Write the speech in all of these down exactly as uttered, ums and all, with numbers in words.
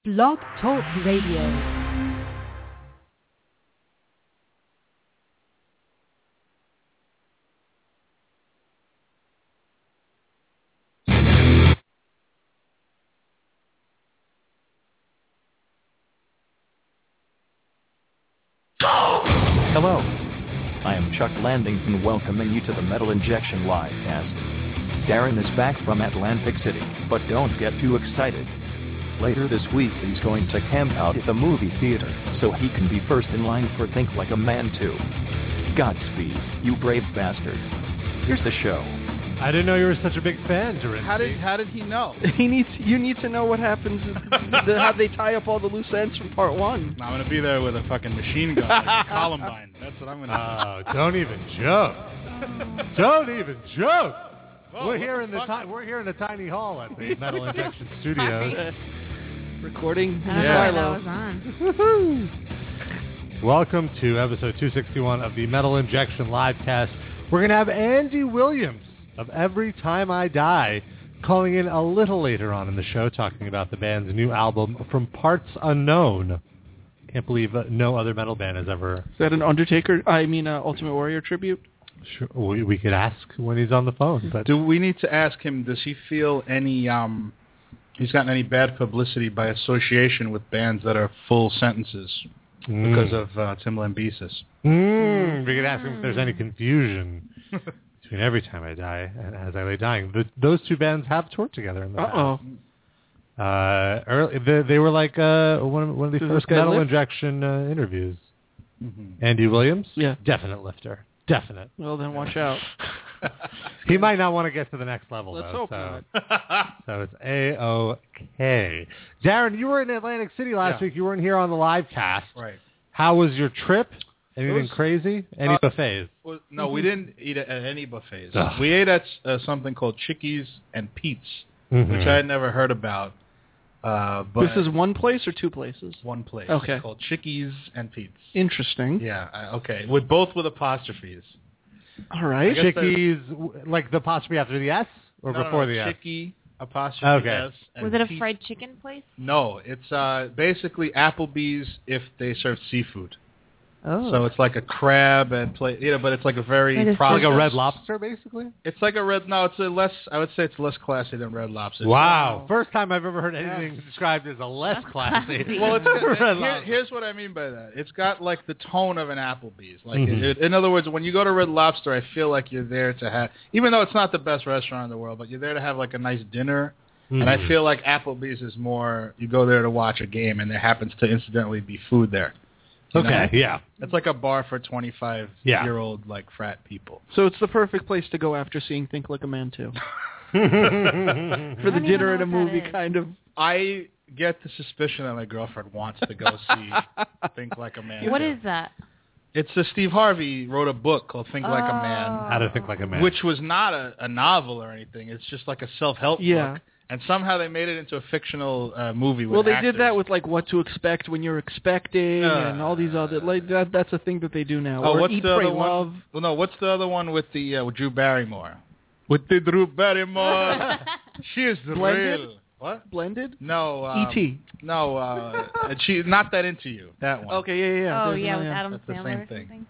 Blog Talk Radio. Hello, I am Chuck Landington welcoming you to the Metal Injection Livecast. Darren is back from Atlantic City, but don't get too excited. Later this week he's going to camp out at the movie theater, so he can be first in line for Think Like a Man two. Godspeed, you brave bastard. Here's the show. I didn't know you were such a big fan, Dorin. How did how did he know? He needs. You need to know what happens. the, how they tie up all the loose ends from part one. I'm gonna be there with a fucking machine gun, like Columbine. That's what I'm gonna. Oh, don't even joke. Don't even joke. Whoa, we're here the in the fuck? ti- we're here in the tiny hall at the Metal Injection Studios. Recording. I don't Yeah. know why that was on. Welcome to episode two sixty-one of the Metal Injection Livecast. We're gonna have Andy Williams of Every Time I Die calling in a little later on in the show, talking about the band's new album, From Parts Unknown. Can't believe uh, no other metal band has ever... Is that an Undertaker? I mean, uh, Ultimate Warrior tribute? Sure, we, we could ask when he's on the phone. But Do we need to ask him? Does he feel any? Um, he's gotten any bad publicity by association with bands that are full sentences Mm. because of uh, Tim Lambesis? Mm, we could ask him if there's any confusion between Every Time I Die and As I Lay Dying. The, those two bands have toured together in the Uh-oh. past. Uh, early, they, they were like uh, one of one of the Does first this guy Metal lift? Injection uh, interviews. Mm-hmm. Andy Williams? Yeah. Definite lifter. Definite. Well, then watch out. He might not want to get to the next level, Let's though. hope so. not. So it's A-OK. Darren, you were in Atlantic City last Yeah. week. You weren't here on the live cast. Right. How was your trip? Anything was- crazy? Any uh, buffets? Well, no, we didn't eat at any buffets. Ugh. We ate at uh, something called Chickies and Pete's, Mhm. which I had never heard about. Uh, but This is one place or two places? one place. Okay. It's called Chickies and Pete's. Interesting. Yeah. I, okay. With both with apostrophes. All right. I guess Chickies, w- like the apostrophe after the S or No, no, before no, the S? Chickie apostrophe Okay. S. and Was it a Pete- fried chicken place? No, it's uh, basically Applebee's if they serve seafood. Oh. So it's like a crab and play, you know, but it's like a very Like a Like processed- a Red Lobster, basically? It's like a red. No, it's a less. I would say it's less classy than Red Lobster. Wow. First time I've ever heard anything described as a less classy. classy. Well, it's Red here, Lobster. here's what I mean by that. It's got like the tone of an Applebee's. Like, Mhm. it, in other words, when you go to Red Lobster, I feel like you're there to have, even though it's not the best restaurant in the world, but you're there to have like a nice dinner. And I Mhm. feel like Applebee's is more, you go there to watch a game, and there happens to incidentally be food there. You Okay, know? yeah. It's like a bar for twenty-five-year-old like frat people. So it's the perfect place to go after seeing Think Like a Man too. For I the don't even dinner know at a what that movie is. kind of. I get the suspicion that my girlfriend wants to go see Think Like a Man. What too. is that? It's a Steve Harvey wrote a book called Think Like a Man, How to Think Like a Man. which was not a, a novel or anything. It's just like a self-help Yeah. book. And somehow they made it into a fictional uh, movie with Well, they actors. did that with like what to expect when you're expecting Uh, and all these other like that. That's a thing that they do now. Oh, or what's Eat, the Pray, other Love. one? Well, no, what's the other one with the uh, with Drew Barrymore? With the Drew Barrymore, she is the Blended? real. What? Blended. No. Um, E T No, uh, and she not that into you. That one. Okay, yeah, yeah. yeah. Oh, There's yeah, another- with Adam That's the Sandler same or thing. something.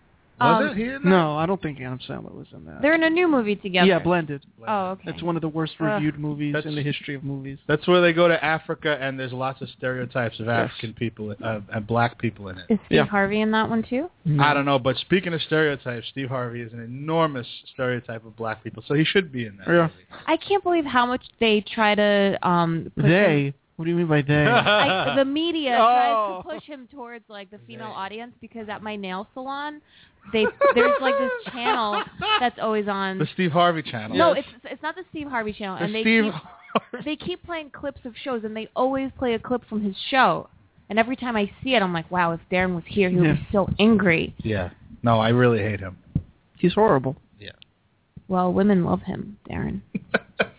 Was Um, it? He in that? No, I don't think Adam Sandler was in that. They're in a new movie together. Yeah, Blended. Oh, okay. It's one of the worst Ugh. reviewed movies That's- in the history of movies. That's where they go to Africa, and there's lots of stereotypes of Yes. African people uh, and black people in it. Is Steve Yeah. Harvey in that one too? I don't know, but speaking of stereotypes, Steve Harvey is an enormous stereotype of black people, so he should be in that Yeah. movie. I can't believe how much they try to um push him- They. What do you mean by they? I, the media Oh. tries to push him towards like the female audience because at my nail salon, they there's like this channel that's always on. The Steve Harvey channel. No, Yes. it's it's not the Steve Harvey channel, The and they Steve keep Harvey. they keep playing clips of shows, and they always play a clip from his show. And every time I see it, I'm like, wow, if Darren was here, he would Yeah. be so angry. Yeah. No, I really hate him. He's horrible. Well, women love him, Darren.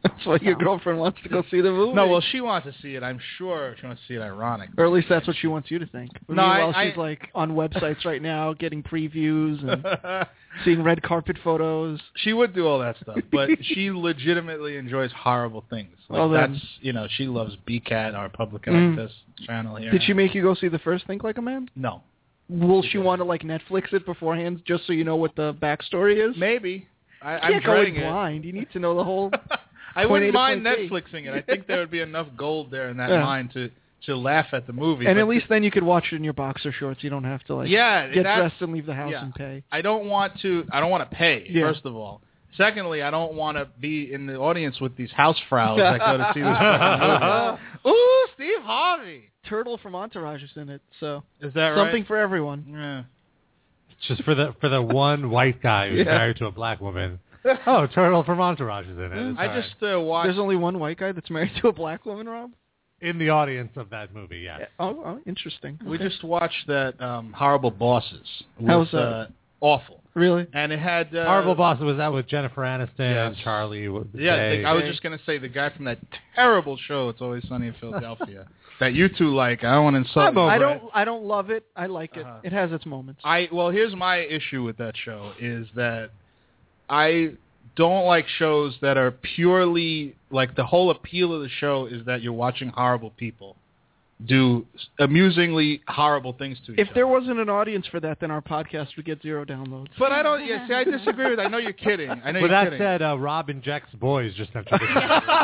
That's why your girlfriend wants to go see the movie. No, well, she wants to see it. I'm sure she wants to see it ironic. Or at least that's what she wants you to think. No, I- Meanwhile, I- she's like on websites right now getting previews and seeing red carpet photos. She would do all that stuff, but she legitimately enjoys horrible things. Like Well, then- that's, you know, she loves B CAT, our public Mm. access channel here. Did she make you go see the first Think Like a Man? No. Will she want to like Netflix it beforehand just so you know what the backstory is? Maybe. I, You I'm can't go dreading in it. blind. You need to know the whole. I point wouldn't A to mind point B. Netflixing it. I think there would be enough gold there in that Yeah. mind to, to laugh at the movie. And but at least then you could watch it in your boxer shorts. You don't have to like Yeah, get that's- dressed and leave the house yeah. and pay. I don't want to. I don't want to pay. Yeah. First of all. Secondly, I don't want to be in the audience with these housefrows that go to see this fucking movie. Ooh, Steve Harvey. Turtle from Entourage is in it, so Is that right? something for everyone. Yeah. It's just for the for the one white guy who's Yeah. married to a black woman. Oh, Turtle from Entourage is in it. It's I all right. just uh, watched. There's only one white guy that's married to a black woman, Rob? in the audience of that movie. Yes. Oh, oh interesting. We Okay. just watched that um, Horrible Bosses. With, How was that? Uh, awful. Really? And it had uh, Horrible Boss was that with Jennifer Aniston and Yes. Charlie. w- Yeah, Day. the, I was just gonna say the guy from that terrible show. It's Always Sunny in Philadelphia. That you two like. I don't want to insult. I'm you. over I it. don't. I don't love it. I like it. Uh-huh. It has its moments. I well, here's my issue with that show is that I don't like shows that are purely like the whole appeal of the show is that you're watching horrible people do amusingly horrible things to each If other. there wasn't an audience for that, then our podcast would get zero downloads. But I don't. Yeah, see, I disagree with. I know you're kidding. I know With you're that kidding. said, uh, Rob injects boys just entered the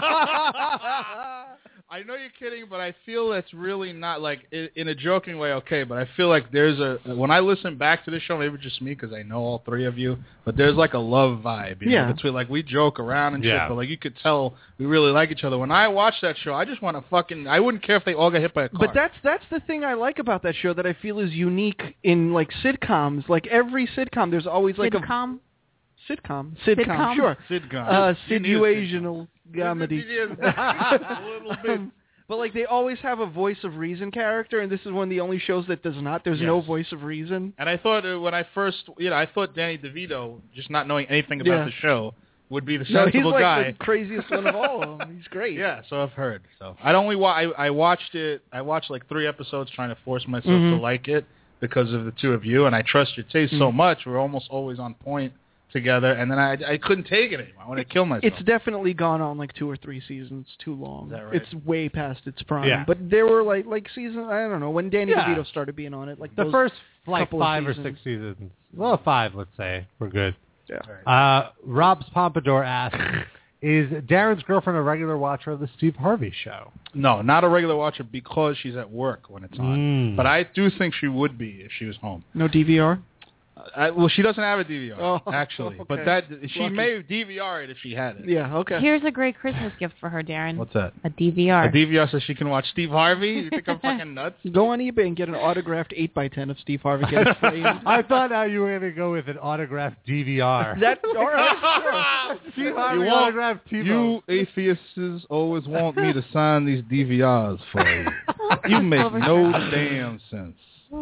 I know you're kidding, but I feel that's really not like in, in a joking way. Okay, but I feel like there's a when I listen back to the show, maybe just me because I know all three of you, but there's like a love vibe. You Yeah. know, between like we joke around and Yeah. shit, but like you could tell we really like each other. When I watch that show, I just want to fucking. I wouldn't care if they all got hit by a car. But that's that's the thing I like about that show that I feel is unique in like sitcoms. Like every sitcom, there's always like Sitcom. a sitcom. Sitcom, Sitcom? sure. Sitcom. Uh, You need a situational sitcom. comedy. a little bit. But like they always have a voice of reason character, and this is one of the only shows that does not. There's no Yes. voice of reason. And I thought uh, when I first, you know, I thought Danny DeVito, just not knowing anything about Yeah. the show, would be the No, he's sensible like guy. the craziest one of all of them. He's great. Yeah, so I've heard. So I only wa- I, I watched it. I watched like three episodes, trying to force myself Mhm. to like it because of the two of you, and I trust your taste so Mhm. much. We're almost always on point together, and then I I couldn't take it anymore. I want to kill myself. It's definitely gone on like two or three seasons too long. Is that right? It's way past its prime. Yeah. But there were like like season I don't know when Danny Yeah. DeVito started being on it. Like the those, first like couple of five or seasons. six seasons. Well, five, let's say. We're good. Yeah. Uh, Rob's Pompadour asks, is Darren's girlfriend a regular watcher of the Steve Harvey show? no, not a regular watcher because she's at work when it's on. Mm. But I do think she would be if she was home. No D V R. I, well, she doesn't have a D V R Oh, actually, okay. but that she Lucky. may D V R it if she had it. Yeah. Okay. Here's a great Christmas gift for her, Darren. What's that? A D V R. A D V R so she can watch Steve Harvey? You think I'm fucking nuts? Go on eBay and get an autographed eight by ten of Steve Harvey. Get it framed. I thought now you were going to go with an autographed D V R. That all right. Sure. Steve Harvey You won't- autographed TiVo. You atheists always want me to sign these D V Rs for you. You make Over no time. damn sense.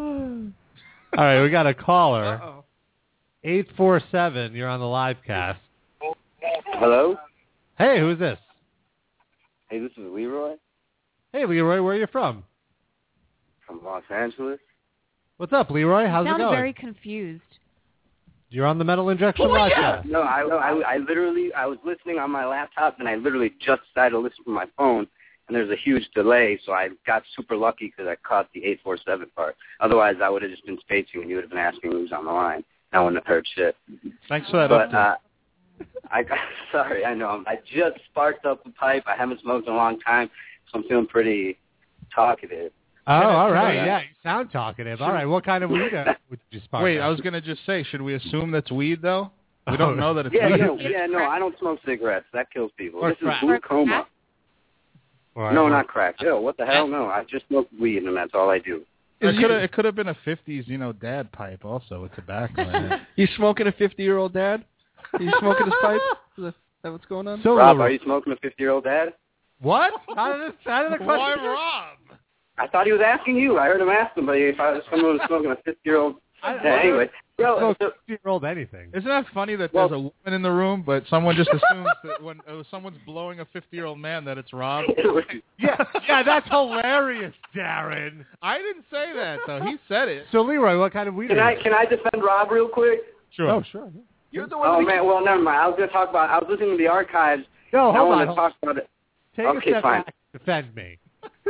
All right, we got a caller. Uh-oh. eight four seven, you're on the live cast. Hello? Hey, who's this? Hey, this is Leroy Hey, Leroy, where are you from? from Los Angeles. What's up, Leroy? How's you it sound going? very confused. You're on the Metal Injection live cast. No, I, I, I literally, I was listening on my laptop, and I literally just decided to listen from my phone, and there's a huge delay, so I got super lucky because I caught the eight four seven part. Otherwise, I would have just been spacing, and you would have been asking who's on the line. I wouldn't have heard shit. Thanks for that But, update. uh, I got, sorry, I know. I just sparked up the pipe. I haven't smoked in a long time, so I'm feeling pretty talkative. Oh, all right. Yeah. Yeah, you sound talkative. All right, what kind of weed uh, would you spark? Wait, up? I was going to just say, should we assume that's weed, though? We Oh. don't know that it's Yeah, weed. yeah, yeah, no, I don't smoke cigarettes. That kills people. Or this crack. is glaucoma. All right, No, well, not crack. Yo, what the hell? No, I just smoke weed, and that's all I do. It could have it could have been a fifties, you know, dad pipe also with tobacco in it. You smoking a fifty-year-old dad? Are you smoking his pipe? Is that, is that what's going on? So, Rob, Leroy- are you smoking a fifty-year-old dad? What? How did, it, how did the question? Why Rob? I thought he was asking you. I heard him ask somebody if I was someone was smoking a fifty-year-old I, Yeah, anyway, yo, no so, fifty-year-old anything. Isn't that funny that Well- there's a woman in the room, but someone just assumes that when uh, someone's blowing a fifty-year-old man that it's Rob? Yeah, yeah, that's hilarious, Darren. I didn't say that though. He said it. So Leroy, what kind of weed? can are I you? can I defend Rob real quick? Sure. Oh, sure. You're the one. Oh that man, well never mind. I was gonna talk about. I was listening to the archives. No, and I hold want on. to hold on. talk about it. Take Okay, a step fine. back. Defend me.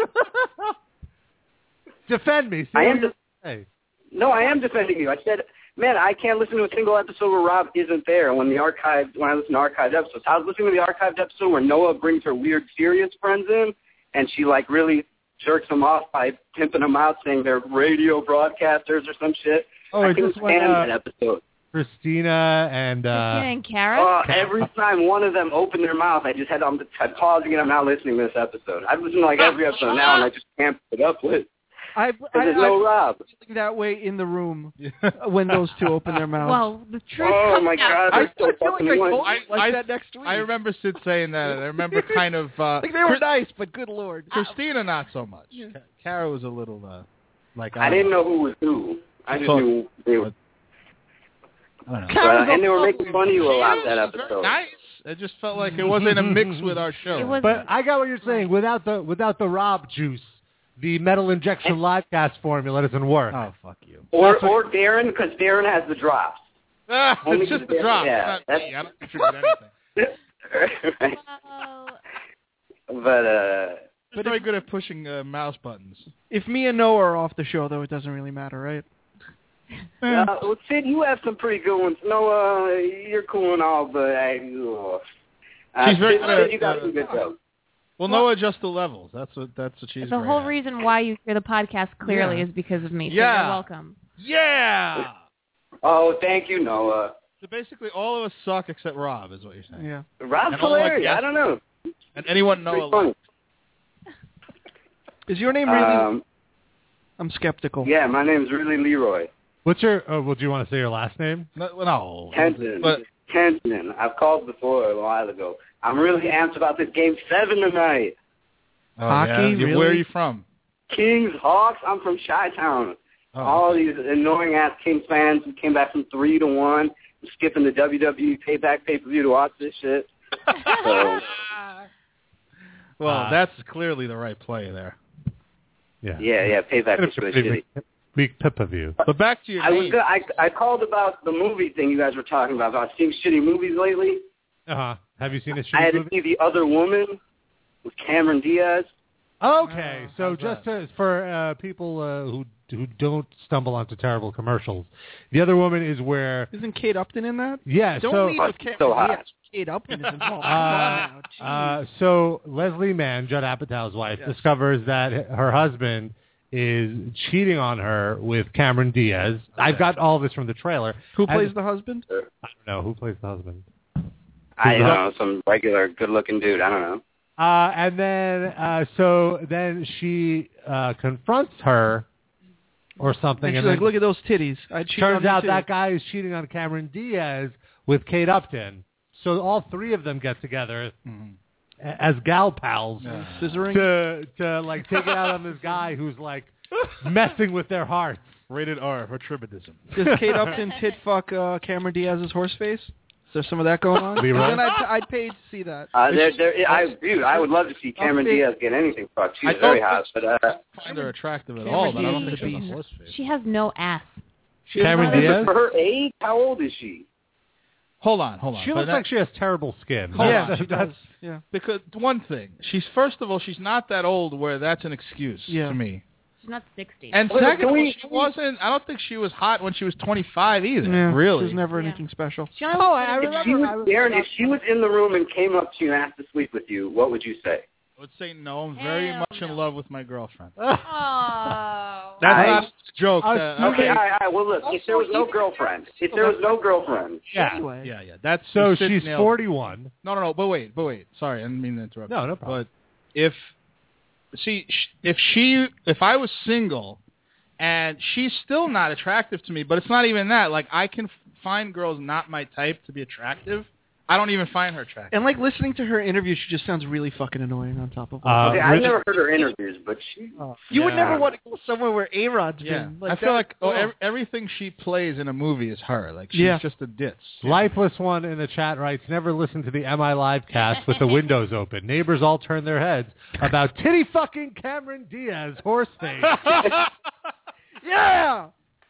Defend me. See I what am you just- say. No, I am defending you. I said, man, I can't listen to a single episode where Rob isn't there. When the archived, when I listen to archived episodes, I was listening to the archived episode where Noah brings her weird, serious friends in, and she like really jerks them off by pimping them out, saying they're radio broadcasters or some shit. Oh, I is couldn't this when, stand uh, that episode. Christina and uh, Christina and Kara? Oh, every time one of them opened their mouth, I just had I'm, I'm pausing it. I'm not listening to this episode. I've listened to like every episode now, and I just can't put up with. I've, I, There's no Rob. I'm feeling that way in the room when those two open their mouths. Well, the truth Oh comes my out. God, I, I they're so feel like fucking I told annoying. you I- like I- that next week. I remember Sid saying that. and I remember kind of uh, like they were Chris- nice, but good lord. Christina not so much. Ka- Kara was a little uh, like I didn't know who was who. I just So- knew they were. I don't know. Uh, and they were making fun of you a lot that She was very episode. Nice. It just felt like it wasn't a mix with our show. It was But I got what you're saying. Without the without the Rob juice, the Metal Injection Livecast formula doesn't work. Oh, fuck you. Or or Darren, because Darren has the drops. Ah, Only it's just because- the drop. yeah, It's not me. I don't contribute anything. Right. Oh, But uh, Just very good at pushing uh, mouse buttons. If me and Noah are off the show, though, it doesn't really matter, right? uh, well, Sid, you have some pretty good ones. Noah, uh, you're cool and all, but I. ugh. Uh, She's very Sid, good at, Sid, you got uh, some good jokes. Well, Noah adjusts the levels. That's what that's what she's. the great whole at. reason why you hear the podcast clearly Yeah. is because of me. So Yeah. you're welcome. Yeah. Oh, thank you, Noah. So basically, all of us suck except Rob, is what you're saying. Yeah. Rob's And all our hilarious. I guests- don't know. And anyone Noah Pretty funny. likes. Is your name really? Um, I'm skeptical. yeah, my name's really Leroy. What's your? Oh, well, do you want to say your last name? No, no. Kenton. But Kenton. I've called before a while ago. I'm really amped about this game seven tonight. oh, Hockey, yeah. You- Where are really? you from? Kings, Hawks. I'm from Chi-Town. Oh. All these annoying ass Kings fans who came back from three to one, skipping the W W E Payback pay per view to watch this shit. So Well, Uh, that's clearly the right play there. Yeah. yeah, yeah, Payback is really shitty. Week pay-per-view. But back to your I was name. good. I I called about the movie thing you guys were talking about about seeing shitty movies lately. Uh huh. Have you seen a I shitty had to movie? see The Other Woman with Cameron Diaz. Okay, Oh, so how's just that? to, for uh, people uh, who who don't stumble onto terrible commercials, the other woman is where Isn't Kate Upton in that? yeah. Don't so leave with Kate. so hot. Yes, Kate Upton is involved. Come uh, on now. uh, so Leslie Mann, Judd Apatow's wife, Yes. discovers that her husband is cheating on her with Cameron Diaz. I've got all this from the trailer. Who And- plays the husband? I don't know who plays the husband. I don't Who's know, some regular good-looking dude. I don't know. Uh, and then, uh, so then she uh, confronts her or something. And she's and like, then look at those titties. I cheated on turns you out too. that guy is cheating on Cameron Diaz with Kate Upton. So all three of them get together Mhm. a- as gal pals Yeah. Scissoring. to to like take it out on this guy who's like messing with their hearts. Rated R for tribadism. Does Kate Upton tit fuck uh, Cameron Diaz's horse face? Is there some of that going on? Leroy? Then I'd, I'd pay to see that. Uh, there, there, I, dude, I would love to see Cameron Okay. Diaz get anything fucked. She's I very don't hot, but uh, I find her attractive at Cameron all, but I don't Diaz think is she a has a beast. horse face. She has no ass. She has Cameron not- Diaz? for her age, how old is she? Hold on, hold on. She But looks that- like she has terrible skin. Hold yeah, on. she does. Yeah. because one thing, she's first of all, she's not that old where that's an excuse Yeah. to me. She's not sixty. And Well, second of can all, we- she wasn't. I don't think she was hot when she was twenty-five either. Yeah, really. She was never Yeah. anything special. She only Oh, looks I good If at she remember. the- was Darren, if she was in the room and came up to you and asked to sleep with you, what would you say? I would say no. I'm very Hell much no. in love with my girlfriend. Oh. That's I- not a joke. I- uh, Okay, okay. all right, all right. Well, look, if there was no girlfriend, if there was no girlfriend, Yeah. Anyway. Yeah, yeah. That's So Sid she's nailed it. forty-one. No, no, no. But wait, but wait. Sorry, I didn't mean to interrupt. No, you. no problem. But if see, sh- if she, if I was single, and she's still not attractive to me, but it's not even that. Like I can f- find girls not my type to be attractive, I don't even find her attractive. And like listening to her interview, she just sounds really fucking annoying on top of all. Uh, Okay, I've Rich- never heard her interviews, but she. Oh. You would Yeah. never want to go somewhere where A-Rod's Yeah, been. Like, I feel that- like oh, oh. ev- everything she plays in a movie is her. Like she's Yeah. just a ditz. Lifeless One in the chat writes, never listen to the M I Live cast with the windows open. Neighbors all turn their heads about titty fucking Cameron Diaz horse face. Yeah!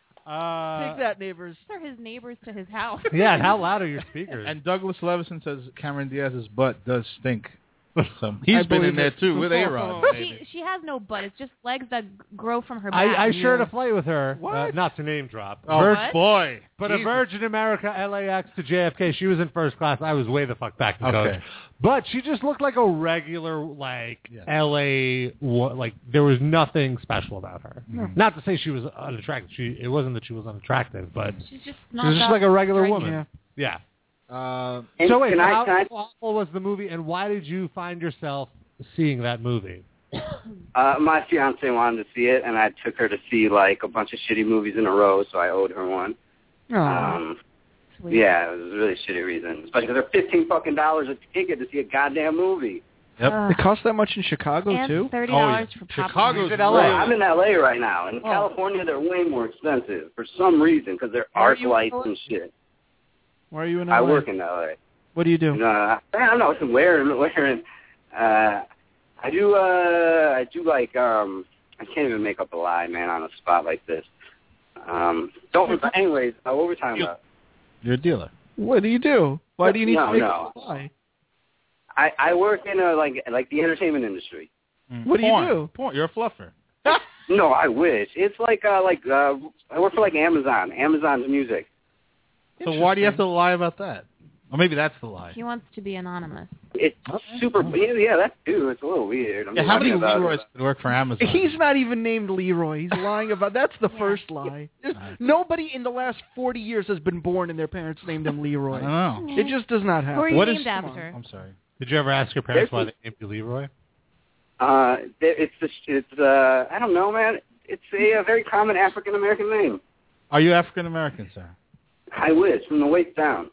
Uh, Take that, neighbors. They're his neighbors to his house. yeah, and how loud are your speakers? And Douglas Levison says Cameron Diaz's butt does stink. So he's I been in believe there it. too with A-Rod. she maybe. she has no butt. It's just legs that g- grow from her back. I, I shared Yeah. a flight with her, uh, What? not to name drop. Oh Virg- What? boy! But Jesus. a Virgin America L A X to J F K. She was in first class. I was way the fuck back in Okay. coach. But she just looked like a regular, like, Yeah. L A, wa- like, there was nothing special about her. Mm-hmm. Not to say she was unattractive. She It wasn't that she was unattractive, but She's just she not was just that like a regular striking. woman. Yeah. Yeah. Uh, And So wait, can I, how can I awful was the movie, and why did you find yourself seeing that movie? Uh, my fiance wanted to see it, and I took her to see like a bunch of shitty movies in a row, so I owed her one. Aw. Um, Sweet. yeah, it was a really shitty reason, especially because they're fifteen fucking dollars a ticket to see a goddamn movie. Yep. Ugh. It costs that much in Chicago, and too? thirty Oh, dollars yeah. for popcorn. Chicago's in L A. Well, I'm in L A right now. In Oh. California, they're way more expensive for some reason because they're Are arc you in lights L A? and shit. Why are you in L A? I work in L A. What do you do? No, I don't know. It's wearing, wearing. Uh, I do. Uh, I do like. Um, I can't even make up a lie, man, on a spot like this. Um, don't. But anyways, uh, what were we talking about? You're a dealer. What do you do? Why do you need No, to make no. a lie? I, I work in a, like like the entertainment industry. What do you Porn. do? Porn. You're a fluffer. No, I wish. It's like uh, like uh, I work for like Amazon. Amazon's music. So why do you have to lie about that? Or maybe that's the lie. He wants to be anonymous. It's super. Yeah, yeah, that's too. It's a little weird. I'm Yeah, how many talking about Leroy's could work for Amazon? He's not even named Leroy. He's lying about. That's the Yeah. first lie. There's- Nobody in the last forty years has been born and their parents named him I Leroy. don't know. It just does not Who are happen. you What named is- after? I'm sorry. Did you ever ask your parents why There's they named you Leroy? Uh, there- it's the. It's uh. I don't know, man. It's a, a very common African American name. Are you African American, sir? I wish, from the waist down.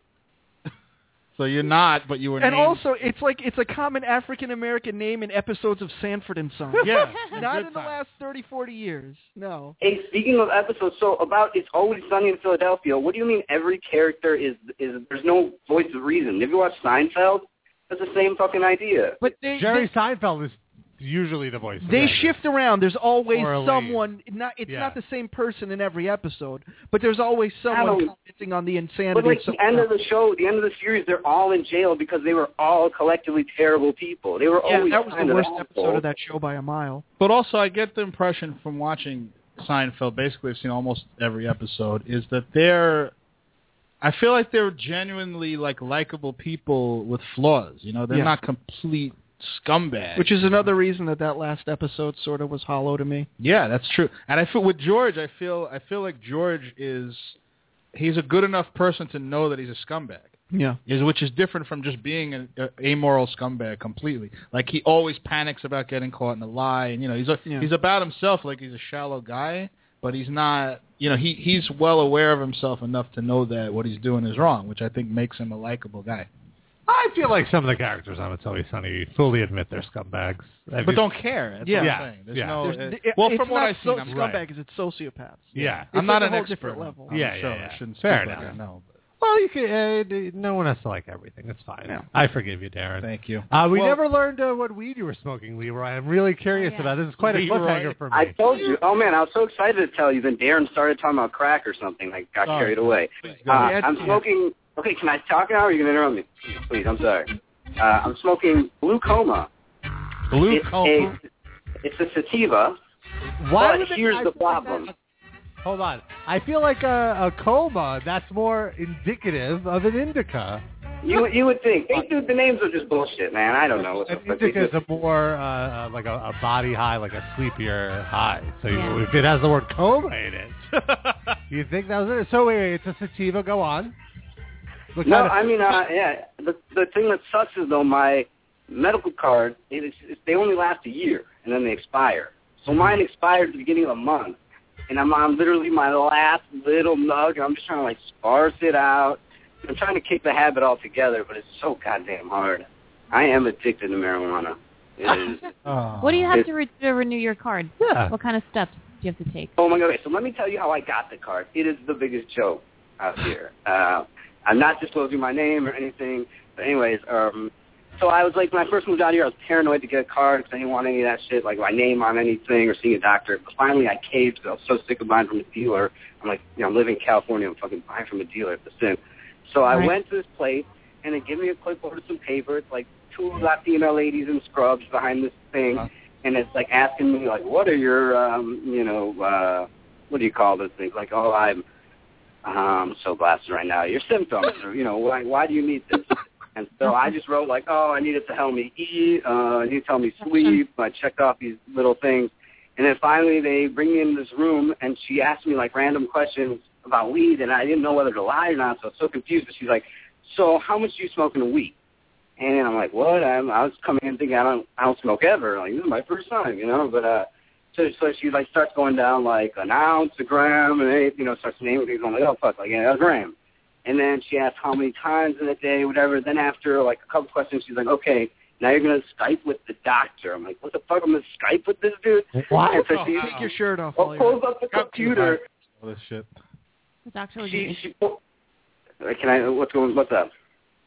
So you're not, but you were And named. also, it's like it's a common African American name in episodes of Sanford and Son. Yeah. Not good in the time. last thirty, forty years. No. Hey, speaking of episodes, so about It's Always Sunny in Philadelphia, what do you mean every character is, is there's no voice of reason? Have you watched Seinfeld? That's the same fucking idea. But they Jerry Seinfeld is usually the voice. of They reason. shift around. There's always Or a lead. someone. Not it's Yeah. not the same person in every episode, but there's always someone don't- commenting on the insanity. But like of the someone end of else. the show, the end of the series, they're all in jail because they were all collectively terrible people. They were Yeah, always that was kind the of worst assholes. episode of that show by a mile. But also, I get the impression from watching Seinfeld, basically I've seen almost every episode, is that they're, I feel like they're genuinely like likable people with flaws. You know, they're Yeah. not complete scumbags. Which is another reason that that last episode sort of was hollow to me. Yeah, that's true. And I feel with George, I feel I feel like George is, he's a good enough person to know that he's a scumbag. Yeah. Is which is different from just being an a amoral scumbag completely. Like he always panics about getting caught in a lie, and you know he's a, Yeah. he's about himself. Like he's a shallow guy, but he's not. You know he he's well aware of himself enough to know that what he's doing is wrong, which I think makes him a likable guy. I feel like some of the characters on It's Always Sunny fully admit they're scumbags. Have But you- don't care. That's Yeah. what Yeah. I'm saying. There's Yeah. no. There's, uh, it- well, it's from what not I've so seen, I'm, scumbags, it's sociopaths. Yeah. It's I'm not like a an whole expert. different level. I'm Yeah, sure yeah, yeah. I shouldn't Fair speak like enough. I know. Well, you can. Uh, no one has to like everything. It's fine. Yeah. I forgive you, Darren. Thank you. Uh, we Well- never learned uh, what weed you were smoking, Leroy. I'm really curious Oh, yeah. about this. It's quite a Leroy. cliffhanger for me. I told you. Oh man, I was so excited to tell you. Then Darren started talking about crack or something. I got Sorry. carried away. Please go Uh, ahead. I'm smoking. Okay, can I talk now, or are you gonna interrupt me? Please, I'm sorry. Uh, I'm smoking Blue Coma. Blue It's Coma. a it's a sativa. Why but would it- here's I the feel like problem. that- hold on. I feel like a, a coma, that's more indicative of an indica. You you would think. Hey, dude, the names are just bullshit, man. I don't know. What the An fuck they indica is just- a more, uh, uh, like a, a body high, like a sleepier high. So you, Yeah. if it has the word coma in it, you think that was it? So wait, wait, it's a sativa. Go on. What No, kind of- I mean, uh, yeah. The the thing that sucks is though my medical card, it is, it's, they only last a year and then they expire. So mine expired at the beginning of the month, and I'm on literally my last little nug, and I'm just trying to like sparse it out. I'm trying to kick the habit altogether, but it's so goddamn hard. I am addicted to marijuana. It is. Oh. What do you have to, re- to renew your card? Yeah. What kind of steps do you have to take? Oh my God! Okay, so let me tell you how I got the card. It is the biggest joke out here. Uh, I'm not disclosing my name or anything, but anyways, um, so I was like, when I first moved out here, I was paranoid to get a card because I didn't want any of that shit, like my name on anything or seeing a doctor. But finally, I caved because I was so sick of buying from a dealer. I'm like, you know, I'm living in California, I'm fucking buying from a dealer at the sin. So I Right. went to this place, and they give me a clipboard with some paper. It's like two Latina ladies in scrubs behind this thing, uh-huh. and it's like asking me, like, what are your, um, you know, uh, what do you call those things? Like, oh, I'm, um, so blasted right now. Your symptoms, or, you know, why, why do you need this? And so I just wrote, like, oh, I need it to help me eat, uh, I need to help me sleep. I checked off these little things. And then finally they bring me in this room, and she asked me, like, random questions about weed, and I didn't know whether to lie or not, so I was so confused. But she's like, so how much do you smoke in a week? And I'm like, what? I'm, I was coming in thinking I don't, I don't smoke ever. Like, this is my first time, you know. But uh, so, so she like starts going down like an ounce, a gram, and then, you know, starts naming things. I'm like, oh fuck, like yeah, a gram. And then she asks how many times in a day, whatever. Then after like a couple questions, she's like, okay, now you're gonna Skype with the doctor. I'm like, what the fuck? I'm gonna Skype with this dude? What? And so she Take your shirt off. well, while pulls you're- up the computer. All this shit. The doctor was She, she, pull, can I? What's going? What's up?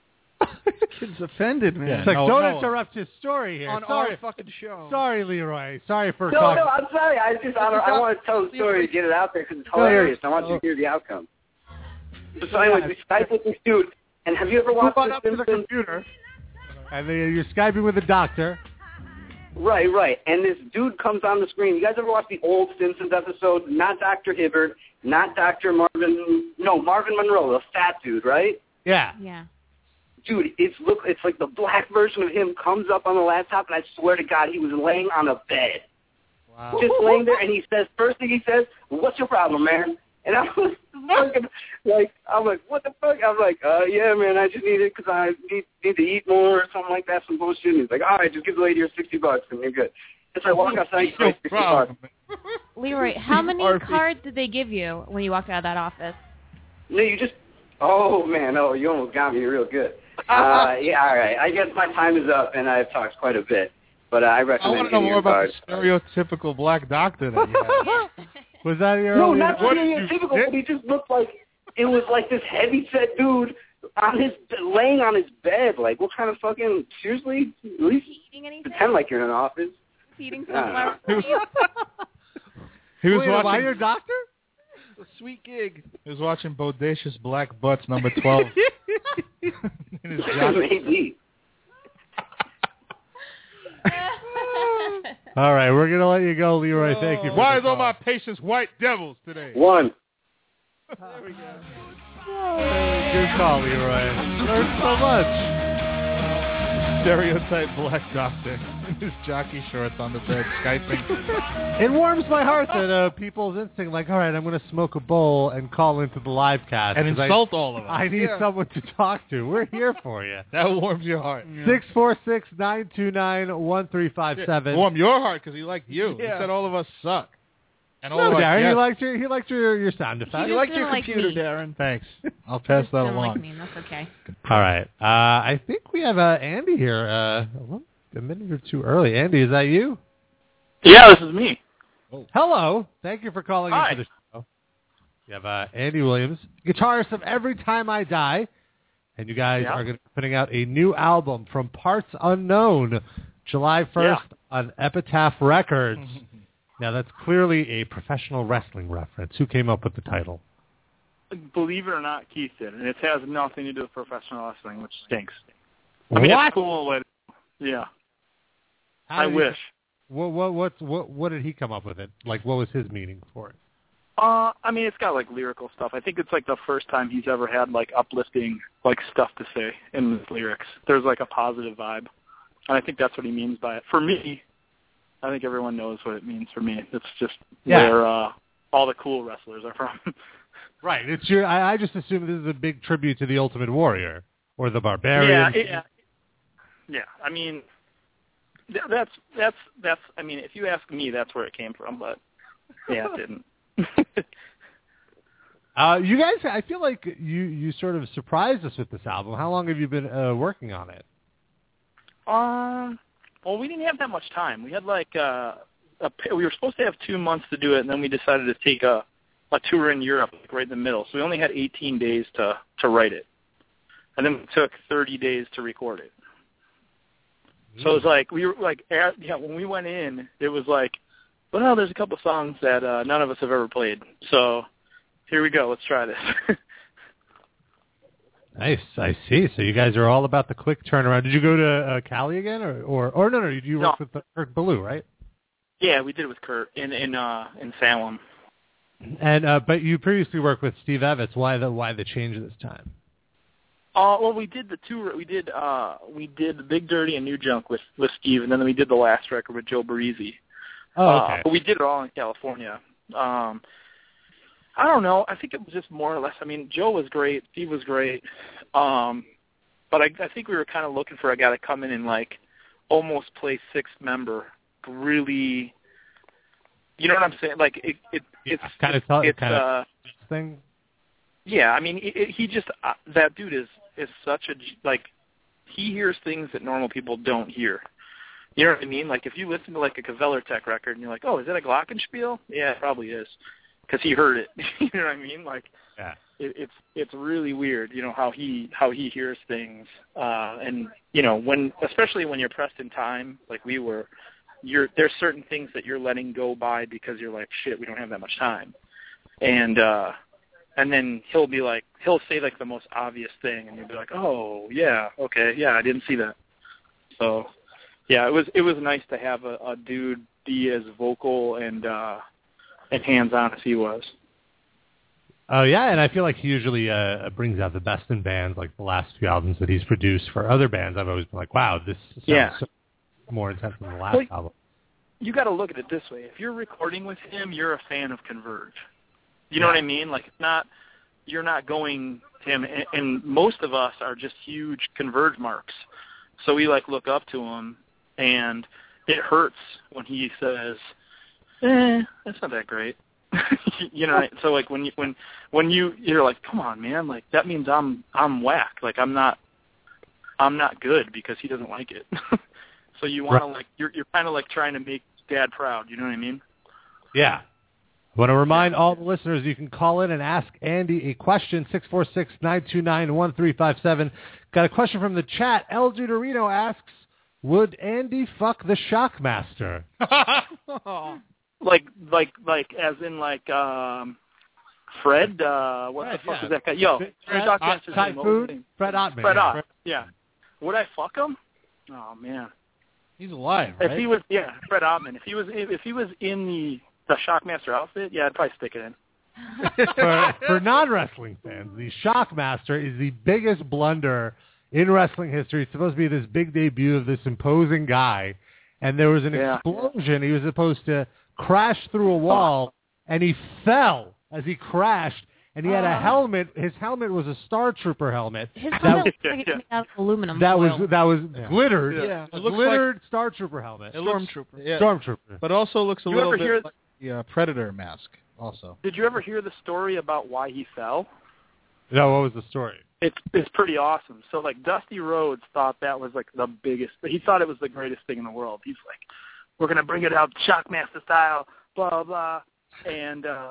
Kid's offended, man. It's like, No, don't no. interrupt his story here. On sorry, our fucking show. sorry, Leroy. Sorry for No, talking. no, I'm sorry. I just I, don't, I want to tell the story to get it out there because it's hilarious. I want you to hear the outcome. So anyways, we Skype with this dude, and have you ever Move watched on The up to the Simpsons? computer, and then you're Skyping with the doctor. Right, right. And this dude comes on the screen. You guys ever watch the old Simpsons episodes? Not Doctor Hibbert, not Doctor Marvin. No, Marvin Monroe, the fat dude, right? Yeah. Yeah. Dude, it's look. It's like the black version of him comes up on the laptop, and I swear to God, he was laying on a bed, Wow. just laying there, and he says, first thing he says, "What's your problem, man?" And I was fucking like, I'm like, what the fuck? I'm like, uh, yeah, man, I just need it because I need need to eat more or something like that, some bullshit. And he's like, all right, just give the lady your sixty bucks, and you're good. And so I walk outside, he's like, sixty bucks. Leroy, how many R P. cards did they give you when you walked out of that office? No, you just, oh man, oh, you almost got me real good. Uh, yeah, all right. I guess my time is up, and I've talked quite a bit, but uh, I I recommend want to know getting more your about cards. the stereotypical black doctor that you have. Was that your? No, only- not What did you stereotypical, say? but he just looked like it was like this heavy-set dude on his laying on his bed. Like, what kind of fucking seriously? At least Eating anything? pretend like you're in an office. Eating I don't sunflower know. seeds? He was Wait, am I watching. your doctor? A sweet gig. He was watching Bodacious Black Butts number twelve. In his job. Maybe. All right, we're gonna let you go, Leroy. Thank you. For Why the is all call. my patients white devils today? One. Good call, Leroy. Learned so much. Stereotype black doctor in his jockey shorts on the bed, Skyping. It warms my heart that uh, people's instinct, like, all right, I'm going to smoke a bowl and call into the live cast. And 'cause insult all of us. I, I need Yeah. someone to talk to. We're here for you. That warms your heart. Six four six nine two nine one three five seven. Warm your heart because he liked you. He Yeah. said all of us suck. And all No, of us, Darren, yes. he liked your he liked your, your sound effects. You just like your didn't like computer, me. Darren. Thanks. I'll pass Just that didn't along. like me, and that's okay. All right. Uh, I think we have uh, Andy here. Uh, well, a minute or two early. Andy, is that you? Yeah, this is me. Hello. Thank you for calling Hi. into the show. You have uh, Andy Williams, guitarist of Every Time I Die, and you guys Yeah. are going to be putting out a new album from Parts Unknown, July first on Epitaph Records. Now, that's clearly a professional wrestling reference. Who came up with the title? Believe it or not, Keith did, and it has nothing to do with professional wrestling, which stinks. I What? mean, it's cool, but yeah, How I did he- wish. What, what, what, what, what did he come up with it? Like, what was his meaning for it? Uh, I mean, it's got like lyrical stuff. I think it's like the first time he's ever had like uplifting like stuff to say in his lyrics. There's like a positive vibe, and I think that's what he means by it. For me, I think everyone knows what it means. For me, it's just Yeah. where uh, all the cool wrestlers are from. Right. It's your. I, I just assume this is a big tribute to the Ultimate Warrior or the yeah, Barbarian. yeah, yeah. I mean, th- that's that's that's. I mean, if you ask me, that's where it came from. But yeah, it didn't. Uh, you guys, I feel like you, you sort of surprised us with this album. How long have you been uh, working on it? Um, well, we didn't have that much time. We had like uh, a we were supposed to have two months to do it, and then we decided to take a a tour in Europe, like right in the middle. So we only had eighteen days to to write it, and then it took thirty days to record it. So it was like we were like at, yeah when we went in, it was like, well, there's a couple songs that uh, none of us have ever played, so here we go, let's try this. Nice, I see. So you guys are all about the quick turnaround. Did you go to uh, Cali again, or or, or no, no, you worked No. with Kurt Ballou, right? Yeah, we did it with Kurt in in uh, in Salem. And uh, but you previously worked with Steve Evans. Why the why the change this time? Uh, well, we did the two. We did uh, we did the Big Dirty and New Junk with with Steve, and then we did the last record with Joe Barresi. Oh, okay. Uh, but we did it all in California. Um, I don't know. I think it was just more or less. I mean, Joe was great. Steve was great. Um, but I, I think we were kind of looking for a guy to come in and like almost play sixth member. Really, you know what I'm saying? Like it, it it's yeah, kind it's, of it's kind uh, of thing. Yeah, I mean, it, it, he just uh, that dude is is such a like he hears things that normal people don't hear. You know what I mean? Like if you listen to like a Kvelertak record and you're like, oh, is that a Glockenspiel? Yeah, it probably is, because he heard it. You know what I mean? Like yeah. it, it's it's really weird, you know, how he how he hears things, uh, and you know when especially when you're pressed in time like we were, you're there's certain things that you're letting go by because you're like, shit, we don't have that much time, and. uh And then he'll be like, he'll say like the most obvious thing, and you'll be like, oh yeah, okay, yeah, I didn't see that. So, yeah, it was it was nice to have a, a dude be as vocal and uh, and hands on as he was. Oh yeah, and I feel like he usually uh, brings out the best in bands. Like the last few albums that he's produced for other bands, I've always been like, wow, this sounds yeah. so more intense than the last well, album. You got to look at it this way: if you're recording with him, you're a fan of Converge. You know yeah. what I mean? Like, it's not, you're not going to him, and, and most of us are just huge Converge marks. So we, like, look up to him, and it hurts when he says, eh, that's not that great. You know, so, like, when you, when, when you, you're like, come on, man, like, that means I'm, I'm whack. Like, I'm not, I'm not good because he doesn't like it. So you want to, like, you're, you're kind of, like, trying to make Dad proud. You know what I mean? Yeah. I want to remind all the listeners you can call in and ask Andy a question, six four six, nine two nine, one three five seven. Got a question from the chat. El Duderino asks, would Andy fuck the Shockmaster? like, like, like, as in, like, um, Fred, uh, what Fred, the fuck yeah. is that guy? Yo, Fred, Shockmaster's uh, name. What was his name? Fred Ottman. Fred yeah. Ott, yeah. Would I fuck him? Oh, man. He's alive, right? If he was, yeah, Fred Ottman. If he was, if he was in the the Shockmaster outfit, yeah, I'd probably stick it in. for, for non-wrestling fans, the Shockmaster is the biggest blunder in wrestling history. It's supposed to be this big debut of this imposing guy, and there was an Yeah. explosion. He was supposed to crash through a wall, and he fell as he crashed, and he had a Oh. helmet. His helmet was a Star Trooper helmet. His That- helmet looks like it's made out of aluminum That foil. was that was Yeah. glittered. Yeah. A It looks glittered Star Trooper helmet. It looks- Stormtrooper. Yeah. Stormtrooper. But also looks a You little ever bit hear- like the uh, Predator mask. Also, Did you ever hear the story about why he fell? No, what was the story? It's it's pretty awesome. So like Dusty Rhodes thought that was like the biggest. He thought it was the greatest thing in the world. He's like, we're gonna bring it out Shockmaster style, blah blah. blah. And uh,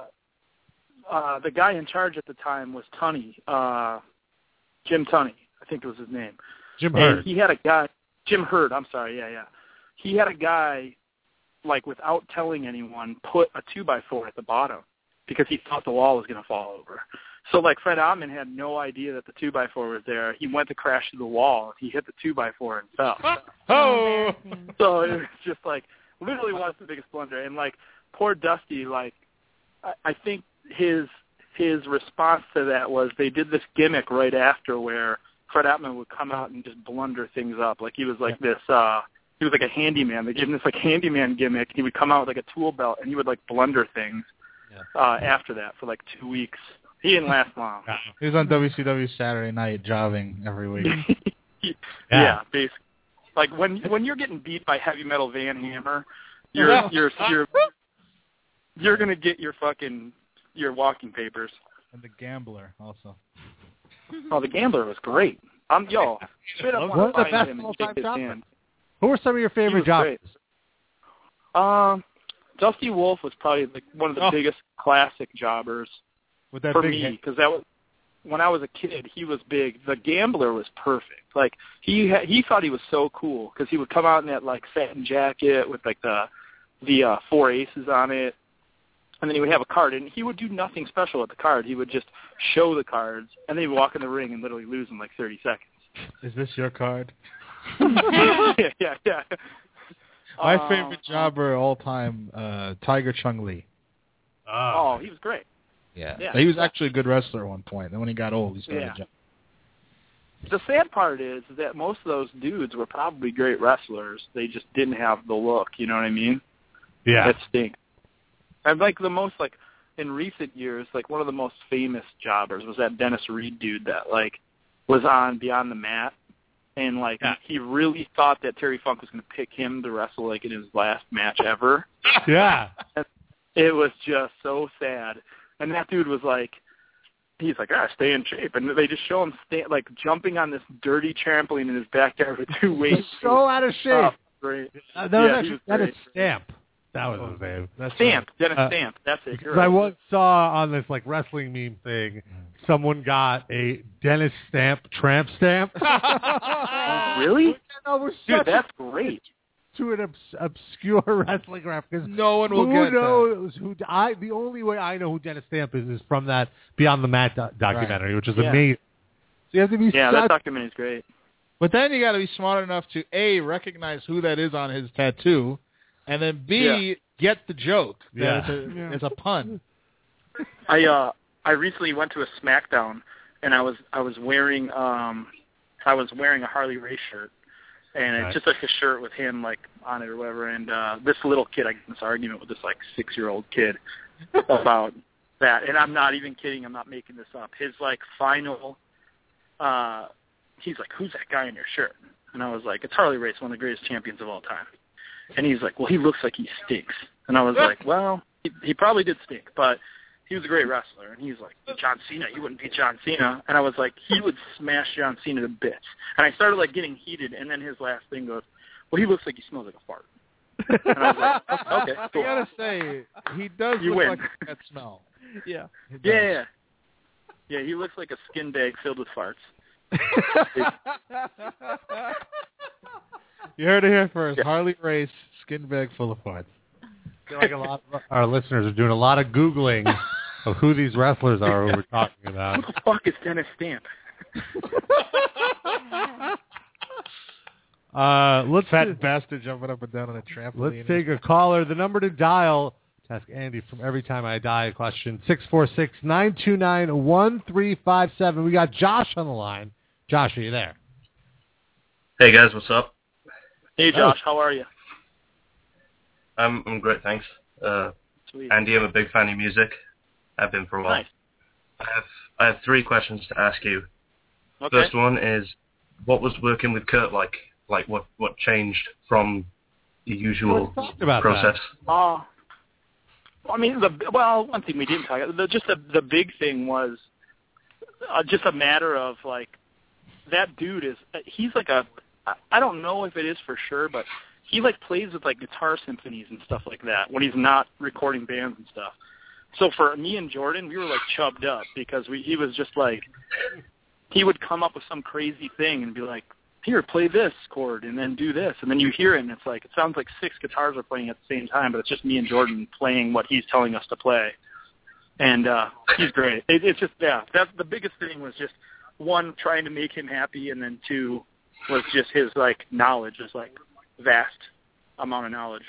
uh, the guy in charge at the time was Tunney, uh, Jim Tunney, I think was his name. Jim And Hurd. he had a guy, Jim Hurd. I'm sorry, yeah, yeah. He had a guy, like without telling anyone, put a two by four at the bottom because he thought the wall was going to fall over. So like Fred Ottman had no idea that the two by four was there. He went to crash through the wall. He hit the two by four and fell. Oh, So it was just like literally was the biggest blunder. And like poor Dusty, like I, I think his his response to that was they did this gimmick right after where Fred Ottman would come out and just blunder things up. Like he was like this. uh He was like a handyman. They gave him this like handyman gimmick. He would come out with like a tool belt and he would like blunder things. Yeah. Uh, after that for like two weeks. He didn't last long. he was on W C W Saturday Night jobbing every week. yeah, Yeah. basically. Like when when you're getting beat by Heavy Metal Van Hammer, you're you're you're you're gonna get your fucking your walking papers. And The Gambler also. Oh, The Gambler was great. I'm yo. Straight up One want of to the find best him and all-time shake his jobbers. hand. Who are some of your He favorite was jobbers? great. Um, Dusty Wolf was probably like one of the Oh. biggest classic jobbers With that for big me head. because that was when I was a kid. He was big. The Gambler was perfect. Like he ha- he thought he was so cool because he would come out in that like satin jacket with like the the uh, four aces on it, and then he would have a card, and he would do nothing special with the card. He would just show the cards, and then he'd walk in the ring and literally lose in like thirty seconds. Is this your card? yeah, yeah, yeah. My Uh, favorite jobber all time, uh, Tiger Chung Lee. Oh, he was great. Yeah. Yeah. He was actually a good wrestler at one point. Then when he got old, he started Yeah. jumping. The sad part is that most of those dudes were probably great wrestlers. They just didn't have the look. You know what I mean? Yeah. That stinks. And like the most like in recent years, like one of the most famous jobbers was that Dennis Reed dude that like was on Beyond the Mat, and like Yeah. he really thought that Terry Funk was going to pick him to wrestle like in his last match ever. Yeah. It was just so sad. And that dude was like, he's like, ah, stay in shape. And they just show him stay, like jumping on this dirty trampoline in his backyard with two weights. So out of shape. Oh, great. Uh, that was Yeah, he actually was Dennis great. Stamp. That was his name. That's Stamp, Dennis Uh, Stamp. That's it. You're Because I right. once saw on this like wrestling meme thing, someone got a Dennis Stamp tramp stamp. Oh, really? That was Dude, such that's a, great. to an obs- obscure wrestling reference. No one will who get that. knows who I? The only way I know who Dennis Stamp is is from that Beyond the Mat do- documentary, which is Yeah. amazing. So you have to be Yeah, such that documentary is great. But then you got to be smart enough to A, recognize who that is on his tattoo, and then B, Yeah. get the joke. That Yeah. it's, a, Yeah. it's a pun. I uh I recently went to a SmackDown and I was I was wearing um I was wearing a Harley Race shirt and Right. it's just like a shirt with him like on it or whatever, and uh this little kid, I got in this argument with this like six year old kid about that, and I'm not even kidding, I'm not making this up. His like final uh he's like, who's that guy in your shirt? And I was like, it's Harley Race, one of the greatest champions of all time. And he's like, well, he looks like he stinks. And I was like, well, he, he probably did stink, but he was a great wrestler. And he's like, John Cena, you wouldn't beat John Cena. And I was like, he would smash John Cena to bits. And I started like getting heated, and then his last thing goes, well, he looks like he smells like a fart. And I was like, okay, I cool. gotta say, he does You look win. like that smell. Yeah. He does. Yeah, yeah, yeah. He looks like a skin bag filled with farts. You heard it here first. Yeah. Harley Race, skin bag full of farts. I feel like a lot of our listeners are doing a lot of Googling of who these wrestlers are who we're talking about. Who the fuck is Dennis Stamp? Uh, let's Fat bastard jumping up and down on a trampoline. let's take a caller. The number to dial to ask Andy from Every Time I Die a question, six four six, nine two nine, one three five seven. We got Josh on the line. Josh, are you there? Hey guys, what's up? Hey, Josh, how are you? I'm I'm great, thanks. Uh, Sweet. Andy, I'm a big fan of your music. I've been for a while. Nice. I have I have three questions to ask you. Okay. First one is, what was working with Kurt like? Like what what changed from the usual Let's talk about process? Uh, I mean, the well, one thing we didn't talk about, the, just the the big thing was uh, just a matter of like that dude is he's like a I don't know if it is for sure, but he like plays with like guitar symphonies and stuff like that when he's not recording bands and stuff. So for me and Jordan, we were like chubbed up because we he was just like he would come up with some crazy thing and be like, here, play this chord and then do this. And then you hear it and it's like, it sounds like six guitars are playing at the same time, but it's just me and Jordan playing what he's telling us to play. And uh, he's great. It, it's just, yeah, that's the biggest thing was just, one, trying to make him happy, and then two, was just his, like, knowledge, his, like, vast amount of knowledge.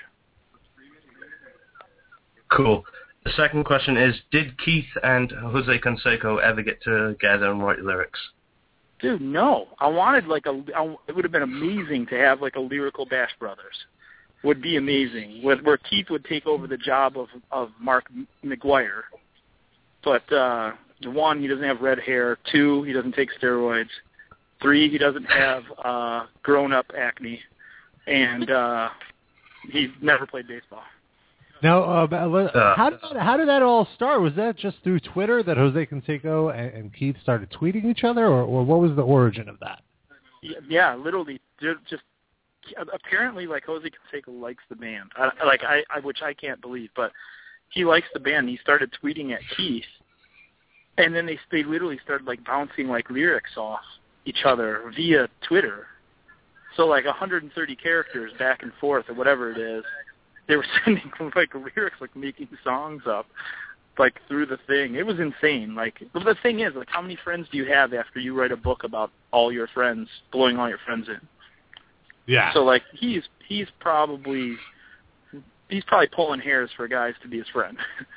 Cool. The second question is, did Keith and Jose Canseco ever get together and write lyrics? Dude, no. I wanted like a. I, it would have been amazing to have like a lyrical Bash Brothers. Would be amazing. Where, where Keith would take over the job of of Mark McGuire. But uh, one, he doesn't have red hair. Two, he doesn't take steroids. Three, he doesn't have uh, grown up acne, and uh, he never played baseball. Now, uh, Uh, how did how did that all start? Was that just through Twitter that Jose Canseco and, and Keith started tweeting each other, or, or what was the origin of that? Yeah, literally, ju- just apparently, like Jose Canseco likes the band, I, like I, I, which I can't believe, but he likes the band. He started tweeting at Keith, and then they they literally started like bouncing like lyrics off each other via Twitter. So like one hundred thirty characters back and forth or whatever it is. They were sending like lyrics, like making songs up, like through the thing. It was insane. Like the thing is, like, how many friends do you have after you write a book about all your friends, blowing all your friends in? Yeah. So like he's he's probably he's probably pulling hairs for guys to be his friend.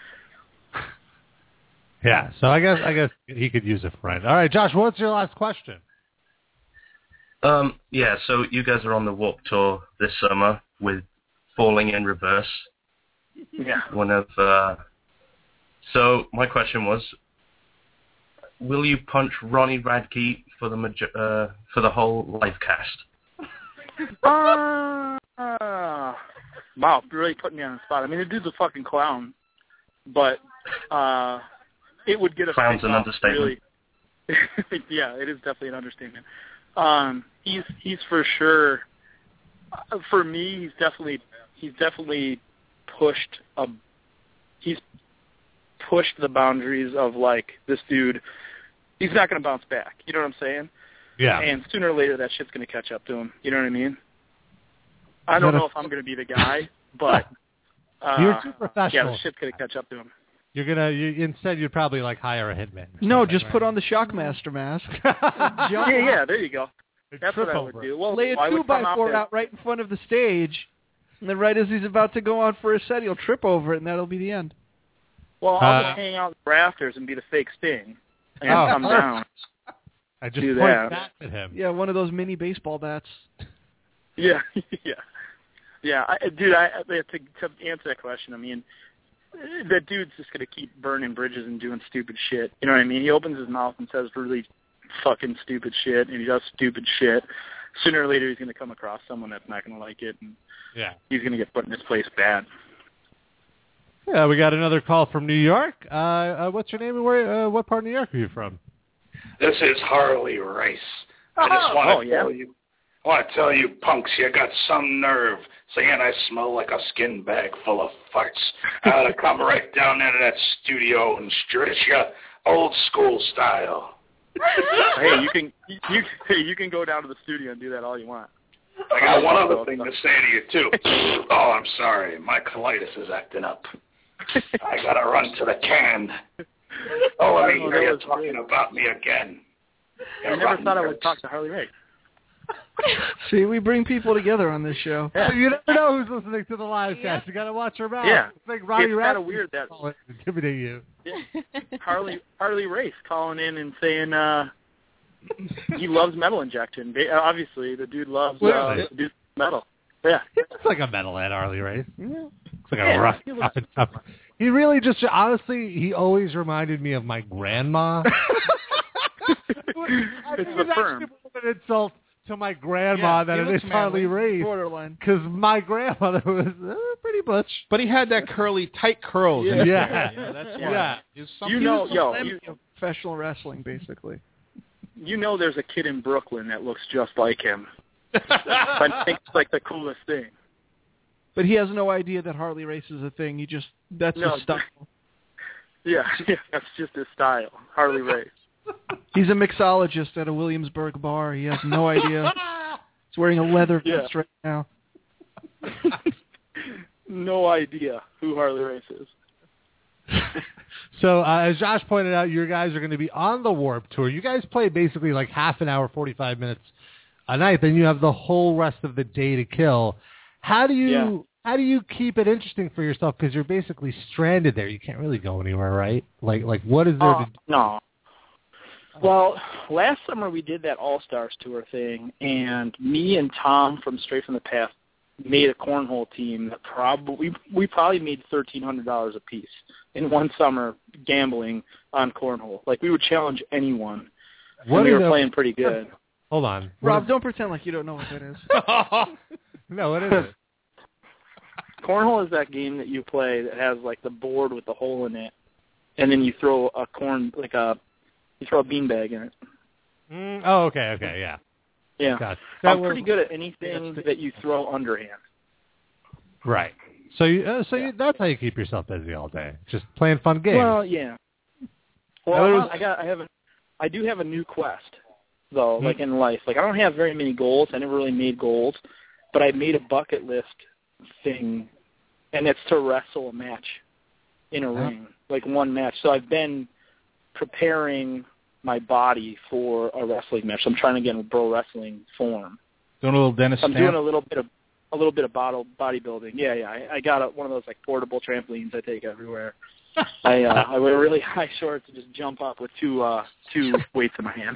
Yeah. So I guess I guess he could use a friend. All right, Josh. What's your last question? Um, yeah, so you guys are on the Warped Tour this summer with Falling in Reverse. Yeah. One of, uh, so my question was, will you punch Ronnie Radke for the majo- uh, for the whole live cast? Uh, uh, wow, really putting me on the spot. I mean, the dude's a fucking clown, but uh, it would get a Clown's an understatement. Really. Yeah, it is definitely an understatement. Um, he's he's for sure. Uh, for me, he's definitely he's definitely pushed a. He's pushed the boundaries of like this dude. He's not going to bounce back. You know what I'm saying? Yeah. And sooner or later, that shit's going to catch up to him. You know what I mean? I don't know if I'm going to be the guy, but uh, you're too professional. Yeah, the shit's going to catch up to him. You're gonna you, instead you'd probably like hire a hitman. No, just right? put on the Shockmaster mask. yeah, yeah, there you go. That's what I would over. do. Well, lay a why two would by come four there? out right in front of the stage, and then right as he's about to go on for a set, he'll trip over it, and that'll be the end. Well, I'll Uh, just hang out in the rafters and be the fake Sting, and Oh, come down. I just do point that. back at him. Yeah, one of those mini baseball bats. Yeah, yeah, yeah. I, dude, I, I to, to answer that question, I mean, that dude's just gonna keep burning bridges and doing stupid shit. You know what I mean? He opens his mouth and says really fucking stupid shit, and he does stupid shit. Sooner or later, he's gonna come across someone that's not gonna like it, and Yeah. he's gonna get put in his place bad. Yeah, we got another call from New York. Uh, uh, what's your name and where? Uh, what part of New York are you from? This is Harley Race. I just want to oh, yeah. tell you, I want to tell you, punks, you got some nerve saying I smell like a skin bag full of farts. I ought to come right down into that studio and stretch you old school style. Hey, you can you hey, you can go down to the studio and do that all you want. I got one other thing to say to you too. Oh, I'm sorry, my colitis is acting up. I gotta run to the can. Oh, let me Oh, hear that you was talking great. about me again. I never thought I would talk to Harley Race. See, we bring people together on this show. Yeah. You never know who's listening to the live cast. You got to watch your mouth. Yeah. It's like Ronnie It's Radke kinda weird that- calling to intimidate you. Yeah. Harley Harley Race calling in and saying uh, he loves metal injection. Ba- Obviously, the dude loves uh, Really? the dude metal. Yeah. He looks like a metalhead, Harley Race. Yeah. Looks like a Yeah, rough. he looks- tough- He really just honestly, he always reminded me of my grandma. It's the firm. An insult to my grandma Yeah, that he it looks is Harley manly. Race. Borderline. Because my grandmother was uh, pretty butch. But he had that curly, tight curls. Yeah. in his Yeah. hair, you know, that's why. Yeah. He was You something- know, He was yo, the you, of professional wrestling, basically. you know, there's a kid in Brooklyn that looks just like him. I think it's like the coolest thing. But he has no idea that Harley Race is a thing. He just, that's No, his style. Yeah, yeah, that's just his style, Harley Race. He's a mixologist at a Williamsburg bar. He has no idea. He's wearing a leather Yeah. vest right now. No idea who Harley Race is. So uh, as Josh pointed out, you guys are going to be on the Warped Tour. You guys play basically like half an hour, forty-five minutes a night. Then you have the whole rest of the day to kill. How do you Yeah. how do you keep it interesting for yourself? Because you're basically stranded there. You can't really go anywhere, right? Like like what is there Uh, to do? no. Well, last summer we did that All-Stars tour thing, and me and Tom from Straight from the Past made a cornhole team that probably we, we probably made thirteen hundred dollars a piece in one summer gambling on cornhole. Like we would challenge anyone, What and we is were a- playing pretty good. Hold on. Rob, What don't pretend like you don't know what that is. is- no, what is it? Cornhole is that game that you play that has like the board with the hole in it, and then you throw a corn like a you throw a beanbag in it. Mm, oh, okay, okay, yeah. Yeah, Gotcha. I'm was, pretty good at anything that you throw underhand. Right. So you, uh, so Yeah. you, that's how you keep yourself busy all day, just playing fun games. Well, yeah. Well, Well, I'm not- I got I have a I do have a new quest though, Hmm. like in life. Like I don't have very many goals. I never really made goals, but I made a bucket list thing, and it's to wrestle a match in a Uh-huh. ring, like one match. So I've been preparing my body for a wrestling match. I'm trying to get in pro wrestling form. Doing a little Dennis I'm Stamp. doing a little bit of a little bit of bottle bodybuilding. Yeah, yeah. I, I got a, one of those like portable trampolines I take everywhere. I uh, I wear really high shorts and just jump up with two uh, two weights in my hand.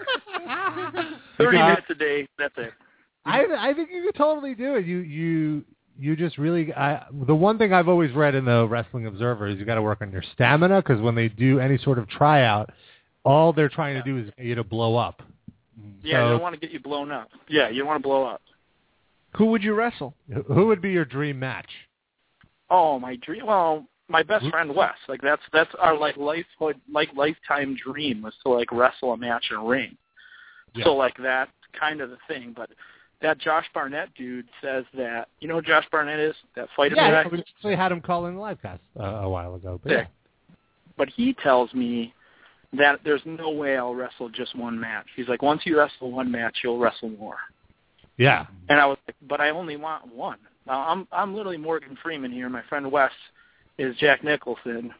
Thirty Uh, minutes a day. That's it. I I think you could totally do it. You you you just really. I, the one thing I've always read in the Wrestling Observer is you got to work on your stamina because when they do any sort of tryout, all they're trying to do is get you to blow up. Yeah, So- they don't want to get you blown up. Yeah, you don't want to blow up. Who would you wrestle? Who would be your dream match? Oh, my dream. Well, my best friend Wes. Like that's that's our like life like lifetime dream was to like wrestle a match in a ring. Yeah. So like that's kind of the thing. But that Josh Barnett dude says that you know who Josh Barnett is, that fighter Yeah, guy. we actually had him call in the live cast uh, a while ago. But Yeah. yeah. But he tells me that there's no way I'll wrestle just one match. He's like, once you wrestle one match, you'll wrestle more. Yeah. And I was like, but I only want one. Now I'm I'm literally Morgan Freeman here. My friend Wes is Jack Nicholson,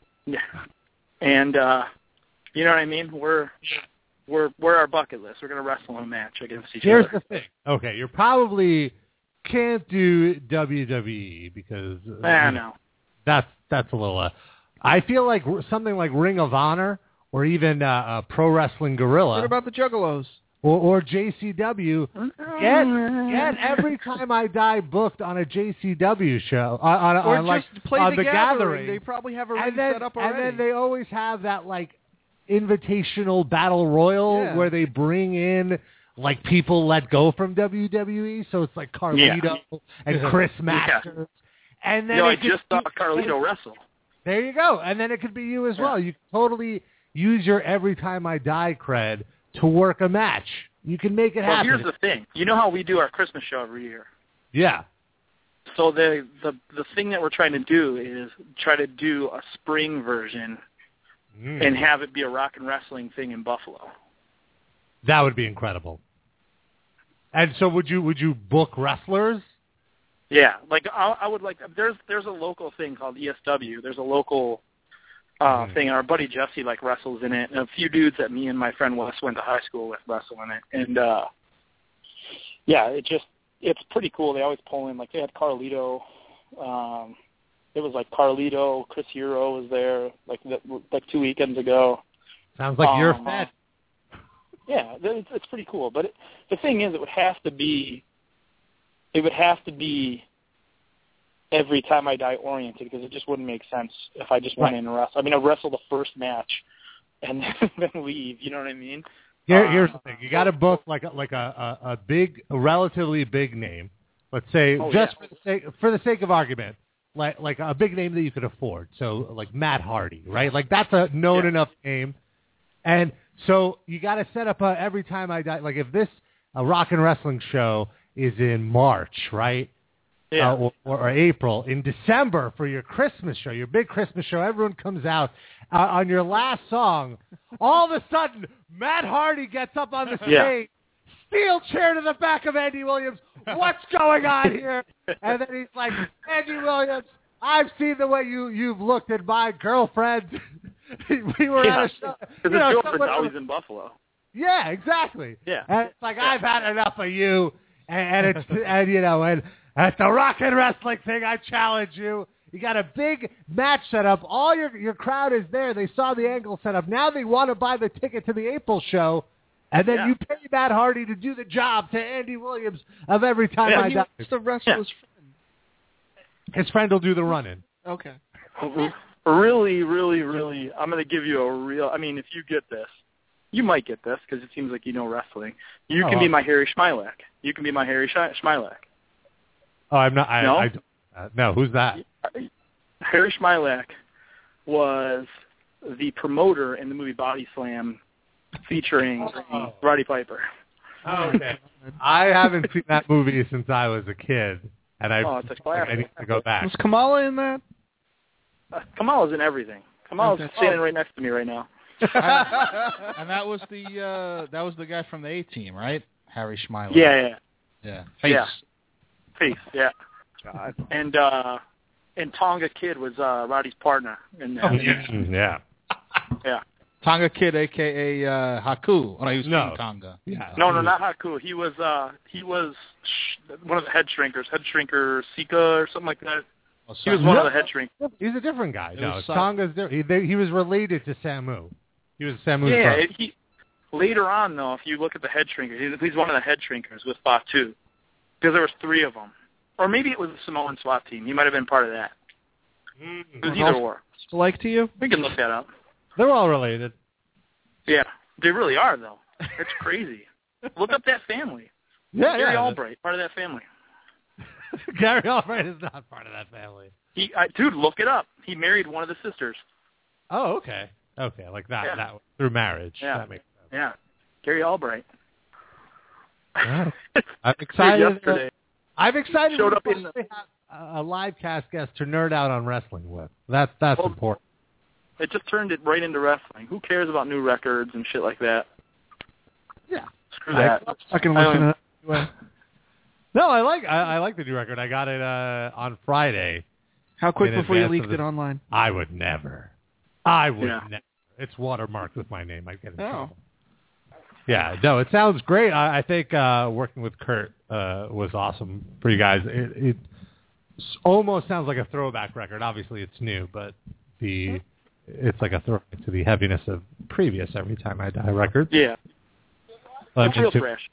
and uh, you know what I mean. We're we're we're our bucket list. We're gonna wrestle in a match against each Here's other. the thing. Okay, you probably can't do W W E because uh, I you know, know. that's that's a little. Uh, I feel like r- something like Ring of Honor or even uh, uh, Pro Wrestling Guerrilla. What about the Juggalos? Or, or J C W, get get Every Time I Die booked on a J C W show on, on, Or on just like play on the, the gathering. They probably have a ring and then, set up and already. then they always have that like invitational battle royal Yeah. where they bring in like people let go from W W E, so it's like Carlito and Chris Masters, and then You know, it I could just saw be- Carlito wrestle. There you go, and then it could be you as Yeah. well. You can totally use your Every Time I Die cred to work a match. You can make it Well, happen. here's the thing. You know how we do our Christmas show every year. Yeah. So the the the thing that we're trying to do is try to do a spring version Mm. and have it be a rock and wrestling thing in Buffalo. That would be incredible. And so would you would you book wrestlers? Yeah, like I, I would like. There's there's a local thing called E S W. There's a local uh, Mhm. thing, and our buddy Jesse like wrestles in it, and a few dudes that me and my friend Wes went to high school with wrestle in it, and uh, yeah, it just it's pretty cool. They always pull in like they had Carlito. Um, it was like Carlito, Chris Hero was there like the, like two weekends ago. Sounds like you're Um, fed. Yeah, it's, it's pretty cool. But it, the thing is, it would have to be, it would have to be Every Time I Die oriented because it just wouldn't make sense if I just went Right. in and wrestled. I mean, I wrestle the first match and then leave. You know what I mean? Here, um, here's the thing: you got to book like a, like a, a, a big, a relatively big name. Let's say, Oh, just yeah. for the sake for the sake of argument, like like a big name that you could afford. So like Matt Hardy, right? Like that's a known Yeah. enough name. And so you got to set up a Every Time I Die. Like if this a rock and wrestling show is in March, right? Yeah. Uh, or, or, or April, in December for your Christmas show, your big Christmas show, everyone comes out. Uh, on your last song, all of a sudden, Matt Hardy gets up on the stage, Yeah. steel chair to the back of Andy Williams. What's going on here? And then he's like, Andy Williams, I've seen the way you, you've looked at my girlfriend. we were yeah. at a show. Because you know, it's someone- always in Buffalo. yeah, exactly. Yeah. And it's like, I've had enough of you. And, and it's, and you know, and at the rock and wrestling thing, I challenge you. You got a big match set up. All your your crowd is there. They saw the angle set up. Now they want to buy the ticket to the April show. And then Yeah. you pay Matt Hardy to do the job to Andy Williams of Every Time Yeah, I he Die. wants to wrestle Yeah. his friend. His friend will do the running. Okay. Really, really, really, I'm going to give you a real, I mean, if you get this, you might get this because it seems like you know wrestling. You Oh, can be well. my Harry Schmilak. You can be my Harry Sch- Schmilak. Oh, I'm not. I, No? I, Uh, no, who's that? Harry Schmilak was the promoter in the movie Body Slam featuring Oh. Roddy Piper. Oh, okay. I haven't seen that movie since I was a kid, and I, Oh, it's a classic. I need to go back. Was Kamala in that? Uh, Kamala's in everything. Kamala's Okay. standing right next to me right now. And that was the uh, that was the guy from the A-Team, right? Harry Schmilak. Yeah, yeah. Yeah. Face. Yeah. Face, yeah. God. And uh, and Tonga Kid was uh, Roddy's partner in that. Oh, yeah. yeah. Yeah. Tonga Kid, a k a. Uh, Haku. Oh, no, he was No. King Tonga. Yeah. No, no, not Haku. He was uh, he was sh- one of the head shrinkers, head shrinker Sika or something like that. Oh, He was Sam- one of the head shrinkers. He's a different guy. It No, was Sa- Tonga's different. He, they, he was related to Samu. He was Samu's Yeah, brother. it, he later on though, if you look at the head shrinkers, he, he's one of the head shrinkers with Fatu, because there was three of them, or maybe it was the Samoan SWAT team. He might have been part of that. It was either or. Like to you? We can look that up. They're all related. Yeah, they really are though. It's crazy. Look up that family. Yeah, Gary yeah. Albright, part of that family. Gary Albright is not part of that family. He, I, dude, look it up. He married one of the sisters. Oh, okay. Okay, like that. Yeah. That through marriage. Yeah. That makes sense. Yeah, Gary Albright. Wow. I'm excited. Yesterday. I'm excited. Showed we up in the- finally have a live cast guest to nerd out on wrestling with. That's that's Well, important. It just turned it right into wrestling. Who cares about new records and shit like that? Yeah. Screw that. I can I listen don't- to that. No, I like I, I like the new record. I got it uh, on Friday. How quick In before you advance leaked of the- it online? I would never. I would Yeah. never. It's watermarked with my name. I'd get in Oh. trouble. Yeah, no, it sounds great. I, I think uh, working with Kurt uh, was awesome for you guys. It, it s- almost sounds like a throwback record. Obviously, it's new, but the it's like a throwback to the heaviness of previous Every Time I Die records. Yeah, Uh, it's real just to- fresh.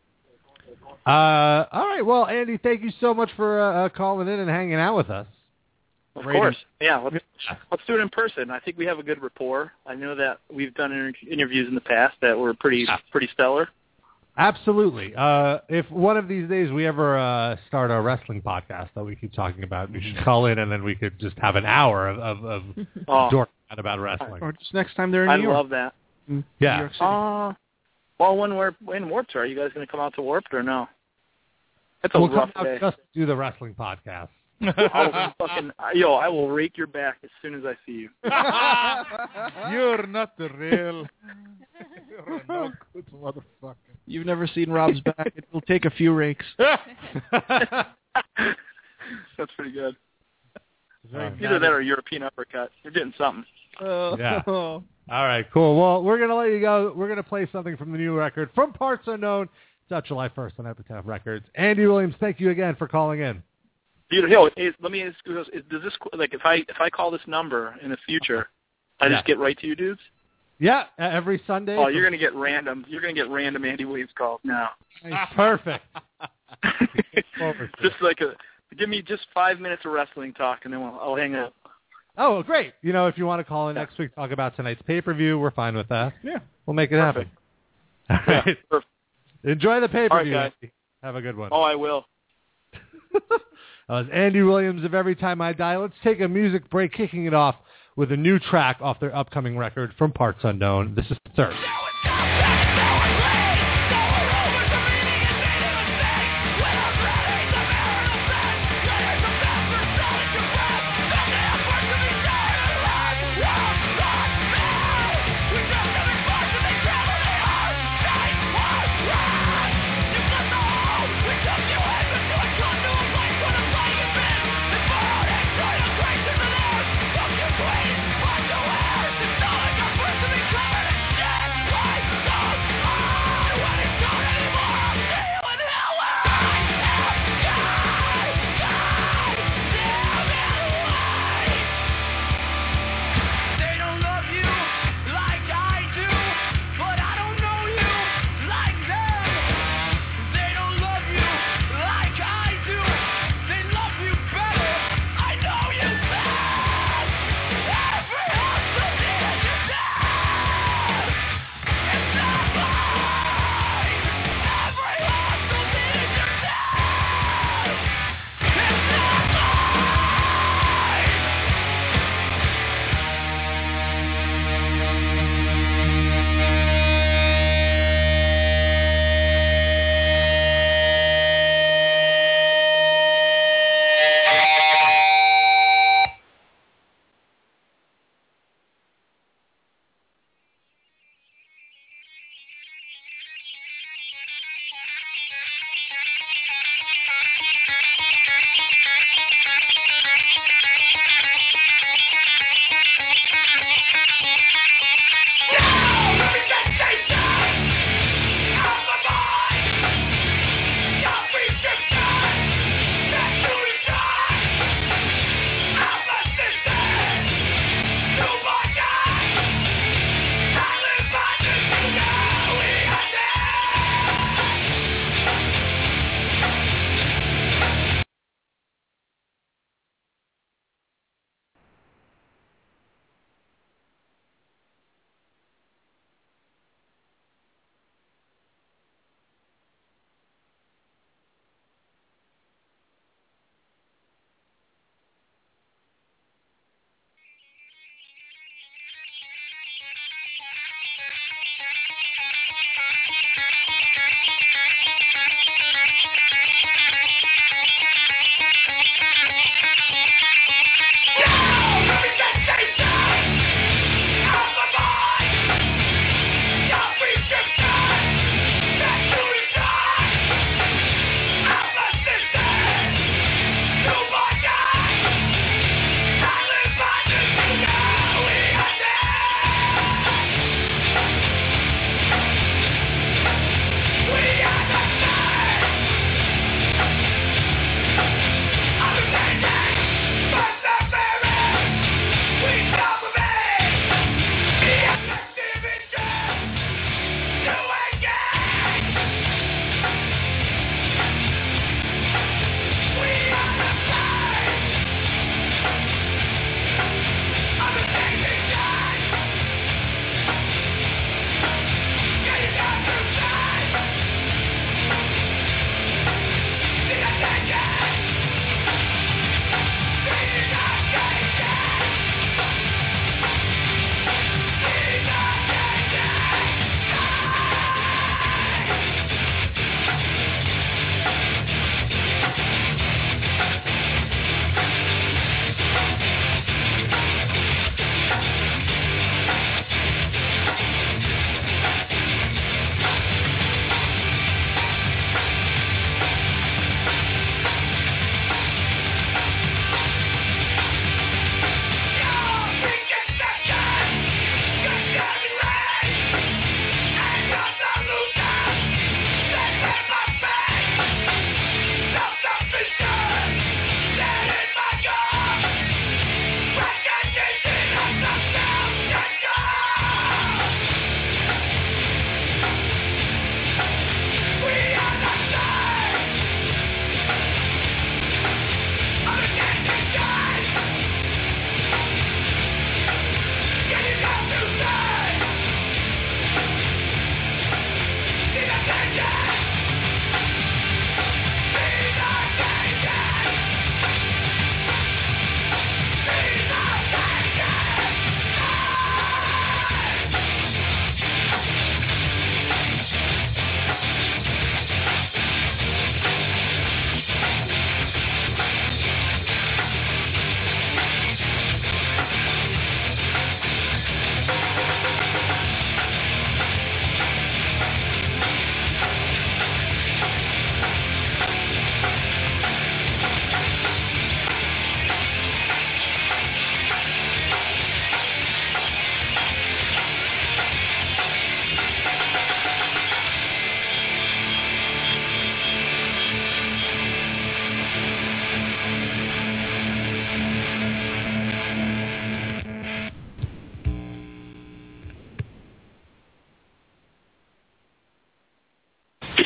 Uh, all right. Well, Andy, thank you so much for uh, uh, calling in and hanging out with us. Of Great. course. Yeah, let's let's do it in person. I think we have a good rapport. I know that we've done inter- interviews in the past that were pretty pretty stellar. Absolutely. Uh, if one of these days we ever uh, start our wrestling podcast that we keep talking about, we should call in and then we could just have an hour of, of, of Oh. dorking out about wrestling. Or just next time they're in I New York. love that. In Yeah. New York City. Uh, well, when we're in Warped, are you guys going to come out to Warped or no? It's a We'll rough come out day. just to do the wrestling podcast. I'll fucking yo, I will rake your back as soon as I see you. You're not the real. You're a no good motherfucker. You've never seen Rob's back. It will take a few rakes. That's pretty good. Uh, Either that or a European uppercut. You're getting something. Yeah. All right, cool. Well, we're going to let you go. We're going to play something from the new record, From Parts Unknown. It's out July first on Epitaph Records. Andy Williams, thank you again for calling in. Dude, yo, is, let me ask you this: is, does this like if I if I call this number in the future, I Yeah. just get right to you dudes? Yeah, uh, every Sunday. Oh, you're gonna get random. You're gonna get random Andy Williams calls now. Perfect. Just like a give me just five minutes of wrestling talk, and then we'll, I'll hang up. Oh, great. You know, if you want to call in next week, talk about tonight's pay-per-view, we're fine with that. Yeah. We'll make it happen. All Yeah, right. perfect. Enjoy the pay-per-view. All right, Andy. Have a good one. Oh, I will. That was Andy Williams of Every Time I Die. Let's take a music break, kicking it off with a new track off their upcoming record, From Parts Unknown. This is Thirst. It's not like a person to be covered in shit. Right?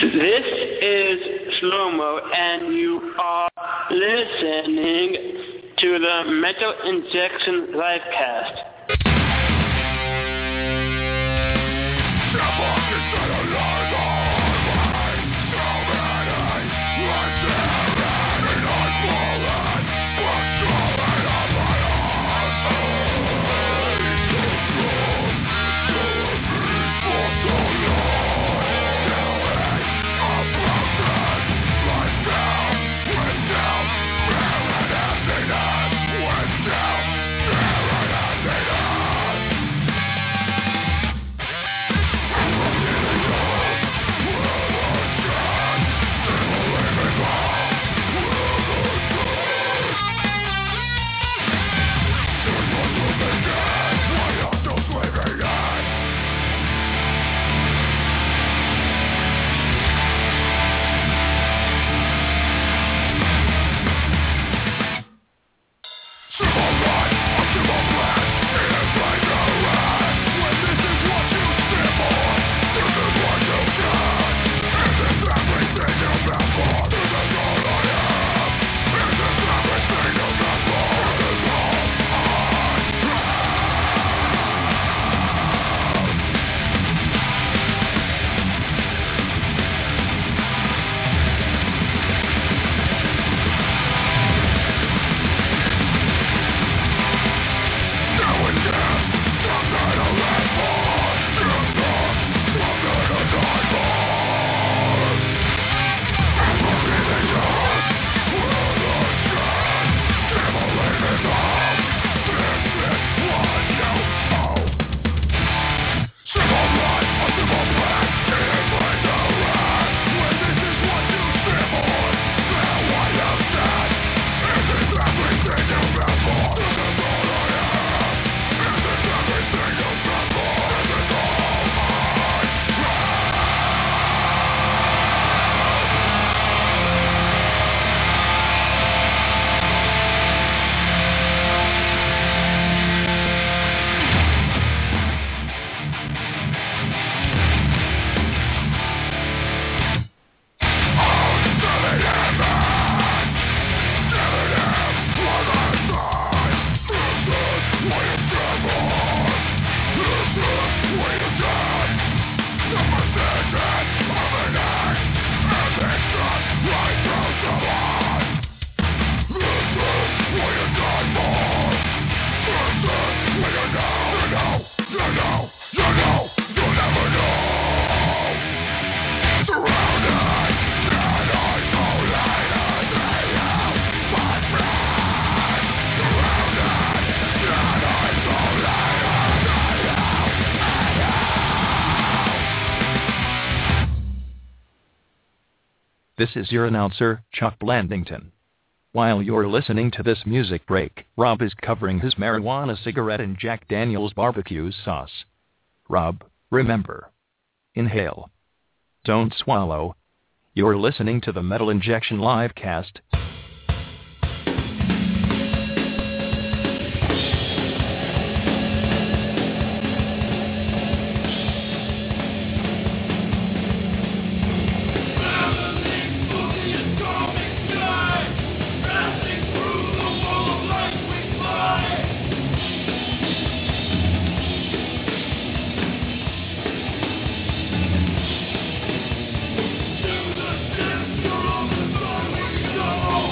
This is Shlomo, and you are listening to the Metal Injection Livecast. This is your announcer, Chuck Blandington. While you're listening to this music break, Rob is covering his marijuana cigarette in Jack Daniel's barbecue sauce. Rob, remember. Inhale. Don't swallow. You're listening to the Metal Injection Livecast. To the center of the sun we go.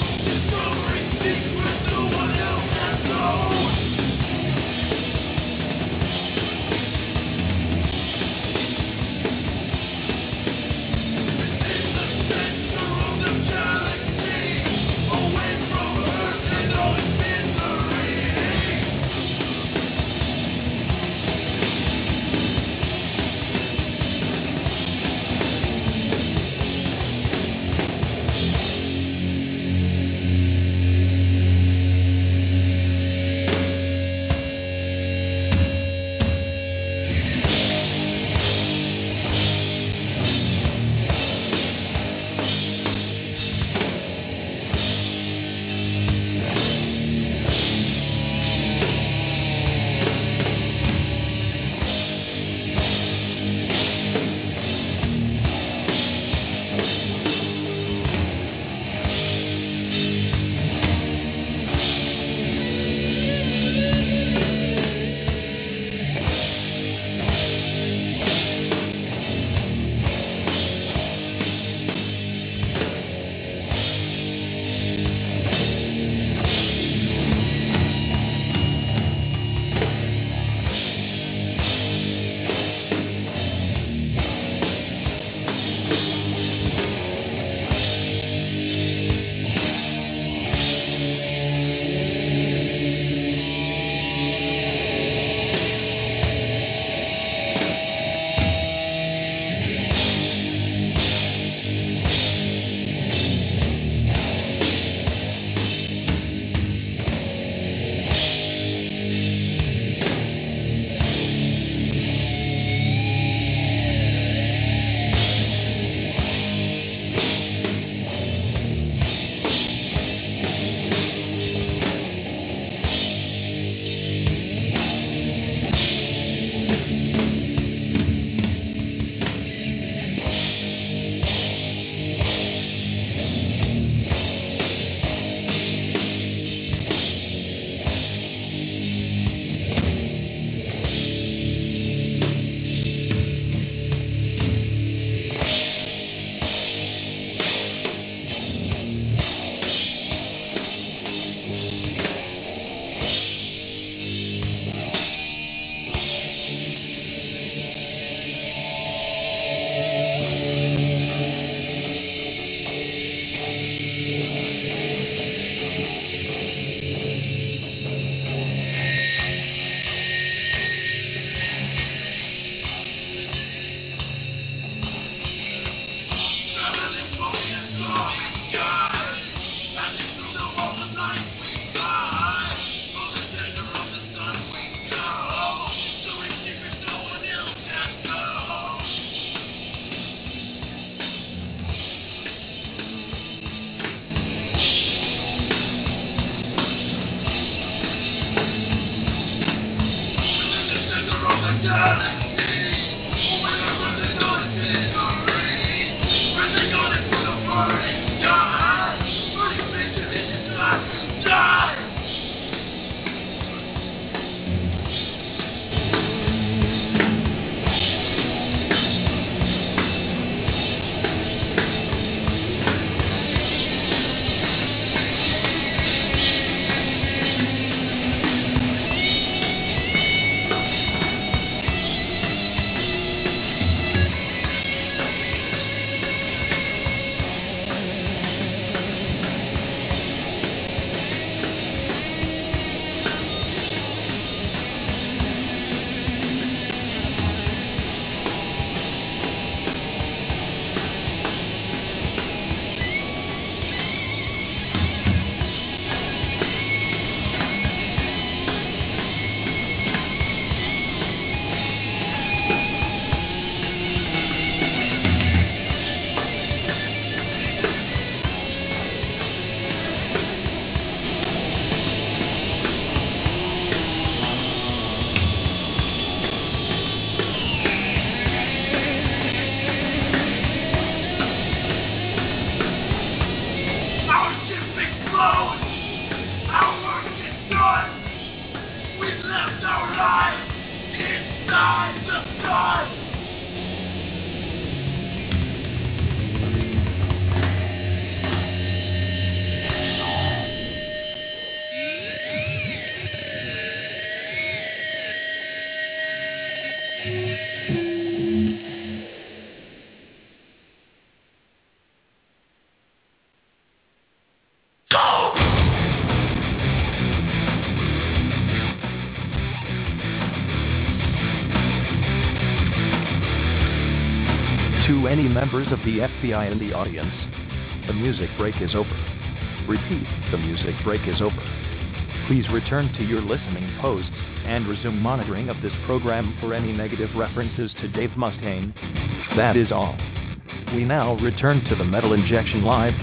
To any members of the F B I in the audience, the music break is over. Repeat, the music break is over. Please return to your listening posts and resume monitoring of this program for any negative references to Dave Mustaine. That is all. We now return to the Metal Injection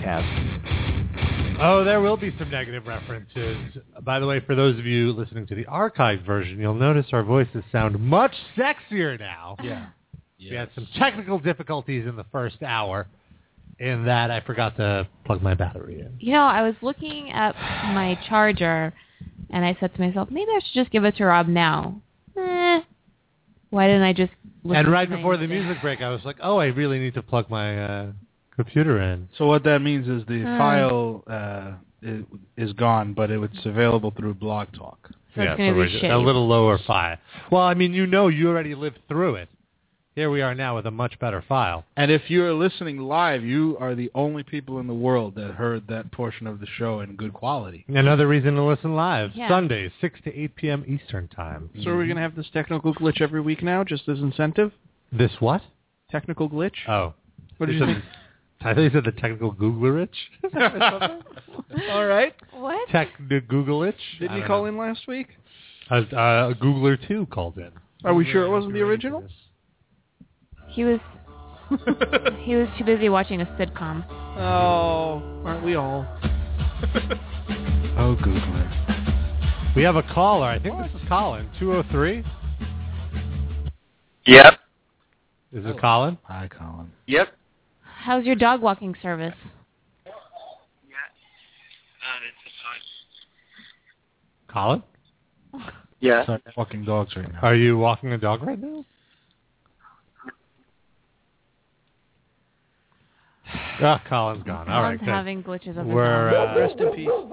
Livecast. Oh, there will be some negative references. By the way, for those of you listening to the archived version, you'll notice our voices sound much sexier now. Yeah. Yes. We had some technical difficulties in the first hour in that I forgot to plug my battery in. You know, I was looking at my charger, and I said to myself, maybe I should just give it to Rob now. Eh. Why didn't I just listen And right to before the music break, I was like, oh, I really need to plug my uh, computer in. So what that means is the Hmm. file uh, is, is gone, but it, it's available through Blog Talk. So yeah, it's going to so be we're- shitty. a little lower file. Well, I mean, you know you already lived through it. Here we are now with a much better file. And if you're listening live, you are the only people in the world that heard that portion of the show in good quality. Another reason to listen live. Yeah. Sundays, six to eight p.m. Eastern Time. So are we going to have this technical glitch every week now, just as incentive? This what? Technical glitch? Oh. What did You you said- think? I thought you said the technical Googlerich. All right. What? Tech the Googleich. Didn't you call in last week? Uh, uh, a Googler two called in. Are we sure it wasn't the original? He was he was too busy watching a sitcom. Oh, aren't we all? Oh, Googler. We have a caller. I think this is Colin. two oh three? Yep. Is it Colin? Hi, Colin. Yep. How's your dog walking service? Colin? Yeah. Sorry, walking dogs right now. Are you walking a dog right now? Ah, Colin's gone. All right, Colin's good. having glitches of his We're, own. uh, Rest in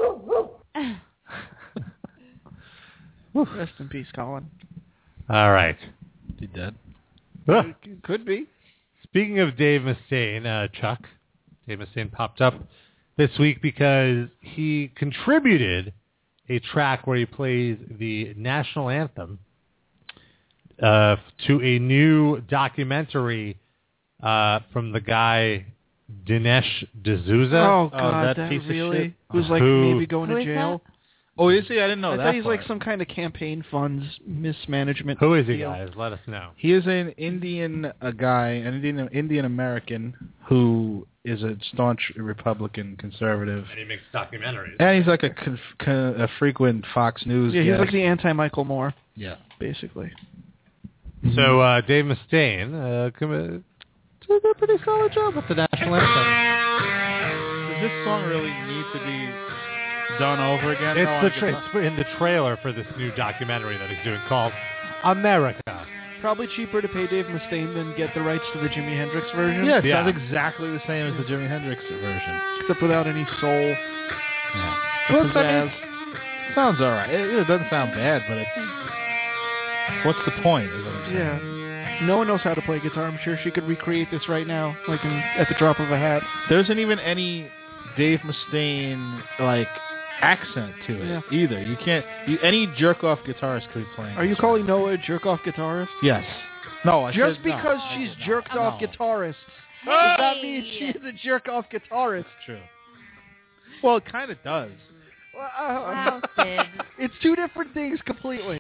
peace. Rest in peace, Colin. All right. Is he dead? Ah. Could be. Speaking of Dave Mustaine, uh, Chuck, Dave Mustaine popped up this week because he contributed a track where he plays the national anthem uh, to a new documentary uh, from the guy Dinesh D'Souza. Oh, Oh, God, that that, piece of really? shit. Who's like Who- maybe going Who to is jail? Oh, is he? I didn't know I that thought he's part. like some kind of campaign funds mismanagement. Who is he, deal. guys? Let us know. He is an Indian a guy, an Indian Indian American who is a staunch Republican conservative, And he makes documentaries. and he's like a, conf, con, a frequent Fox News. Yeah, he's guest. like the anti-Michael Moore, yeah. basically. So uh, Dave Mustaine uh, commi- did a pretty solid job with the national anthem. Does this song really need to be done over again? It's, No, the I tra- guess it's in the trailer for this new documentary that he's doing called America. Probably cheaper to pay Dave Mustaine than get the rights to the Jimi Hendrix version. Yeah, it Yeah. sounds exactly the same as the Jimi Hendrix version. Except without any soul. Yeah. or Well, I pizzazz. mean, sounds all right. It, it doesn't sound bad, but it's... What's the point? Is what I'm saying. Yeah. No one knows how to play guitar. I'm sure she could recreate this right now, like in, at the drop of a hat. There isn't even any Dave Mustaine, like, accent to it Yeah. either. You can't... You, any jerk-off guitarist could be playing Are you this. calling Noah a jerk-off guitarist? Yes. No, I Just should, no, because I she's did not. jerked off No. guitarist does not mean she is a jerk off guitarist. True. Well, it kind of does. Well, uh, Wow, Sid. It's two different things completely.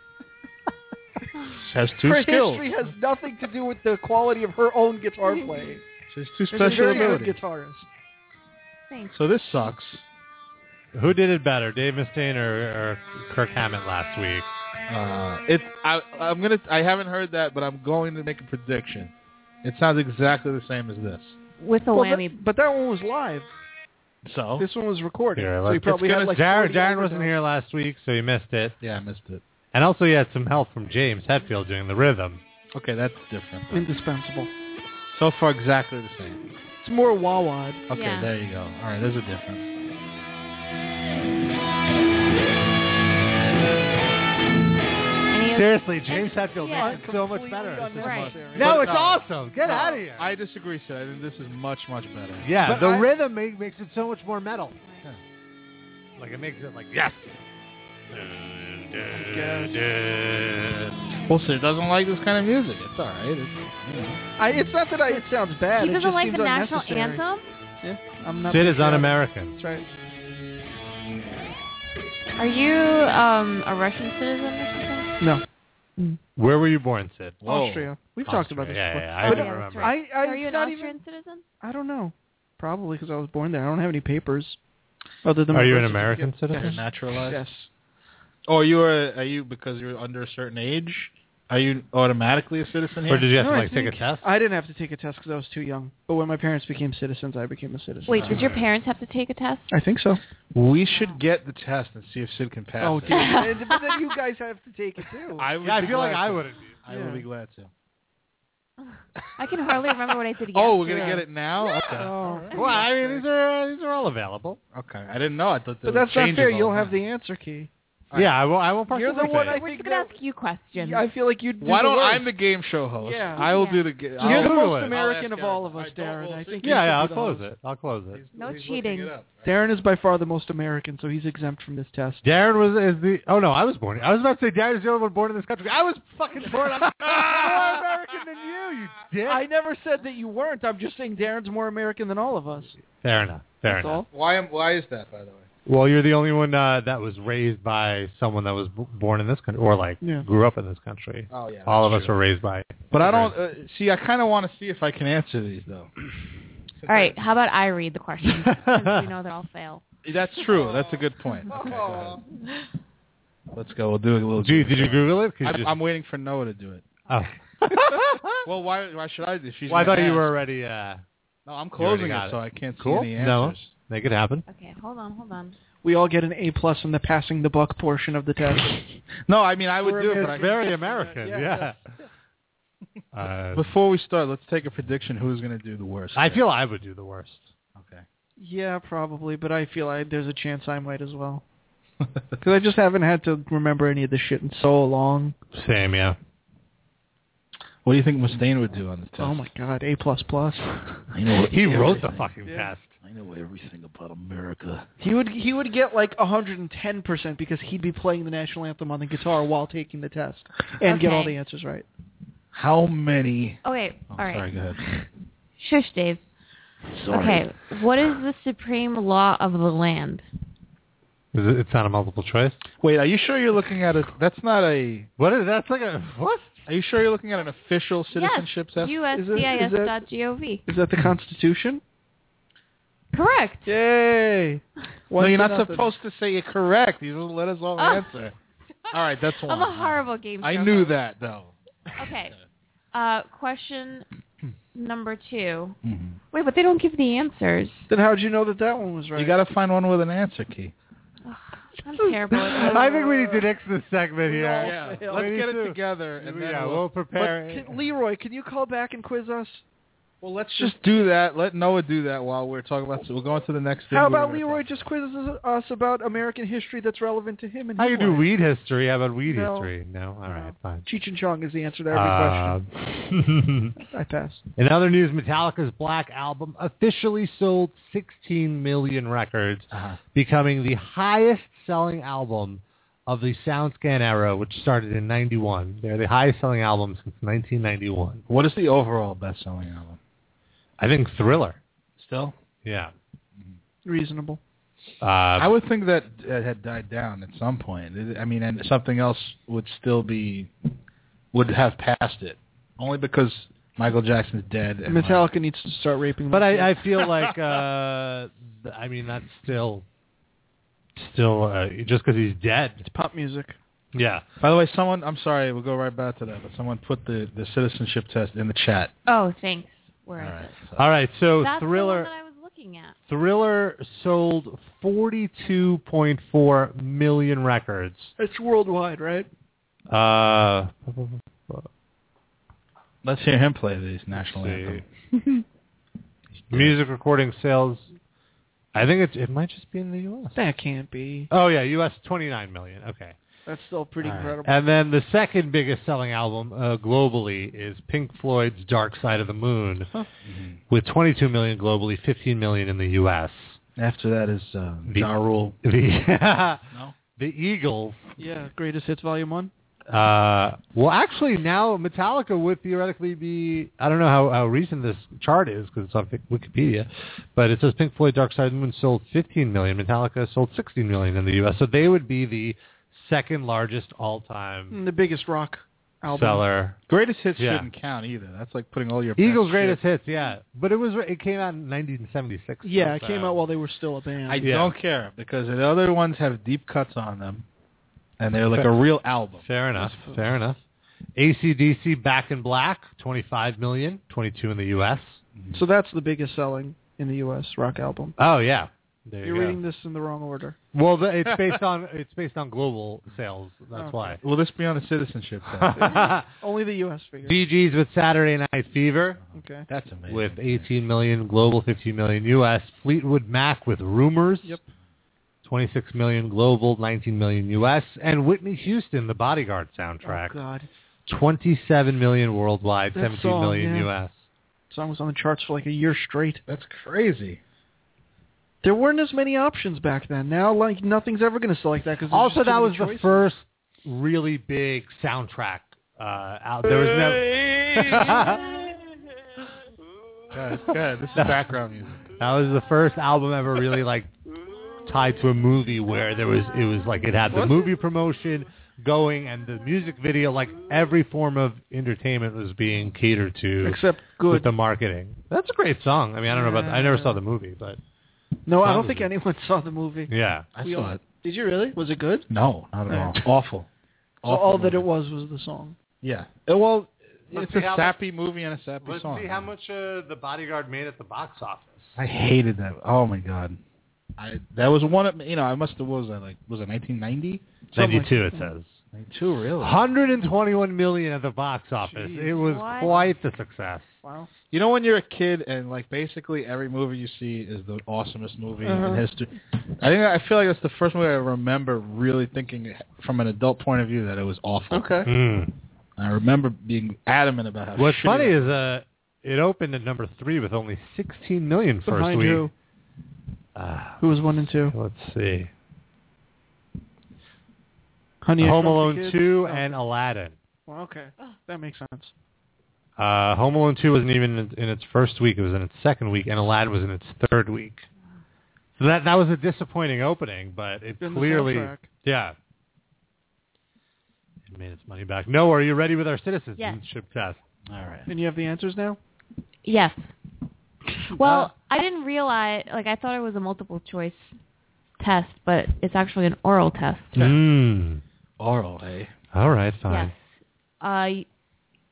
She has two her skills. history has nothing to do with the quality of her own guitar playing. She has two She's a special very abilities. good guitarist. Thanks. So this sucks. Who did it better, Dave Mustaine or, or Kirk Hammett last week? Uh, it. I, I'm gonna. I haven't heard that, but I'm going to make a prediction. It sounds exactly the same as this. With the Well, whammy. that- but that one was live. So This one was recorded. Here, so he let's- probably it's had gonna- like Darren, forty Darren wasn't overdubs. here last week, so he missed it. yeah, I missed it. And also he had some help from James Hetfield doing the rhythm. Okay, that's different. Indispensable. So far, exactly the same. It's more wah-wah. Okay, Yeah. there you go. All right, there's a difference. Any of- Seriously, James Hetfield Yeah. makes it so much better. Right. No, But it's no. awesome. Get No, out of here. I disagree, Sid. I think this is much, much better. yeah, But the I- rhythm make, makes it so much more metal. Yeah. Like it makes it like yes. Well, Sid doesn't like this kind of music. It's all right. It's, you know. I, it's not that I, it sounds bad. He it doesn't just like seems the national unnecessary. anthem? Yeah, I'm not. Sid big is fan. un-American. That's right. Are you um, a Russian citizen or something? No, Where were you born, Sid? Whoa. Austria. We've talked about this Yeah, before. yeah, yeah, I But do yeah, that's remember. right. I, I, Are you it's an not Austrian even, citizen? I don't know. Probably because I was born there. I don't have any papers. Other than Are my you an birth American certificate. citizen? You're naturalized. Yes. Oh, you are. Are you because you're under a certain age? Are you automatically a citizen here? Or did you have No, to I like take a think- test? I didn't have to take a test because I was too young. But when my parents became citizens, I became a citizen. Wait, did your parents have to take a test? I think so. We should get the test and see if Sid can pass. Oh, it. dude. And- but then you guys have to take it too. I would Yeah, I be feel like glad I to. wouldn't be. I Yeah. would be glad to. I can hardly remember what I did. Oh, we're yesterday. gonna get it now. Okay. Oh. Well, I mean, these are these are all available. Okay. I didn't know. I thought. But that's not fair. You'll have the answer key. Yeah, I will. I will You're participate. the one I We're think just gonna that, ask you questions. I feel like you'd do Why the don't worst. I'm the game show host? Yeah. I will Yeah. do the. ga- You're I'll- the Google most it. American I'll of ask all of Darren. us, I don't- Darren. we'll I see. think you Yeah, should yeah. be I'll the close host. it. I'll close it. No He's cheating. looking it up. Darren is by far the most American, so he's exempt from this test. Darren was is the. Oh no, I was born. I was about to say Darren's the only one born in this country. I was fucking born. I'm more American than you, you dick. I never said that you weren't. I'm just saying Darren's more American than all of us. Fair enough. Fair That's enough. all. Why am? Why is that, by the way? Well, you're the only one uh, that was raised by someone that was b- born in this country, or like Yeah. grew up in this country. Oh yeah. All of that's us true. were raised by. But I don't uh, see. I kind of want to see if I can answer these though. All right, how about I read the questions? Since we know that I'll fail. That's true. That's a good point. Okay, go ahead. Let's go. We'll do a little. Gee, did you Google it? 'Cause I'm, you just- I'm waiting for Noah to do it. Oh. Well, why? Why should I do? She's Well, I gonna thought you ask. were already. Uh, No, I'm you already closing got it, so I can't cool. see any No, answers. make it happen. Okay, hold on, hold on. We all get an A plus in the passing the buck portion of the test. No, I mean I would do it, It's but I, very American. Yeah, Yeah. Uh, before we start, let's take a prediction. Who's going to do the worst? I feel I would do the worst. Okay. Yeah, probably, but I feel like there's a chance I might as well. Because I just haven't had to remember any of this shit in so long. Same, yeah. What do you think Mustaine would do on this test? Oh my god, A plus plus. I know He wrote the everything. fucking Yeah. test. I know everything about America. He would he would get like one hundred ten percent because he'd be playing the national anthem on the guitar while taking the test and get all Okay. the answers right. How many? Okay, Oh, all right. Sorry, go ahead. Shush, Dave. Sorry. Okay, what is the supreme law of the land? Is it, it's not a multiple choice. Wait, are you sure you're looking at a? That's not a. What is that's like a what? Are you sure you're looking at an official citizenship Yes, test? Is it- is U S C I S that- dot gov. Is that the Constitution? Correct. Yay! No, One you're to not nothing. supposed to say it correct. You just let us all Oh. answer. All right, that's one. I'm a horrible game show I knew host. that though. Okay. Uh, question number two. Mm-hmm. Wait, but they don't give the answers. Then how'd you know that that one was right? You got to find one with an answer key. I'm terrible at this. I think we need to nix this segment here. Yeah, We let's need get to. it together, and then yeah, we'll, we'll prepare. But can, Leroy, can you call back and quiz us? Well, let's just do that. Let Noah do that while we're talking about. So we'll go on to the next thing. How we're about gonna Leroy just quizzes us about American history that's relevant to him and I his can do life? weed history. How about weed No. history? No? All right, fine. Cheech and Chong is the answer to every Uh, question. I pass. In other news, Metallica's Black Album officially sold sixteen million records, Uh-huh. becoming the highest-selling album of the SoundScan era, which started in ninety-one. They're the highest-selling album since nineteen ninety-one. What is the overall best-selling album? I think Thriller. Still? Yeah. Reasonable. Uh, I would think that it had died down at some point. It- I mean, and something else would still be, would have passed it. Only because Michael Jackson's dead. And Metallica like, needs to start raping. But themselves. I, I feel like, uh, th- I mean, that's still, still, uh, just because he's dead. It's pop music. Yeah. By the way, someone, I'm sorry, we'll go right back to that, but someone put the, the citizenship test in the chat. Oh, thanks. Where is All right. it? All right, so That's Thriller. the one that I was looking at. Thriller sold forty-two point four million records. It's worldwide, right? Uh, Let's hear him play these national see. anthem. Music recording sales. I think it's, it might just be in the U S. That can't be. Oh, yeah, U S twenty-nine million. Okay. That's still pretty All right. incredible. And then the second biggest selling album uh, globally is Pink Floyd's Dark Side of the Moon, Huh. with twenty-two million globally, fifteen million in the U S. After that is uh, The- Ja Rule. The, No? the Eagles. Yeah, Greatest Hits Volume One. Uh, well, actually, now Metallica would theoretically be. I don't know how, how recent this chart is because it's on Wikipedia, but it says Pink Floyd Dark Side of the Moon sold fifteen million. Metallica sold sixteen million in the U S. So they would be the second largest all-time Mm, The biggest rock album. seller. Greatest hits Yeah. shouldn't count either. That's like putting all your Eagles' best greatest shit. hits, yeah, but it was it came out in nineteen seventy-six. Yeah, it so- came out while they were still a band. I Yeah. don't care because the other ones have deep cuts on them, and they're like Fair- a real album. Fair enough. Fair enough. A C D C Back in Black, twenty-five million, twenty-two in the U S. So that's the biggest selling in the U S rock album. Oh yeah, there you You're go. reading this in the wrong order. Well, the, it's based on it's based on global sales. That's Okay. why. Will this be on a citizenship test? Only the U S figure. Bee Gees with Saturday Night Fever Okay. That's amazing. with eighteen million global, fifteen million U S. Fleetwood Mac with Rumors. Yep. twenty-six million global, nineteen million U S. And Whitney Houston, the Bodyguard soundtrack. Oh God. twenty-seven million worldwide, That seventeen song, million yeah. U S. Song was on the charts for like a year straight. That's crazy. There weren't as many options back then. Now, like nothing's ever going to sell like that because Also, that was the first really big soundtrack uh, out. There was no. Good, good. This is background music. That was the first album ever really like tied to a movie where there was it was like it had the Was movie promotion going and the music video, like every form of entertainment was being catered to Except with good. the marketing. That's a great song. I mean, I don't know about I never saw the movie, but No, I Song don't is think good. anyone saw the movie. yeah. I We saw all- it. Did you really? Was it good? No, not at No. all. Awful. So Awful all that movie. it was was the song. Yeah. Uh, well, Let's it's see a how much- sappy movie and a sappy Let's song. see how much uh, the Bodyguard made at the box office. I hated that. Oh my god. I that was one of you know I must have what was that like was it nineteen ninety? ninety-two, it says. ninety-two really. one hundred twenty-one million at the box office. Jeez. It was What? quite the success. Wow. You know when you're a kid and like basically every movie you see is the awesomest movie Uh-huh. in history. I think I feel like that's the first movie I remember really thinking from an adult point of view that it was awful. Okay. Mm. I remember being adamant about how. What's shitty funny it is uh, it opened at number three with only sixteen million first Behind week. who? Uh, Who was one and two? let's see. Honey, I Home Shrunk the Alone Kids? two Oh. and Aladdin. Well, okay, that makes sense. Uh, Home Alone two wasn't even in, in its first week; it was in its second week, and Aladdin was in its third week. So that that was a disappointing opening, but it Been the clearly, soundtrack. yeah, it made its money back. Noah, are you ready with our citizenship test? All right. And you have the answers now? Yes. Well, Uh, I didn't realize, like, I thought it was a multiple choice test, but it's actually an oral test. Mm. Oral, eh? All right, fine. Yes. Uh,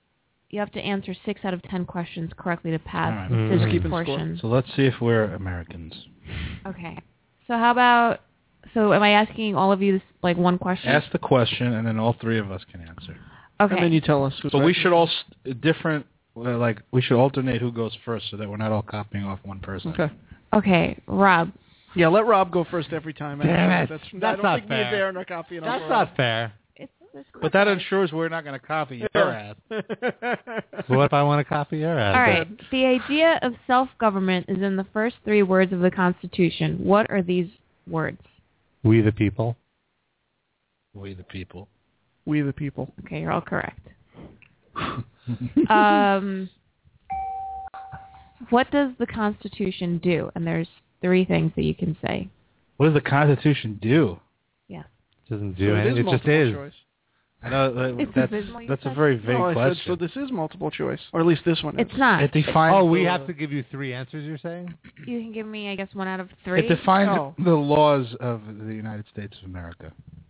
you have to answer six out of ten questions correctly to pass All right. the Mm. physics portion. So let's see if we're Americans. Okay. So how about? So am I asking all of you this, like one question? Ask the question, and then all three of us can answer. Okay. And then you tell us. Who's So right. we should all st- different. Well, like we should alternate who goes first, so that we're not all copying off one person. Okay. Okay, Rob. Yeah, let Rob go first every time. Damn it. That's, I That's don't not think me and fair. Darren are copying off That's Rob. not fair. It's, it's But that ensures we're not going to copy your ass. So what if I want to copy your ass? All right. The idea of self-government is in the first three words of the Constitution. What are these words? We the people. We the people. We the people. Okay, you're all correct. um, what does the Constitution do? And there's three things that you can say. What does the Constitution do? Yeah. It doesn't do So it anything. is It just multiple is. choice. I know that, It's that's abysmal, you that's a said? very vague No, I said, question. so this is multiple choice, or at least this one is. It's not. It defines. Oh, we the, have to give you three answers, you're saying? You can give me, I guess, one out of three. It defines Oh. the laws of the United States of America.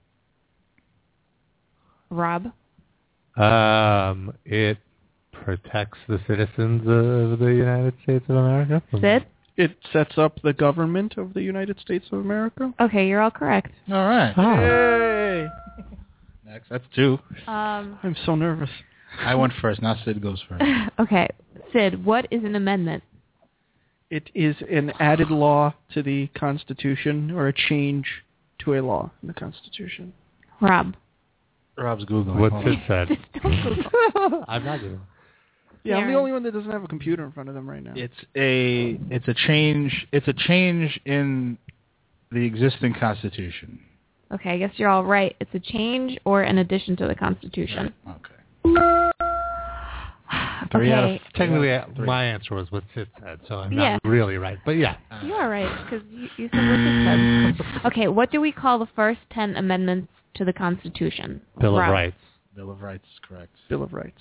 Rob? Um, it protects the citizens of the United States of America. from- Sid? It sets up the government of the United States of America. Okay, you're all correct. All right. Oh. Hey! Next, that's two. Um, I'm so nervous. I went first. Now Sid goes first. okay. Sid, what is an amendment? It is an added law to the Constitution or a change to a law in the Constitution. Rob? Rob's Googling. What Hold Sid on. said. Just don't Google. I'm not doing Yeah, I'm the Darren. only one that doesn't have a computer in front of them right now. It's a it's a change. It's a change in the existing Constitution. Okay, I guess you're all right. It's a change or an addition to the Constitution. Okay. Three out of- Okay. Technically, Yeah, three. my answer was what Sid said, so I'm Yeah. not really right. But yeah. You are right, because you, you said what it said. Okay, what do we call the first ten amendments to the Constitution? Bill Rob? of Rights. Bill of Rights is correct. Bill of Rights.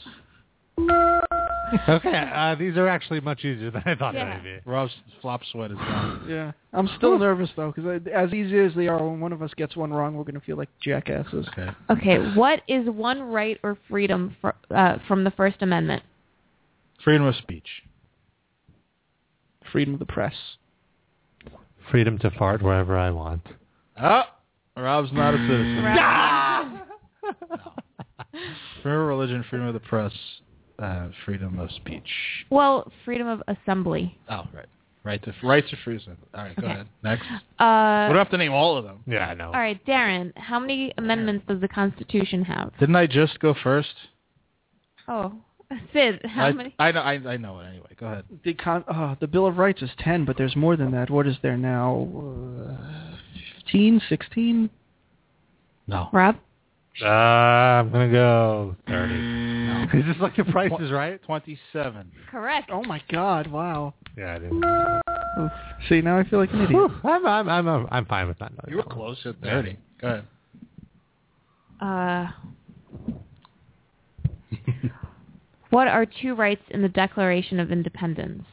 Okay, uh, these are actually much easier than I thought Yeah. they'd be. Rob's flop sweat is gone. Yeah, I'm still nervous though, because as easy as they are, when one of us gets one wrong, we're going to feel like jackasses. Okay. Okay, what is one right or freedom fr- uh, from the First Amendment? Freedom of speech. Freedom of the press. Freedom to fart wherever I want. Oh, Rob's not a citizen. Rob? Freedom of religion, freedom of the press, uh, freedom of speech. Well, freedom of assembly. Oh, right. Right to right to free assembly. All right, go Okay. ahead. Next. Uh, we don't have to name all of them. Yeah, I know. all right, Darren, how many amendments does the Constitution have? Didn't I just go first? Oh, Sid, how I, many? I know. I, I know it anyway. Go ahead. The con- oh, the Bill of Rights is ten, but there's more than that. What is there now? Uh, fifteen, sixteen? No. Rob? Uh, I'm going to go thirty. No. Is this like your price is right? Twenty-seven. Correct. Oh my God! Wow. Yeah, it is. Oof. See, now I feel like an idiot. Whew, I'm, I'm, I'm, I'm, I'm fine with that. You were close at thirty. Go ahead. Uh, what are two rights in the Declaration of Independence?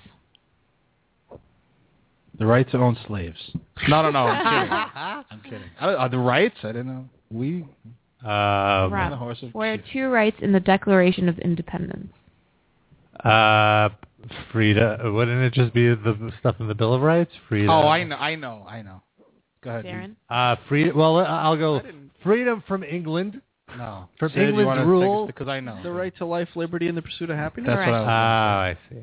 The right to own slaves. No, no, no. I'm kidding. I'm kidding. I, uh, the rights? I didn't know. We. Um, Rob, the horse of what are two rights in the Declaration of Independence? uh, Frida, wouldn't it just be the stuff in the Bill of Rights? Frida. Oh, I know. I know. I know. Go ahead. Darren? Uh, free. Well, I'll go. Freedom from England. No. From Sid, you England's wanna take rule. a- Because I know. The right to life, liberty, and the pursuit of happiness. That's what I Oh, was. I see.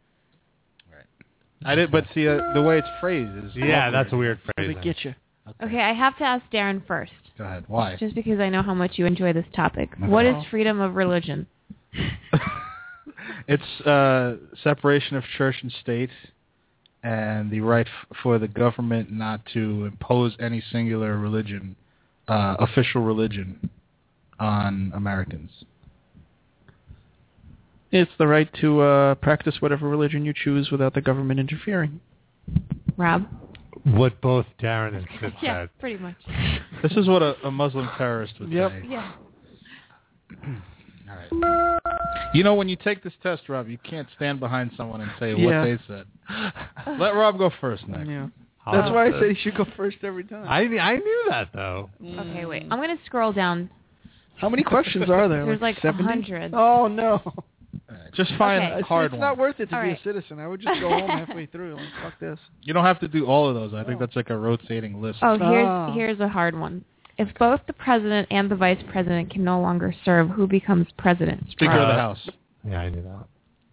I did, but see, uh, the way it's phrased is. Yeah, that's a weird They phrase. get you. Okay, I have to ask Darren first, Go ahead. Why? just because I know how much you enjoy this topic. Okay. What is freedom of religion? It's uh, separation of church and state, and the right f- for the government not to impose any singular religion, uh, official religion, on Americans. It's the right to uh, practice whatever religion you choose without the government interfering. Rob? What both Darren and Sid Yeah, said. pretty much. This is what a, a Muslim terrorist would Yep. say. Yeah. All right. You know, when you take this test, Rob, you can't stand behind someone and say Yeah. what they said. Let Rob go first next. Yeah. That's why I say you should go first every time. I I knew that though. Okay, wait. I'm going to scroll down. How many questions are there? There's like a seventy? hundred. Oh no. Just find Okay. a hard it's, it's one. not worth it to All be right. a citizen. I would just go home halfway through. Like, fuck this. You don't have to do all of those. I think that's like a rotating list. Oh, here's Ah. here's a hard one. If both the president and the vice president can no longer serve, who becomes president? Speaker of the Uh, House. Yeah, I knew that.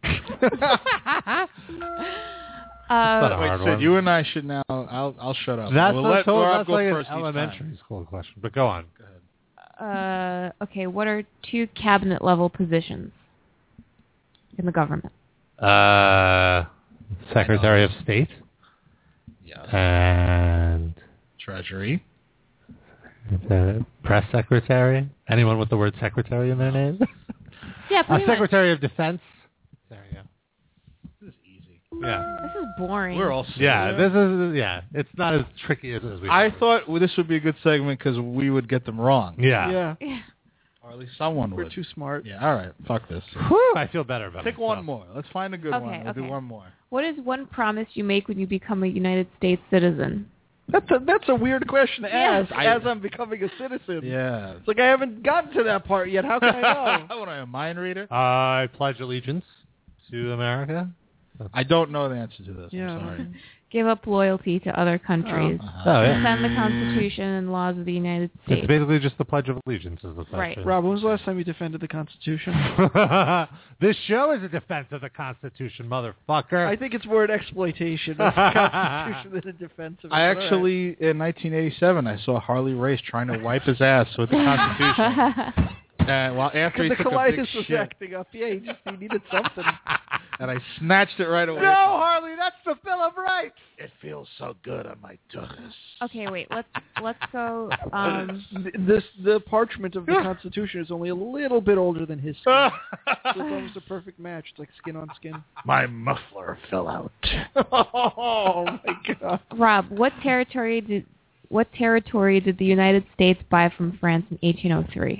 Uh, a Wait, hard Sid, one. you and I should now. I'll I'll shut up. That's, we'll a let total, Rob that's go like first an each elementary time. school question. But go on. Go ahead. uh, okay, what are two cabinet level positions in the government? Uh, Secretary of State Yes. and Treasury. the press secretary. Anyone with the word secretary in their name? Yeah, uh, pretty much. Secretary of Defense. There you go. This is easy. Yeah. This is boring. We're all Yeah, silly. this is yeah. It's not as tricky as, as we. I thought. thought this would be a good segment because we would get them wrong. Yeah. Yeah. Yeah. Or at least someone We're would. too smart. Yeah. All right. Fuck this. Whew, I feel better about it. Pick one more. Let's find a good Okay, one. We'll do okay. one more. What is one promise you make when you become a United States citizen? That's a, that's a weird question to Yeah. ask as I'm becoming a citizen. Yeah. It's like I haven't gotten to that part yet. How can I know? What am I, a mind reader? I pledge allegiance to America. I don't know the answer to this. Yeah. I'm sorry. Give up loyalty to other countries. Uh-huh. Oh yeah. Defend the Constitution and laws of the United States. It's basically just the Pledge of Allegiance is the Right. question. Rob, when was the last time you defended the Constitution? This show is a defense of the Constitution, motherfucker. I think it's more an exploitation of the Constitution than a defense of it. I All right. actually, in nineteen eighty-seven, I saw Harley Race trying to wipe his ass with the Constitution. And while after he the took a big colitis was shit, acting up. Yeah, he just he needed something. and I snatched it right away. no, Harley, that's the Bill of Rights. It feels so good on my tuchus. Okay, wait. Let's let's go. Um, Th- This the parchment of the Constitution is only a little bit older than his skin. So it's almost a perfect match. It's like skin on skin. My muffler fell out. Oh my god! Rob, what territory did what territory did the United States buy from France in eighteen oh three?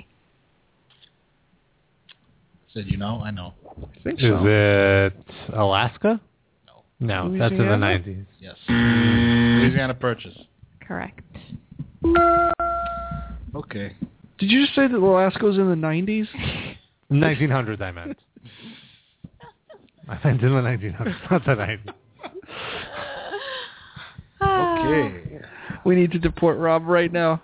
Said, you know, I know. I think Is so. it Alaska? No. No, that's in the Louisiana? nineties. Yes. Louisiana Purchase. Correct. Okay. Did you just say that Alaska was in the nineties? nineteen hundreds, I meant. I meant in the nineteen hundreds, not the nineties. Okay. We need to deport Rob right now.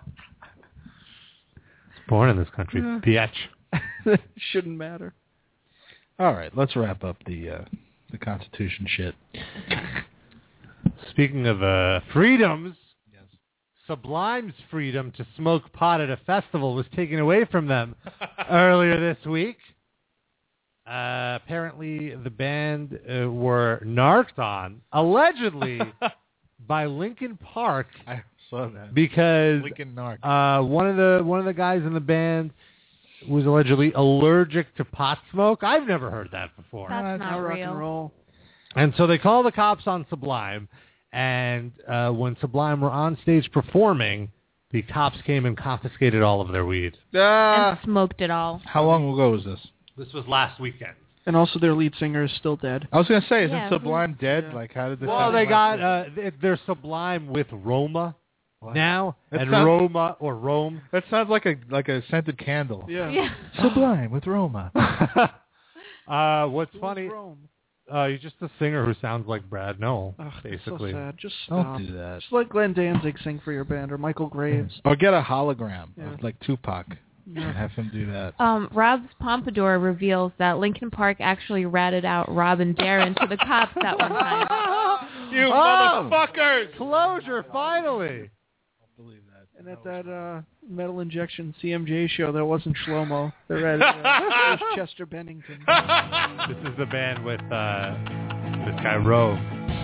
Born in this country, Yeah. bitch. Shouldn't matter. All right, let's wrap up the uh, the Constitution shit. Speaking of uh, freedoms, Yes. Sublime's freedom to smoke pot at a festival was taken away from them earlier this week. Uh, apparently, the band uh, were narked on, allegedly, by Linkin Park I saw that. because Lincoln Narc. uh, one of the one of the guys in the band was allegedly allergic to pot smoke. I've never heard that before. That's That's not rock real. and roll. And so they call the cops on Sublime, and uh, when Sublime were on stage performing, the cops came and confiscated all of their weed. Ah. And smoked it all. How long ago was this? This was last weekend. And also their lead singer is still dead. I was going to say, isn't Yeah, Sublime dead? yeah. Like, how did this Well, happen? they got uh, they- they're Sublime with Roma What? now, That and sounds- Roma or Rome. That sounds like a like a scented candle. Yeah. Yeah. Sublime with Roma. uh, what's Who's funny? Rome? Uh, he's just a singer who sounds like Brad Noel, Ugh, basically. That's so sad. Just stop. Don't do that. Just let Glenn Danzig sing for your band or Michael Graves. Or get a hologram Yeah. of like Tupac Yeah. and have him do that. Um, Rob's Pompadour reveals that Linkin Park actually ratted out Rob and Darren to the cops that one time. You Oh! motherfuckers! Closure, finally. Believe that. And at that uh, Metal Injection C M J show, that wasn't Shlomo. They read uh, it was Chester Bennington. This is the band with uh, this guy Roe.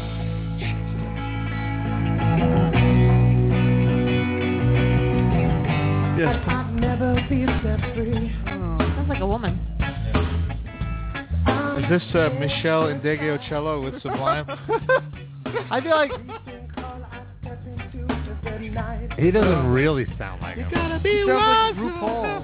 Yes. Sounds like a woman. Is this uh, Michelle Indegliocello with Sublime? I feel like he doesn't really sound like him. He sounds like RuPaul.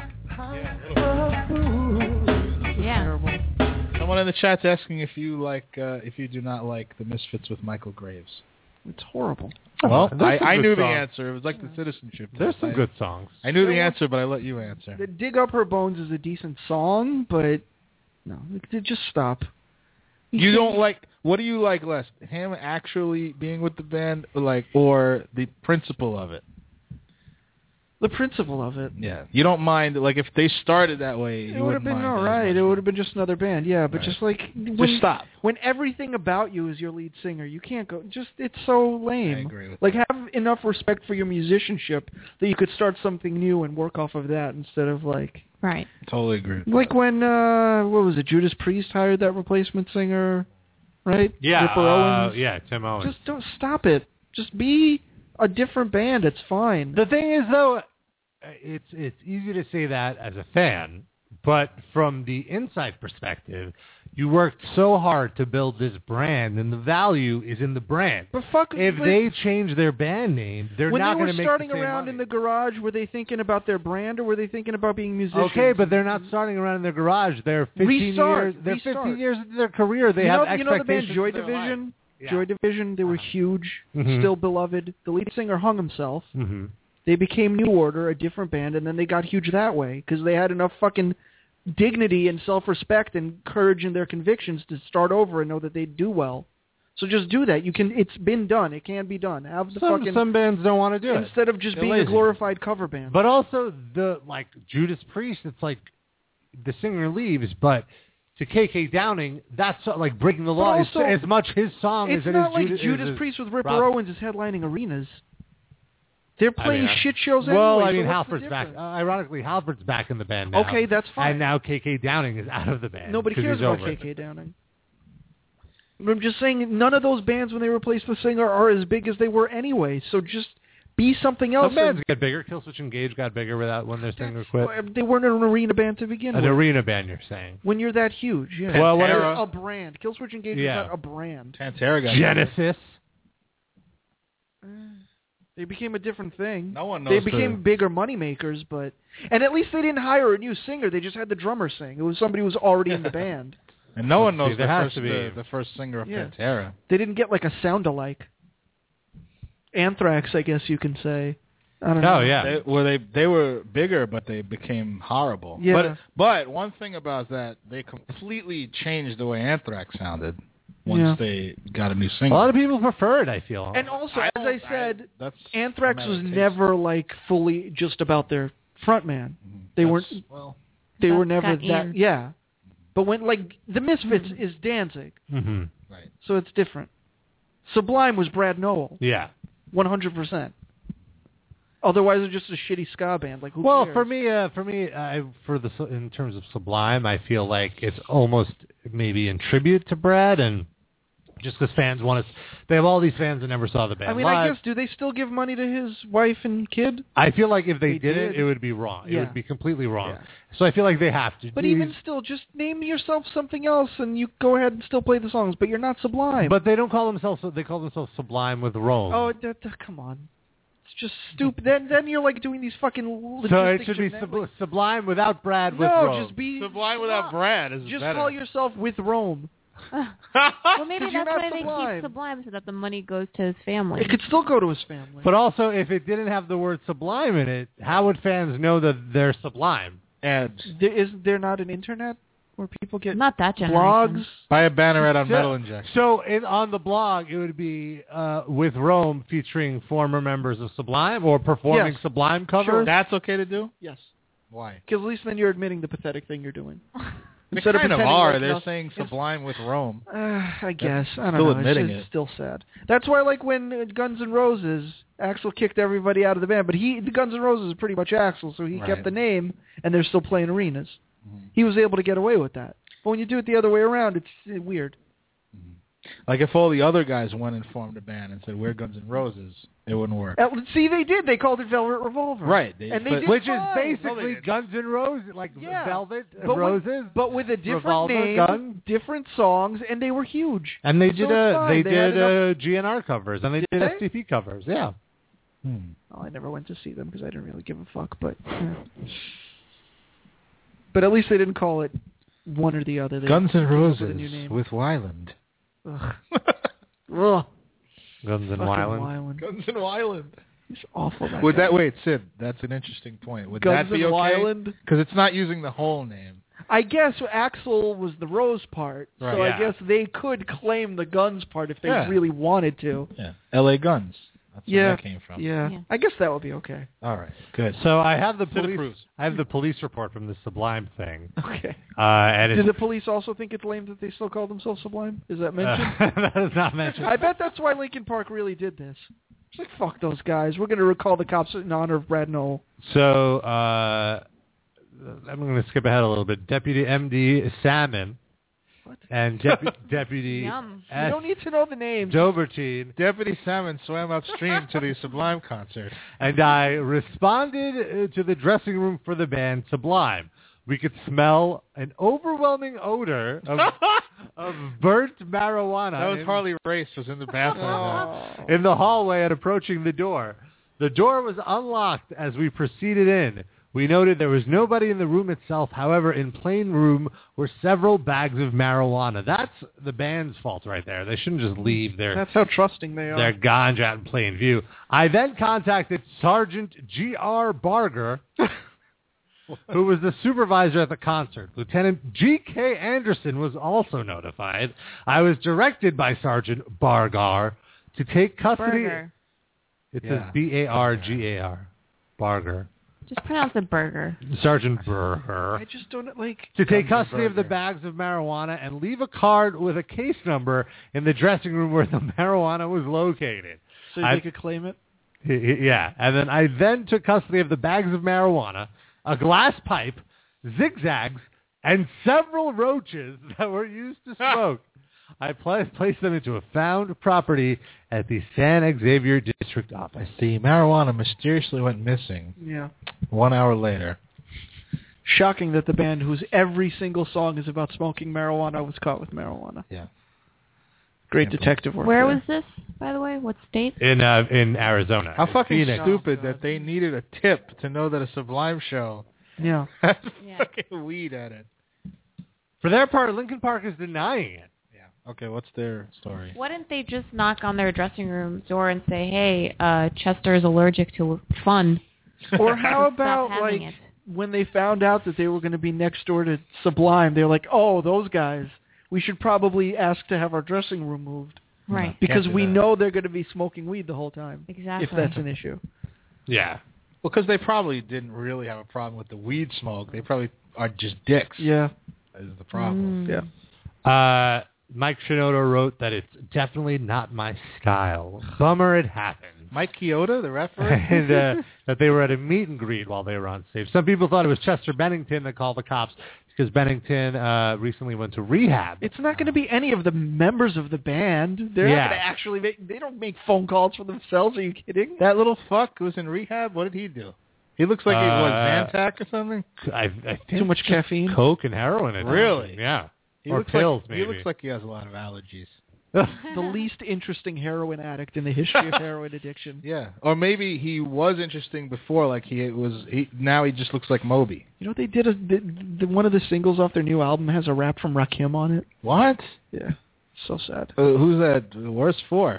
Yeah. Someone in the chat's asking if you like, uh, if you do not like the Misfits with Michael Graves. It's horrible. Well, There's I, some I good knew the songs. answer. It was like the citizenship. There's test. some I, good songs. I knew the answer, but I let you answer. The Dig Up Her Bones is a decent song, but No, just stop. You don't like. What do you like less? Him actually being with the band, or like, or the principle of it? The principle of it. Yeah. You don't mind, like, if they started that way, It you would have wouldn't been mind all that as right. much. It would have been just another band. Yeah, but Right. just like Just when, stop. When everything about you is your lead singer, you can't go. Just it's so lame. I agree with like have enough respect for your musicianship that you could start something new and work off of that instead of like. Right. Totally agree. With Like that. when uh what was it? Judas Priest hired that replacement singer, right? Yeah, Ripper uh, Owens. yeah, Tim Owens. Just don't stop it. Just be a different band. It's fine. The thing is, though, it's it's easy to say that as a fan, but from the inside perspective, you worked so hard to build this brand, and the value is in the brand. But fuck, if but- they change their band name, they're when not they were going to make starting the same around money. in the garage, were they thinking about their brand or were they thinking about being musicians? Okay, but they're not starting around in their garage. They're fifteen Restart, years. They're restart. fifteen years into their career. They you have know, you know the band expectations Joy for their Division? life. Yeah. Joy Division, they were huge, Mhm. still beloved. The lead singer hung himself. Mm-hmm. They became New Order, a different band, and then they got huge that way because they had enough fucking dignity and self-respect and courage in their convictions to start over and know that they'd do well. So just do that. You can. It's been done. It can be done. Have the Some fucking some bands don't want to do it instead of just They're being lazy. a glorified cover band. But also the like Judas Priest, it's like the singer leaves, but to K K Downing, that's so- like breaking the law. also, is as much his song It's as it not is like Judas, Judas is Priest with Ripper Rob- Owens is headlining arenas. They're I playing mean, I- shit shows anyway. Well, I so mean, what's the Halford's back. difference? Uh, ironically, Halford's back in the band now. Okay, that's fine. And now K K Downing is out of the band. Nobody 'cause cares he's about over K it. K Downing. But I'm just saying, none of those bands, when they replace the singer, are as big as they were anyway. So just be something else. Some bands get bigger. Killswitch Engage got bigger without when their singer quit. and they weren't an arena band to begin An with. arena band, you're saying? When you're that huge, yeah. Well, They're whatever. a brand. Killswitch Engage Yeah. is not a brand. Pantera got Genesis. They became a different thing. No one They knows became the- bigger money makers, but and at least they didn't hire a new singer. They just had the drummer sing. It was somebody who was already in the band. And no one Let's see, knows there the has first, to be- the, the first singer of Yeah. Pantera. They didn't get like a sound-alike. Anthrax, I guess you can say. I don't know. Oh, yeah. They, well, they they were bigger, but they became horrible. Yeah. But but one thing about that, they completely changed the way Anthrax sounded once Yeah. they got a new A singer. lot of people prefer it, I feel. And also, I as don't- I said, That's Anthrax a was matter of taste. never like fully just about their frontman. They That's- weren't. well. They That's were never Scott that. Ian. Yeah. But when like the Misfits is Danzig, hmm Right. so it's different. Sublime was Brad Nowell, Yeah. one hundred percent. Otherwise, it's just a shitty ska band. Like who Well, cares? for me, uh, for me, uh, for the in terms of Sublime, I feel like it's almost maybe in tribute to Brad, and just because fans want to, they have all these fans that never saw the band I mean, live. I guess do they still give money to his wife and kid? I feel like if they, They did, it, did. it would be wrong. It Yeah. would be completely wrong. Yeah. So I feel like they have to. But These- even still, just name yourself something else, and you go ahead and still play the songs. But you're not Sublime. but they don't call themselves. They call themselves Sublime with Rome. oh, that, that, come on, it's just stupid. then then you're like doing these fucking so it logistic should be gymna- sub- Sublime without Brad with No, Rome. just be Sublime without Brad is Just better. call yourself with Rome. Well, maybe 'Cause you're that's not why they Sublime. keep Sublime, so that the money goes to his family. It could still go to his family. But also, if it didn't have the word Sublime in it, how would fans know that they're Sublime? And there, is there not an internet where people get Not that generation. blogs? buy a banner ad on So- Metal Injection. So in, on the blog, it would be uh, with Rome featuring former members of Sublime or performing Yes. Sublime Sure. covers. That's okay to do? Yes, Why? because at least then you're admitting the pathetic thing you're doing. They Instead of kind of pretending are. like They're no- saying it's- Sublime with Rome. Uh, I guess. I don't still know. admitting it's, it's it. still sad. That's why, like, when uh, Guns N' Roses, Axl kicked everybody out of the band, but he, the Guns N' Roses is pretty much Axl, so he Right. kept the name, and they're still playing arenas. Mhm. He was able to get away with that. But when you do it the other way around, it's uh, weird. Like if all the other guys went and formed a band and said we're Guns N' Roses, it wouldn't work. Uh, see, they did. They called it Velvet Revolver. Right. They, And they but, did Which fine. is basically didn't. Guns N' Roses, like Yeah. Velvet uh, But with- Roses. But with a different Revolver, name, Gun. different songs, and they were huge. And they So did it's uh, fine. they, They had did enough- uh, G N R covers and they Did did they? S T P covers. Yeah. Hmm. Well, I never went to see them because I didn't really give a fuck. But yeah. But at least they didn't call it one or the other. They Guns N' came up Roses with a new name. with Weiland. Ugh. Ugh. Guns N' Fucking Weiland. Weiland. Guns N' Weiland. He's awful. That Would guy. that wait, Sid? That's an interesting point. Would Guns that be N' okay? Weiland? Because it's not using the whole name. I guess Axl was the Rose part, Right. so Yeah. I guess they could claim the Guns part if they Yeah. really wanted to. Yeah. L A Guns. That's Yeah. where that came from. Yeah. Yeah. I guess that would be okay. All right. Good. So I have the Sit police. approves. I have the police report from the Sublime thing. Okay. Uh, and Did it's, the police also think it's lame that they still call themselves Sublime? Is that mentioned? uh, that is not mentioned. I bet that's why Linkin Park really did this. It's like, fuck those guys. We're going to recall the cops in honor of Brad Knoll. So uh, I'm going to skip ahead a little bit. Deputy M D Salmon What? and Depu- Deputy Yum. You S. don't need to know the names. Dobertine Deputy Salmon swam upstream to the Sublime concert. and I responded uh, to the dressing room for the band Sublime. We could smell an overwhelming odor of, of burnt marijuana. That was in- Harley Race was in the bathroom. Oh. in the hallway and approaching the door. The door was unlocked as we proceeded in. We noted there was nobody in the room itself. However, in plain room were several bags of marijuana. That's the band's fault right there. They shouldn't just leave their That's how trusting they are. their ganja out in plain view. I then contacted Sergeant G R Barger, who was the supervisor at the concert. Lieutenant G K Anderson was also notified. I was directed by Sergeant Bargar to take custody. Burger. It Yeah. says B A R G A R. Barger. Just pronounce it burger. Sergeant Barger. I just don't like. To take Guns and custody of the Burger. bags of marijuana and leave a card with a case number in the dressing room where the marijuana was located. So I- they could claim it. Yeah, and then I then took custody of the bags of marijuana, a glass pipe, zigzags, and several roaches that were used to smoke. I pla- placed them into a found property at the San Xavier District Office. The marijuana mysteriously went missing Yeah. one hour later. Shocking that the band whose every single song is about smoking marijuana was caught with marijuana. Yeah. Great Can't detective work. Where there. was this, by the way? What state? In uh, in Arizona. How in fucking Phoenix. stupid Oh, God. that they needed a tip to know that a Sublime show Yeah. had Yeah. fucking weed at it. For their part, Linkin Park is denying it. Yeah. Okay, what's their story? Why didn't they just knock on their dressing room door and say, hey, uh, Chester is allergic to fun? Or how Stop about having like it. when they found out that they were going to be next door to Sublime, they were like, "Oh, those guys. We should probably ask to have our dressing room moved Right. because do we that. know they're going to be smoking weed the whole time." Exactly. If that's an issue. Yeah. Well, because they probably didn't really have a problem with the weed smoke. They probably are just dicks. Yeah. Is the problem. Mm. Yeah. Uh, Mike Shinoda wrote that it's definitely not my style. Bummer it happened. Mike Chioda, the referee? and uh, that they were at a meet and greet while they were on stage. Some people thought it was Chester Bennington that called the cops because Bennington uh, recently went to rehab. It's not going to be any of the members of the band. They're Yeah. not going to actually make. They don't make phone calls for themselves. Are you kidding? That little fuck was in rehab? What did he do? He looks like he was Uh, Zantac or something? I, I think Too much just caffeine? Coke and heroin. in it. Really? Yeah. He or looks pills, like, maybe. He looks like he has a lot of allergies. The least interesting heroin addict in the history of heroin addiction. Yeah. Or maybe he was interesting before, like he was. He, now he just looks like Moby. You know what they did? A, the, the, one of the singles off their new album has a rap from Rakim on it. What? Yeah. So sad. Uh, who's that worse for?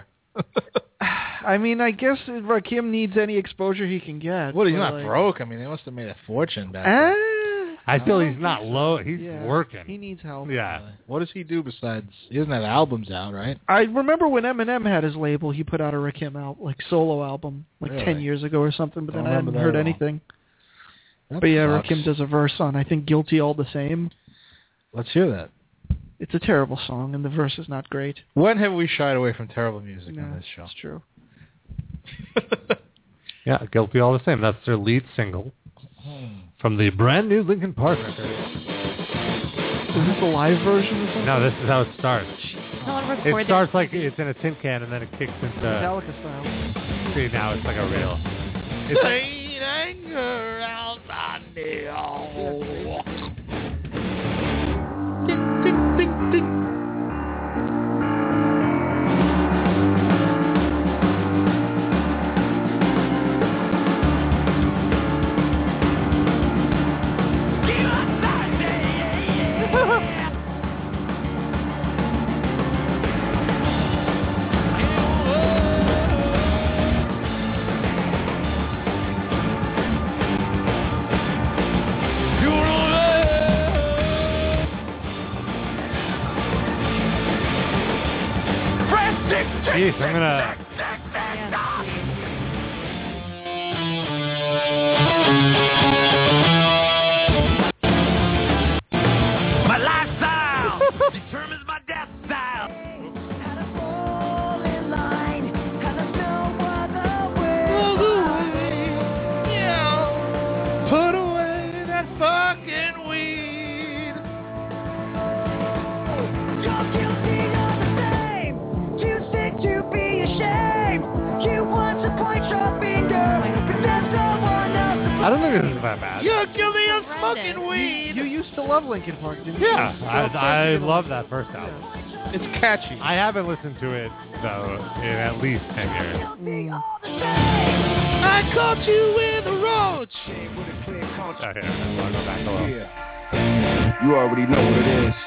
I mean, I guess Rakim needs any exposure he can get. What, he's but, not like, broke? I mean, they must have made a fortune back Ah, then. I feel don't he's not think so. low. He's Yeah, working. He needs help. Yeah. What does he do besides... He doesn't have albums out, right? I remember when Eminem had his label, he put out a Rakim out like solo album like Really? ten years ago or something, but Don't then I hadn't remember that heard at all. anything. That But yeah, sucks. Rakim does a verse on I think Guilty All the Same. Let's hear that. It's a terrible song and the verse is not great. When have we shied away from terrible music No, on this show? it's true. Yeah, Guilty All the Same. That's their lead single from the brand new Linkin Park record. Is this a live version or something? No, this is how it starts. No one It recorded starts like it's in a tin can and then it kicks into... Metallica style. See, now it's like a real... It's like, You're Jeez, I'm gonna. My lifestyle determines my death style. Put away that fucking weed. You're guilty of the same. Too sick to be ashamed. You want to point your finger, but there's someone else to I don't think this is that bad. You're guilty of smoking weed. You used to love Linkin Park, didn't you? Yeah, I, I love that first album. It's catchy. I haven't listened to it though in at least ten years. Mm. I caught you in the road. Oh, here, I'll go back a little. You already know what it is.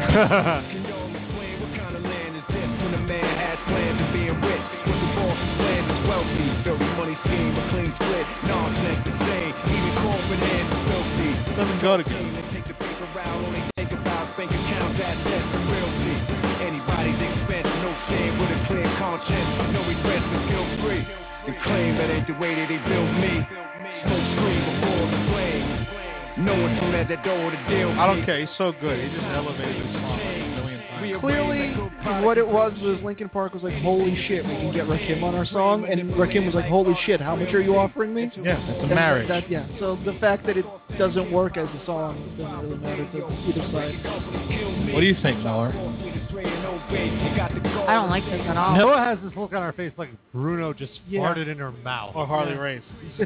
Doesn't go together. Anybody's expense, no shame with a clear conscience, no regrets and guilt free. They claim that ain't the way that they built me. Smoke screen before the flame. No one from at that door to deal with. I don't care. He's so good. He just elevated his song like a million times. Clearly, what it was was Linkin Park was like, holy shit, we can get Rakim on our song, and Rakim was like, holy shit, how much are you offering me? Yeah, it's a And marriage. That, yeah, so the fact that it doesn't work as a song doesn't really matter to either side. What do you think, Noah? I don't like this at all. Noah has this look on her face like Bruno just Yeah. farted in her mouth. Or Harley Yeah. Race.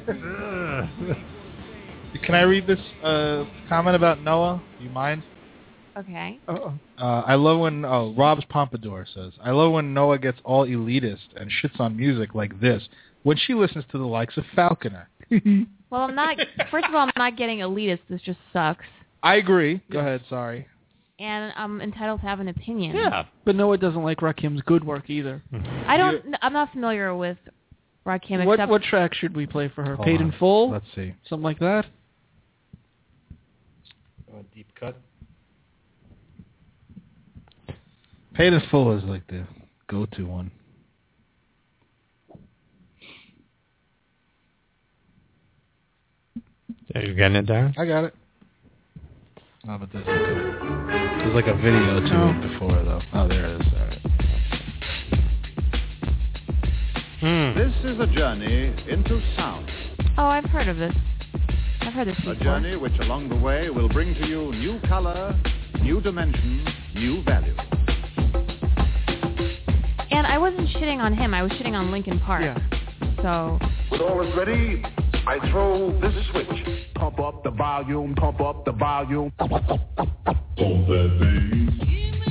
Can I read this uh, comment about Noah? Do you mind? Okay. Uh-oh. Uh, I love when, oh, Rob's Pompadour says, I love when Noah gets all elitist and shits on music like this when she listens to the likes of Falconer. Well, I'm not. First of all, I'm not getting elitist. This just sucks. I agree. Go ahead, sorry. And I'm entitled to have an opinion. Yeah. But Noah doesn't like Rakim's good work either. I don't. I'm not familiar with Rakim What except. what track should we play for her? Hold Paid on. in Full? Let's see. Something like that? Uh, deep cut. Paid in Full is like the go-to one. Are you getting it, Darren? I got it. Oh, but there's like a, there's like a video to Oh. it before, though. Oh, there it is. All right. Hmm. This is a journey into sound. Oh, I've heard of this. I've heard this A before. journey which along the way will bring to you new color, new dimension, new value. And I wasn't shitting on him. I was shitting on Linkin Park. Yeah. So. When all is ready, I throw this switch. Pump up the volume, pump up the volume. Pump that bass.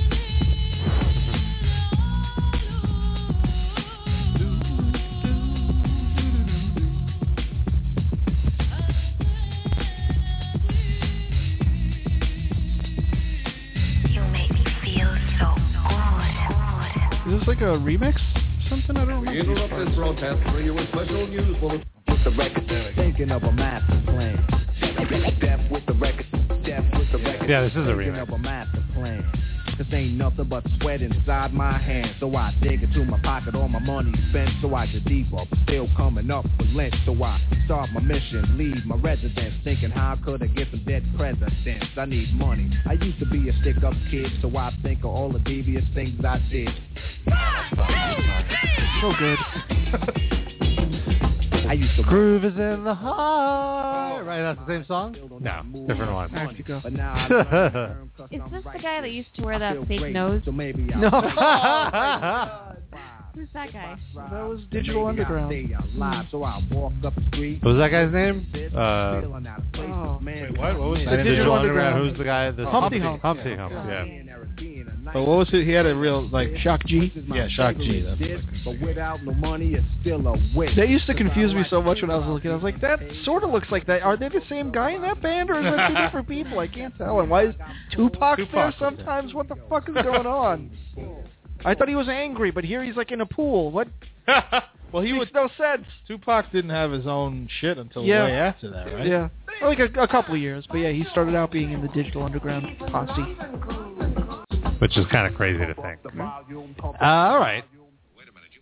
Is this like a remix? Something? I don't We remember. interrupt this broadcast to bring you a special news bulletin with the record. Thinking of a master plan. Death with the record. Death with the record. Yeah, this is a Thinking remix. of a master plan. This ain't nothing but sweat inside my hands. So I dig into my pocket, all my money spent. So I get deeper, but still coming up for lint. So I start my mission, leave my residence. Thinking how could I get some dead presidents? I need money. I used to be a stick-up kid, so I think of all the devious things I did. So good. I used to Groove is in the heart. Right, that's the same song? No, different one. I have to go. But now I Is this the guy that used to wear that fake nose? So maybe I'll No. Who's that guy? That was Digital Underground. Live, so I walk up the street. What was that guy's name? Uh, Oh. Wait, what? What was the that? Digital, Digital Underground. Underground. Who's the guy? The Humpty Hump. Humpty Hump, Yeah. yeah. But what was it? He had a real, like... Shock G. Yeah, Shock G. That's what I was But without no money, it's still a waste. That used to confuse me so much when I was looking. I was like, that sort of looks like that. Are they the same guy in that band, or is that two different people? I can't tell. And why is Tupac there Tupac. sometimes? What the fuck is going on? I thought he was angry, but here he's like in a pool. What? Well, he Makes was... no sense. Tupac didn't have his own shit until Yeah. way after that, right? Yeah, like a, a couple of years, but yeah, he started out being in the Digital Underground posse. Which is kind of crazy to think. Uh, all right.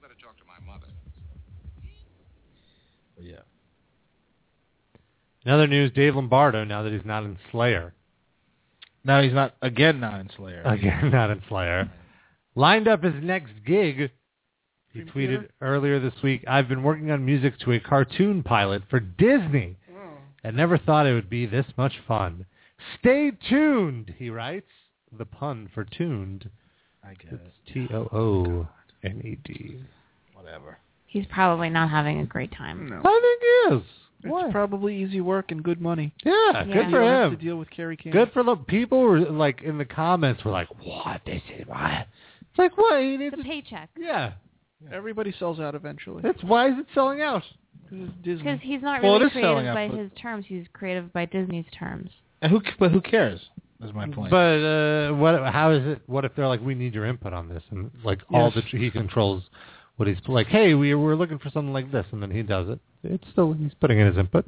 In other news, Dave Lombardo, now that he's not in Slayer. Now he's not, again, not in Slayer. Again, not in Slayer. Lined up his next gig. He tweeted earlier this week, I've been working on music to a cartoon pilot for Disney. Oh. And never thought it would be this much fun. Stay tuned, he writes. The pun for tuned. I get it. It's T O O N E D. Whatever. He's probably not having a great time. No. I think he is. It's Why? probably easy work and good money. Yeah, Yeah. good You for don't have him. to deal with Carrie King. Good for the people who were, like, in the comments were like, what? This is what? It's like, what? He needs It's a paycheck. Yeah. Everybody sells out eventually. It's, why is it selling out? Because it's Disney. Because he's not Well, it really is selling creative out, by but- his terms. He's creative by Disney's terms. And who, but who cares? Is my point. But uh, what? How is it? What if they're like, we need your input on this, and like all Yes. the he controls what he's like. Hey, we we're looking for something like this, and then he does it. It's still he's putting in his input.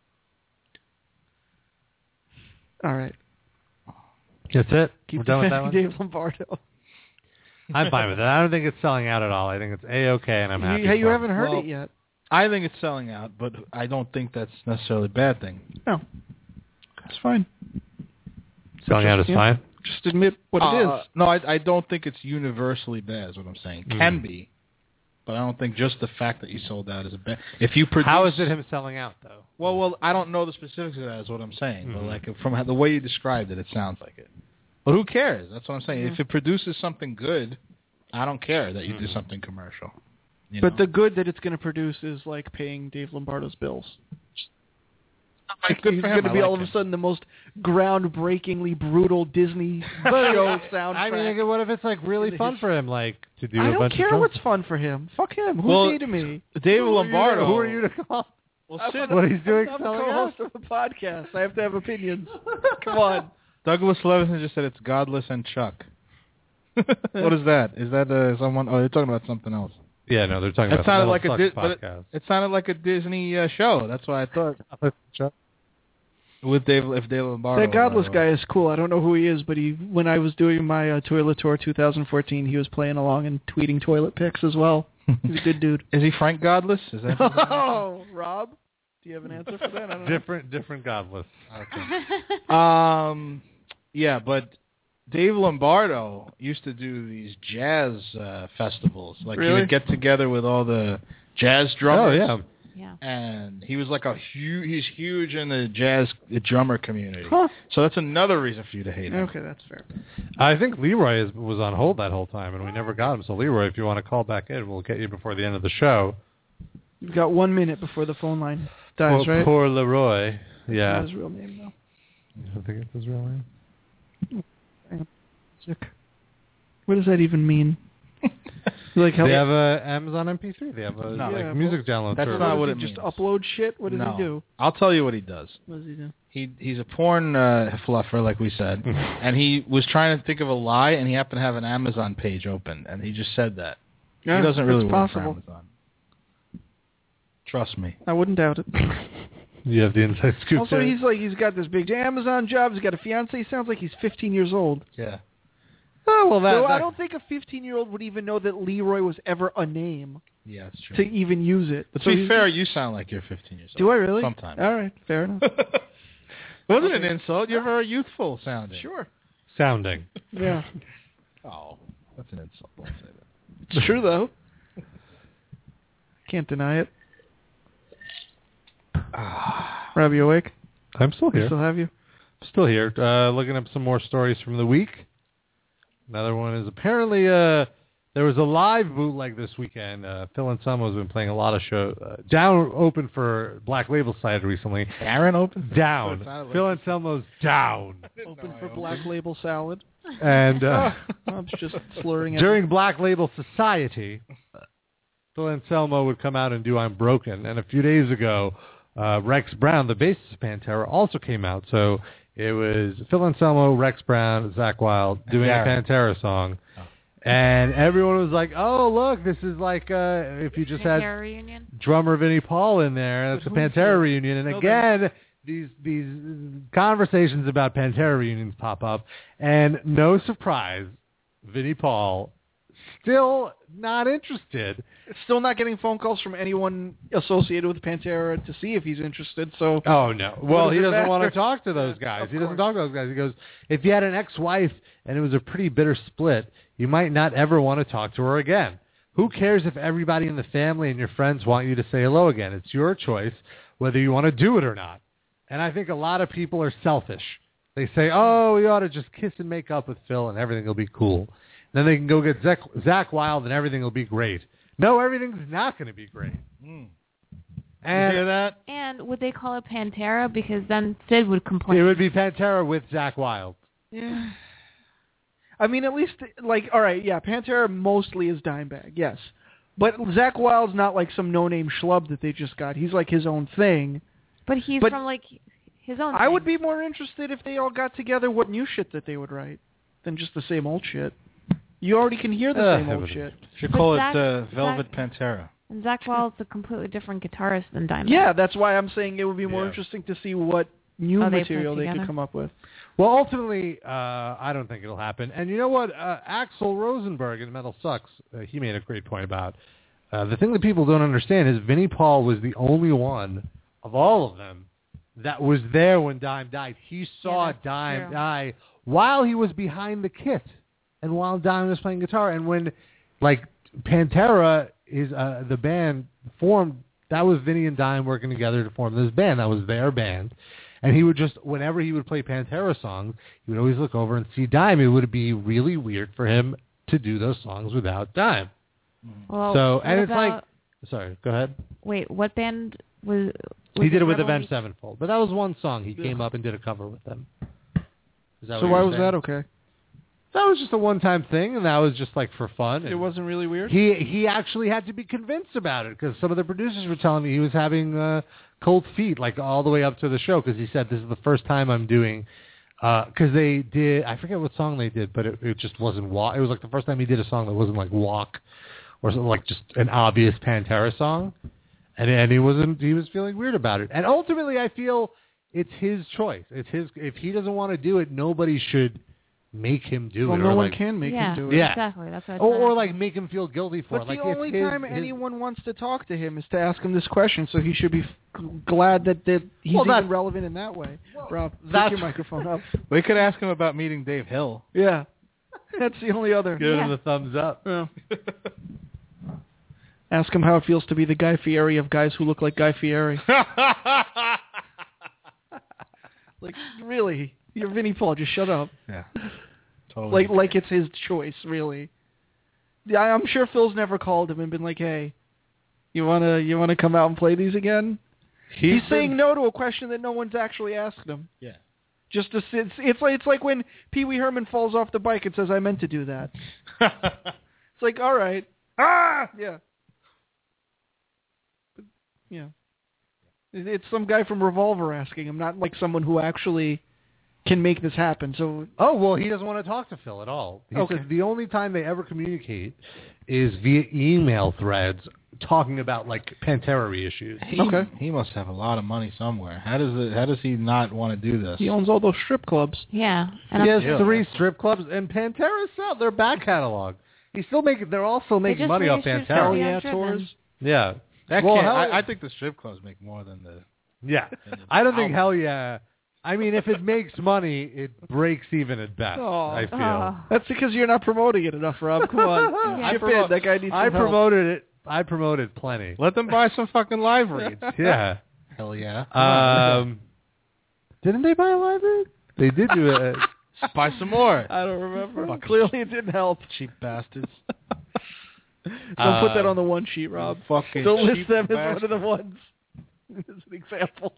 All right. That's it. Keep We're done with that defending one. Dave Lombardo. I'm fine with it. I don't think it's selling out at all. I think it's a okay, and I'm happy. You, hey, you for him. haven't heard Well, it yet. I think it's selling out, but I don't think that's necessarily a bad thing. No. It's fine. Selling out is Yeah. fine. Just admit what Uh, it is. No, I, I don't think it's universally bad. Is what I'm saying. Can Mm. be, but I don't think just the fact that you sold out is a bad. If you produce, How is it him selling out though? Well, well, I don't know the specifics of that. Is what I'm saying. But Mhm. like from how- the way you described it, it sounds like it. But who cares? That's what I'm saying. Mhm. If it produces something good, I don't care that you do Mhm. something commercial. You But know? the good that it's going to produce is like paying Dave Lombardo's bills. Like, good He's for him. going to I be like all of a him. sudden the most groundbreakingly brutal Disney show soundtrack. I mean, what if it's like really fun for him, like to do I a don't bunch care of drugs? what's fun for him. Fuck him. Who's Well, he to me? David Who are you- Lombardo. Who are you to call? Well, I'm Sid, a- what he's doing I'm a selling co-host of a podcast. I have to have opinions. Come on. Douglas Levinson just said it's Godless and Chuck. What is that? Is that uh, someone? Oh, they're talking about something else. Yeah, no, they're talking That about sounded Metal like a Sucks Di- but it, podcast. it sounded like a Disney uh, show. That's why I thought with Dave if Dave Lombardo. That godless uh, guy is cool. I don't know who he is, but he when I was doing my uh, Toilet Tour twenty fourteen, he was playing along and tweeting toilet pics as well. He's a good dude. Is he Frank Godless? Is that? Oh, Rob, do you have an answer for that? I don't know. different, different godless. Okay. um, yeah, but Dave Lombardo used to do these jazz uh, festivals. Like he Really? would get together with all the jazz Oh drummers. yeah. Yeah. And he was like a huge, he's huge in the jazz the drummer community. Huh. So that's another reason for you to hate him. Okay, that's fair. I think Leroy is, was on hold that whole time, and we never got him. So Leroy, if you want to call back in, we'll get you before the end of the show. You've got one minute before the phone line dies, poor, right? poor Leroy. Yeah. Not his real name, though. I think it's his real name. Sick. What does that even mean? Like how They have a Amazon M P three. They have a No. like Yeah, music download that's service. not does what he it just means. upload shit? What does no. he do? I'll tell you what he does. What does he do? He he's a porn uh, fluffer, like we said, and he was trying to think of a lie, and he happened to have an Amazon page open, and he just said that. Yeah, he doesn't really it's work possible. for Amazon. Trust me. I wouldn't doubt it. You have the inside scoop. Also, there. he's like he's got this big Amazon job. He's got a fiance. He sounds like he's fifteen years old. Yeah. Oh well, that, So that I don't think a fifteen-year-old would even know that Leroy was ever a name Yeah, that's true. to even use it. But So to be he's- fair, you sound like you're fifteen years old. do I really? Sometimes. All right, fair enough. It wasn't an insult. You're very youthful sounding. Sure. sounding. Yeah, Oh, that's an insult. Don't say that. it's true though. Can't deny it. Rob, you awake? I'm still We here. still have you? Still here. Uh, looking up some more stories from the week. Another one is apparently uh, there was a live bootleg this weekend. Uh, Phil Anselmo's been playing a lot of shows. Uh, Down opened for Black Label side recently. Aaron open? Down. It sounded like- Phil Anselmo's down. Open for Black Label Salad. And uh, I'm just slurring it. during Black Label Society, Phil Anselmo would come out and do I'm Broken. And a few days ago, uh, Rex Brown, the bassist of Pantera, also came out. So it was Phil Anselmo, Rex Brown, Zach Wild doing a Darren. Pantera song. And everyone was like, oh, look, this is like uh, if you just had Pantera reunion. drummer Vinnie Paul in there. That's But the who's Pantera the- reunion. And no, again, these these conversations about Pantera reunions pop up. And no surprise, Vinnie Paul still not interested. Still not getting phone calls from anyone associated with Pantera to see if he's interested. So Oh, no. Well, does he it doesn't matter? want to talk to those guys. Of he doesn't course. talk to those guys. He goes, if you had an ex-wife and it was a pretty bitter split, you might not ever want to talk to her again. Who cares if everybody in the family and your friends want you to say hello again? It's your choice whether you want to do it or not. And I think a lot of people are selfish. They say, oh, we ought to just kiss and make up with Phil and everything will be cool. Then they can go get Zach, Zach Wilde and everything will be great. No, everything's not going to be great. Mm. And you hear that? And would they call it Pantera? Because then Sid would complain. It would be Pantera with Zach Wilde. yeah. I mean, at least like all right, yeah. Pantera mostly is Dimebag, yes. But Zach Wilde's not like some no-name schlub that they just got. He's like his own thing. But he's But from like his own. I thing. would be more interested if they all got together what new shit that they would write than just the same old shit. You already can hear the Uh, same it old would- shit. Should But call Zach- it uh, Velvet Zach- Pantera. And Zach Wilde's a completely different guitarist than Dimebag. Yeah, that's why I'm saying it would be more Yeah. interesting to see what new Oh, they put material they together? could come up with. Well, ultimately, uh, I don't think it'll happen. And you know what? Uh, Axl Rosenberg in Metal Sucks, uh, he made a great point about uh, the thing that people don't understand is Vinnie Paul was the only one of all of them that was there when Dime died. He saw Yeah, that's Dime true. die while he was behind the kit and while Dime was playing guitar. And when, like, Pantera is uh, the band formed, that was Vinnie and Dime working together to form this band. That was their band. And he would just, whenever he would play Pantera songs, he would always look over and see Dime. It would be really weird for him to do those songs without Dime. Well, so, what and it's about- like, sorry, go ahead. Wait, what band was? was He did it with Rebel Avenged Legion? Sevenfold, but that was one song. He came up and did a cover with them. Is that So what why you're was saying? that okay? That was just a one-time thing, and that was just like for fun. It and wasn't really weird? He he actually had to be convinced about it because some of the producers were telling me he was having uh, cold feet like all the way up to the show because he said this is the first time I'm doing because they did I forget what song they did, but it, it just wasn't walk. It was like the first time he did a song that wasn't like Walk or something like just an obvious Pantera song, and and he wasn't he was feeling weird about it. And ultimately, I feel it's his choice. It's his if he doesn't want to do it, nobody should make him do well, it. no or one like, can make yeah, him do it. Yeah. exactly. That's what. or, or like make him feel guilty for But it. Like the it's only his- time his- anyone wants to talk to him is to ask him this question, so he should be f- glad that, that he's Well, that's- even relevant in that way. Rob, pick that's- your microphone up. We could ask him about meeting Dave Hill. Yeah, that's the only other. Give Yeah. him the thumbs up. Yeah. Ask him how it feels to be the Guy Fieri of guys who look like Guy Fieri. Like, really? You're Vinnie Paul. Just shut up. Yeah. Totally. Like, like it's his choice, really. Yeah, I'm sure Phil's never called him and been like, "Hey, you wanna you wanna come out and play these again?" He's, been- saying no to a question that no one's actually asked him. Yeah. Just to sit. It's like it's like when Pee Wee Herman falls off the bike and says, "I meant to do that." It's like, all right, ah, yeah, but, yeah. It- It's some guy from Revolver asking him, not like someone who actually can make this happen. So, Oh, well, he doesn't want to talk to Phil at all. He Okay. said the only time they ever communicate is via email threads talking about, like, Pantera reissues. He, Okay. he must have a lot of money somewhere. How does it? How does he not want to do this? he owns all those strip clubs. Yeah, and He I'm- has three strip clubs, and Pantera's out their back catalog. He's still making. They're also they making just money off reissued Pantera. Hell Fairly yeah, Untriven. tours. Yeah, That well, can't- hell, I, I think the strip clubs make more than the. yeah. than the I don't think album. hell yeah. I mean, if it makes money, it breaks even at best. Oh. I feel. Oh. That's because you're not promoting it enough, Rob. Come on, I chip promote- in. That guy needs some I help. promoted it. I promoted plenty. Let them buy some fucking live reads. Yeah. Hell yeah. Um, didn't they buy a library? They did do it. Buy some more. I don't remember. Fucking Clearly, it didn't help. Cheap bastards. Don't put that Uh, on the one sheet, Rob. Fucking Don't list cheap them as bastards. one of the ones. As an example.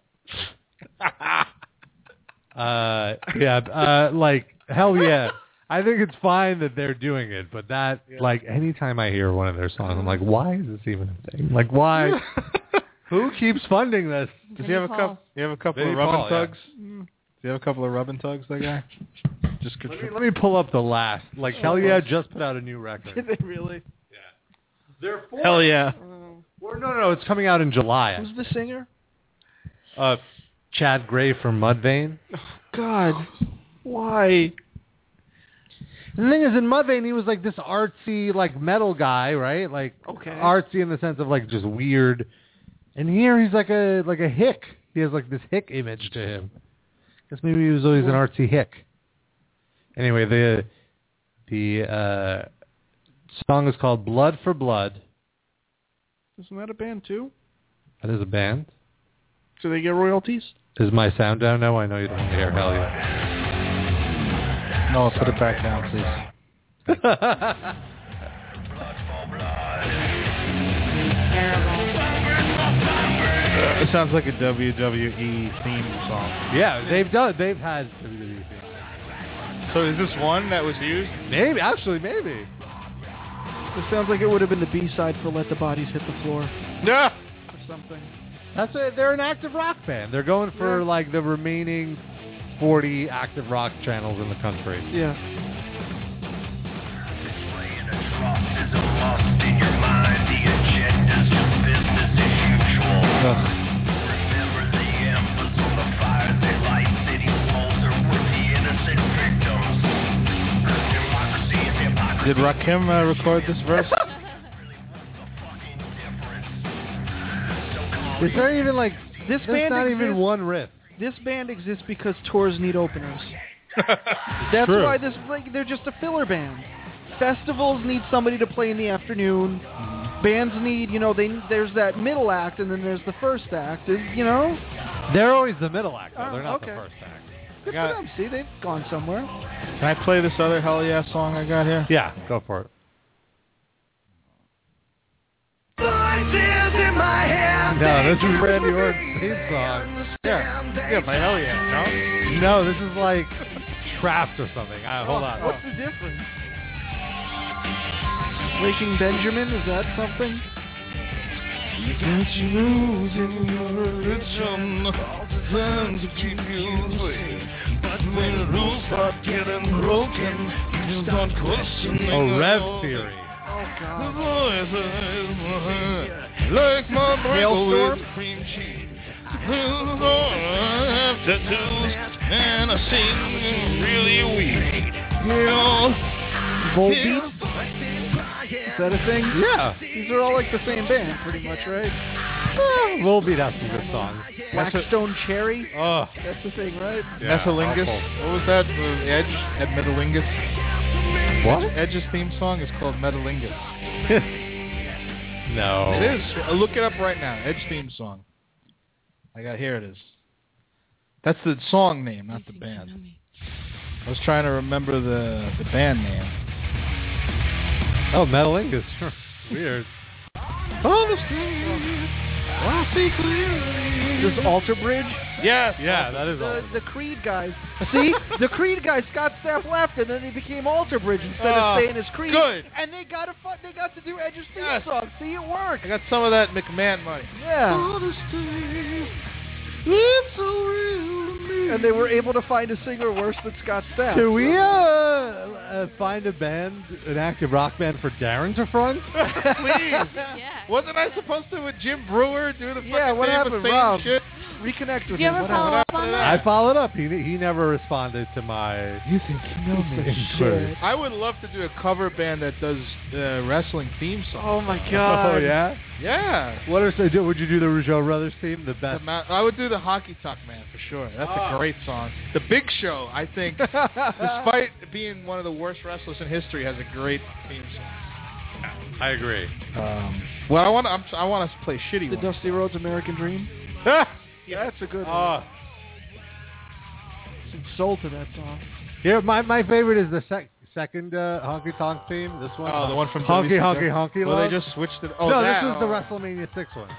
Uh, yeah, uh, like hell yeah. I think it's fine that they're doing it, but that like anytime I hear one of their songs, I'm like, why is this even a thing? Like, why? Who keeps funding this? Does he have a Paul. couple? You have a couple Vinnie of rub Paul, and yeah. tugs? Do you have a couple of rub and tugs, that guy? Just Let me, let me pull up the last. Like, hell yeah, just put out a new record. Did they really? They're four. Hell yeah. Or, no, no, no, it's coming out in July. Who's the singer? Uh, Chad Gray from Mudvayne. God, why? And the thing is, in Mudvayne, he was like this artsy, like metal guy, right? Like Okay. artsy in the sense of like just weird. And here he's like a like a hick. He has like this hick image to him. Guess maybe he was always an artsy hick. Anyway, the the uh, song is called "Blood for Blood." Isn't that a band too? That is a band. Do they get royalties? Is my sound down now? I know you don't want to hear hell yeah. No, put it back down, please. Terrible. It sounds like a W W E theme song. Yeah, they've done. They've had W W E themes. So is this one that was used? Maybe, actually, maybe. It sounds like it would have been the B-side for "Let the Bodies Hit the Floor" Yeah. or something. That's a, they're an active rock band. They're going for Yeah. like the remaining forty active rock channels in the country. Yeah. Did Rakim uh, record this verse? It's not even like This there's band not exists, even one riff. This band exists because tours need openers. That's true. why this like they're just a filler band. Festivals need somebody to play in the afternoon. Bands need, you know, they there's that middle act and then there's the first act. and, You know, They're always the middle act, though. Oh, They're not okay. the first act. good got for them. See, they've gone somewhere. Can I play this other Hell Yeah song I got here? Yeah, go for it. No, this is Randy Orton's theme song. Yeah, yeah, my Hell Yeah. No, this is like Trapped or something. Uh, hold on. What's the difference? Waking Benjamin, is that something? That you lose in your religion, trying to keep you away. But when the rules start getting broken, you start questioning. Oh, Rev Theory. Oh, God. Like my Hailstorm? with cream cheese. Tattoos, and I sing really weak. You know, Volbeat? Is that a thing? Yeah. These are all like the same band, pretty much, right? Uh, Volbeat has some good songs. Blackstone Cherry? Oh, That's the thing, right? yeah, Metalingus. awful. What was that? Uh, Edge at Metalingus. What? Edge's theme song is called Metalingus. No. It is. Uh, Look it up right now. Edge theme song. I got here. It is. That's the song name, not the band. I was trying to remember the the band name. Oh, Metalingus. Weird. This Alter Bridge? Yes. Yeah, that is all. The, the Creed guys. See? The Creed guys, Scott Stapp left, and then he became Alter Bridge instead Oh, of staying as Creed. good. And they got a fu- they got to do Edge's theme Yes. song. See, it worked. I got some of that McMahon money. Yeah. It's so real to me. And they were able to find a singer worse than Scott Stapp. Can we uh, uh, find a band, an active rock band for Darren to front? Please. Yeah. Wasn't I supposed to with Jim Brewer do the fucking Yeah, what thing happened, with same Rob? shit? Reconnect with Did you him. ever What follow happened? up on I that? followed up. He he never responded to my. You think you know Shit. I would love to do a cover band that does uh, wrestling theme songs. Oh my God. Oh yeah. Yeah. What are so? Would you do the Rougeau Brothers theme? The The best. ma- I would do the Hockey Talk Man for sure. That's Oh. a great song. The Big Show, I think, despite being one of the worst wrestlers in history, has a great theme song. I agree. Um, well, I want I'm, I want us to play shitty The ones. Dusty Rhodes American Dream. Yeah, that's a good one. Oh, Some soul to that song. here my my favorite is the sec- second uh, honky tonk theme. This one. Oh, the one from honky W C honky W. honky. Well, Love? they just switched it. Oh, no, that. this is the oh. WrestleMania six one.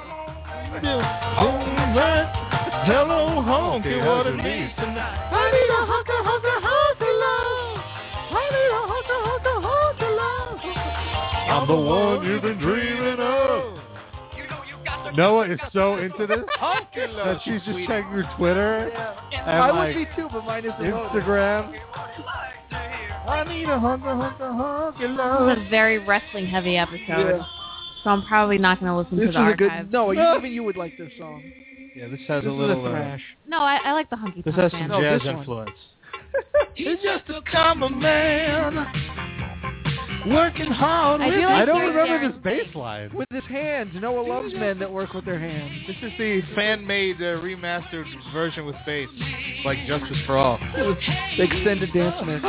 Hello, honky, Okay, what how's it it means mean? tonight. I need a honky honky honky love. I need a honky honky honky love. I'm the one you've been dreaming of. Noah is so into this that she's just checking her Twitter and I like would be too, but mine isn't Instagram. I need a honky honky honky This love. is a very wrestling heavy episode. Yeah. So I'm probably not going to listen This to is the a archives. good. No, you, even you would like this song. Yeah, this has This a is little. a uh, thrash. No, I, I like the Hunky this Tonk has some Band. No, jazz this one. influence. He's just a common man, working hard I with feel like I don't you're remember Darren this bass line. With his hands. Noah loves men that work with their hands. This is the fan-made uh, remastered version with bass, like Justice for All. The extended dance mix.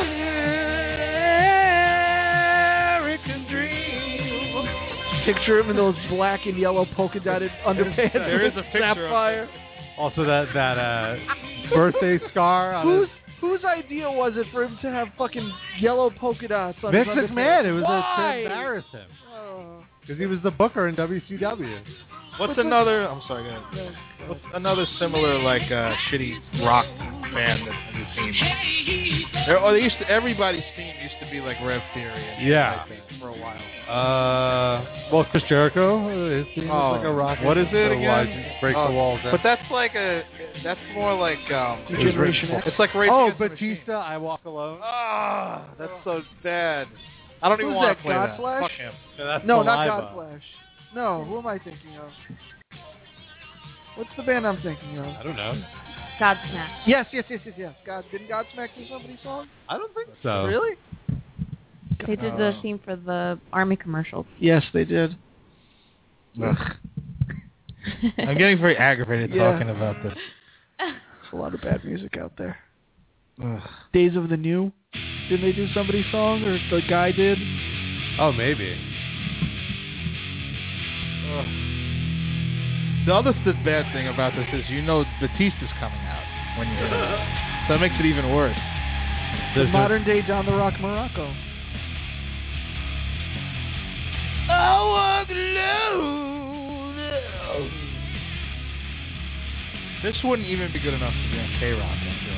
American Dream. Picture him in those black and yellow polka dotted underpants. There is a picture of sapphire. Also, that that uh, birthday scar on Whose his... whose idea was it for him to have fucking yellow polka dots on Vince his underpants? McMahon. It was a, Why? to embarrass him. Oh. Because he was the booker in W C W. What's another? I'm sorry. Go ahead. What's another similar like uh, shitty rock band that has a theme? There, oh, they used to. Everybody's theme used to be like Rev Theory. And Yeah. like that for a while. Uh, well, Chris Jericho, uh, his theme Oh, is like a rock. what is it so again? why'd you break Oh, the walls down. But that's like a. That's more like um. Generation X. It's like Rage Oh, Against the Machine. Batista, I Walk Alone. Ah, that's so bad. I don't even Who's want that, to play that. Godflash? Fuck him. Yeah, that's No, not Saliva. Godflash. No, who am I thinking of? What's the band I'm thinking of? I don't know. Godsmack. Yes, yes, yes, yes, yes. God, didn't Godsmack do somebody's song? I don't think so. Really? They did the theme for the Army commercials. Yes, they did. Ugh. I'm getting very aggravated Yeah. talking about this. There's a lot of bad music out there. Ugh. Days of the New. Didn't they do somebody's song, or the guy did? Oh, maybe. Ugh. The other th- bad thing about this is you know Batista's coming out when you hear it. So that makes it even worse. The modern day Down the Rock Morocco. I walk alone. This wouldn't even be good enough to be on K-Rock. I feel,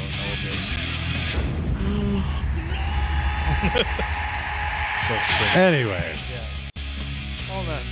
no so shitty. Anyway. Yeah. All that.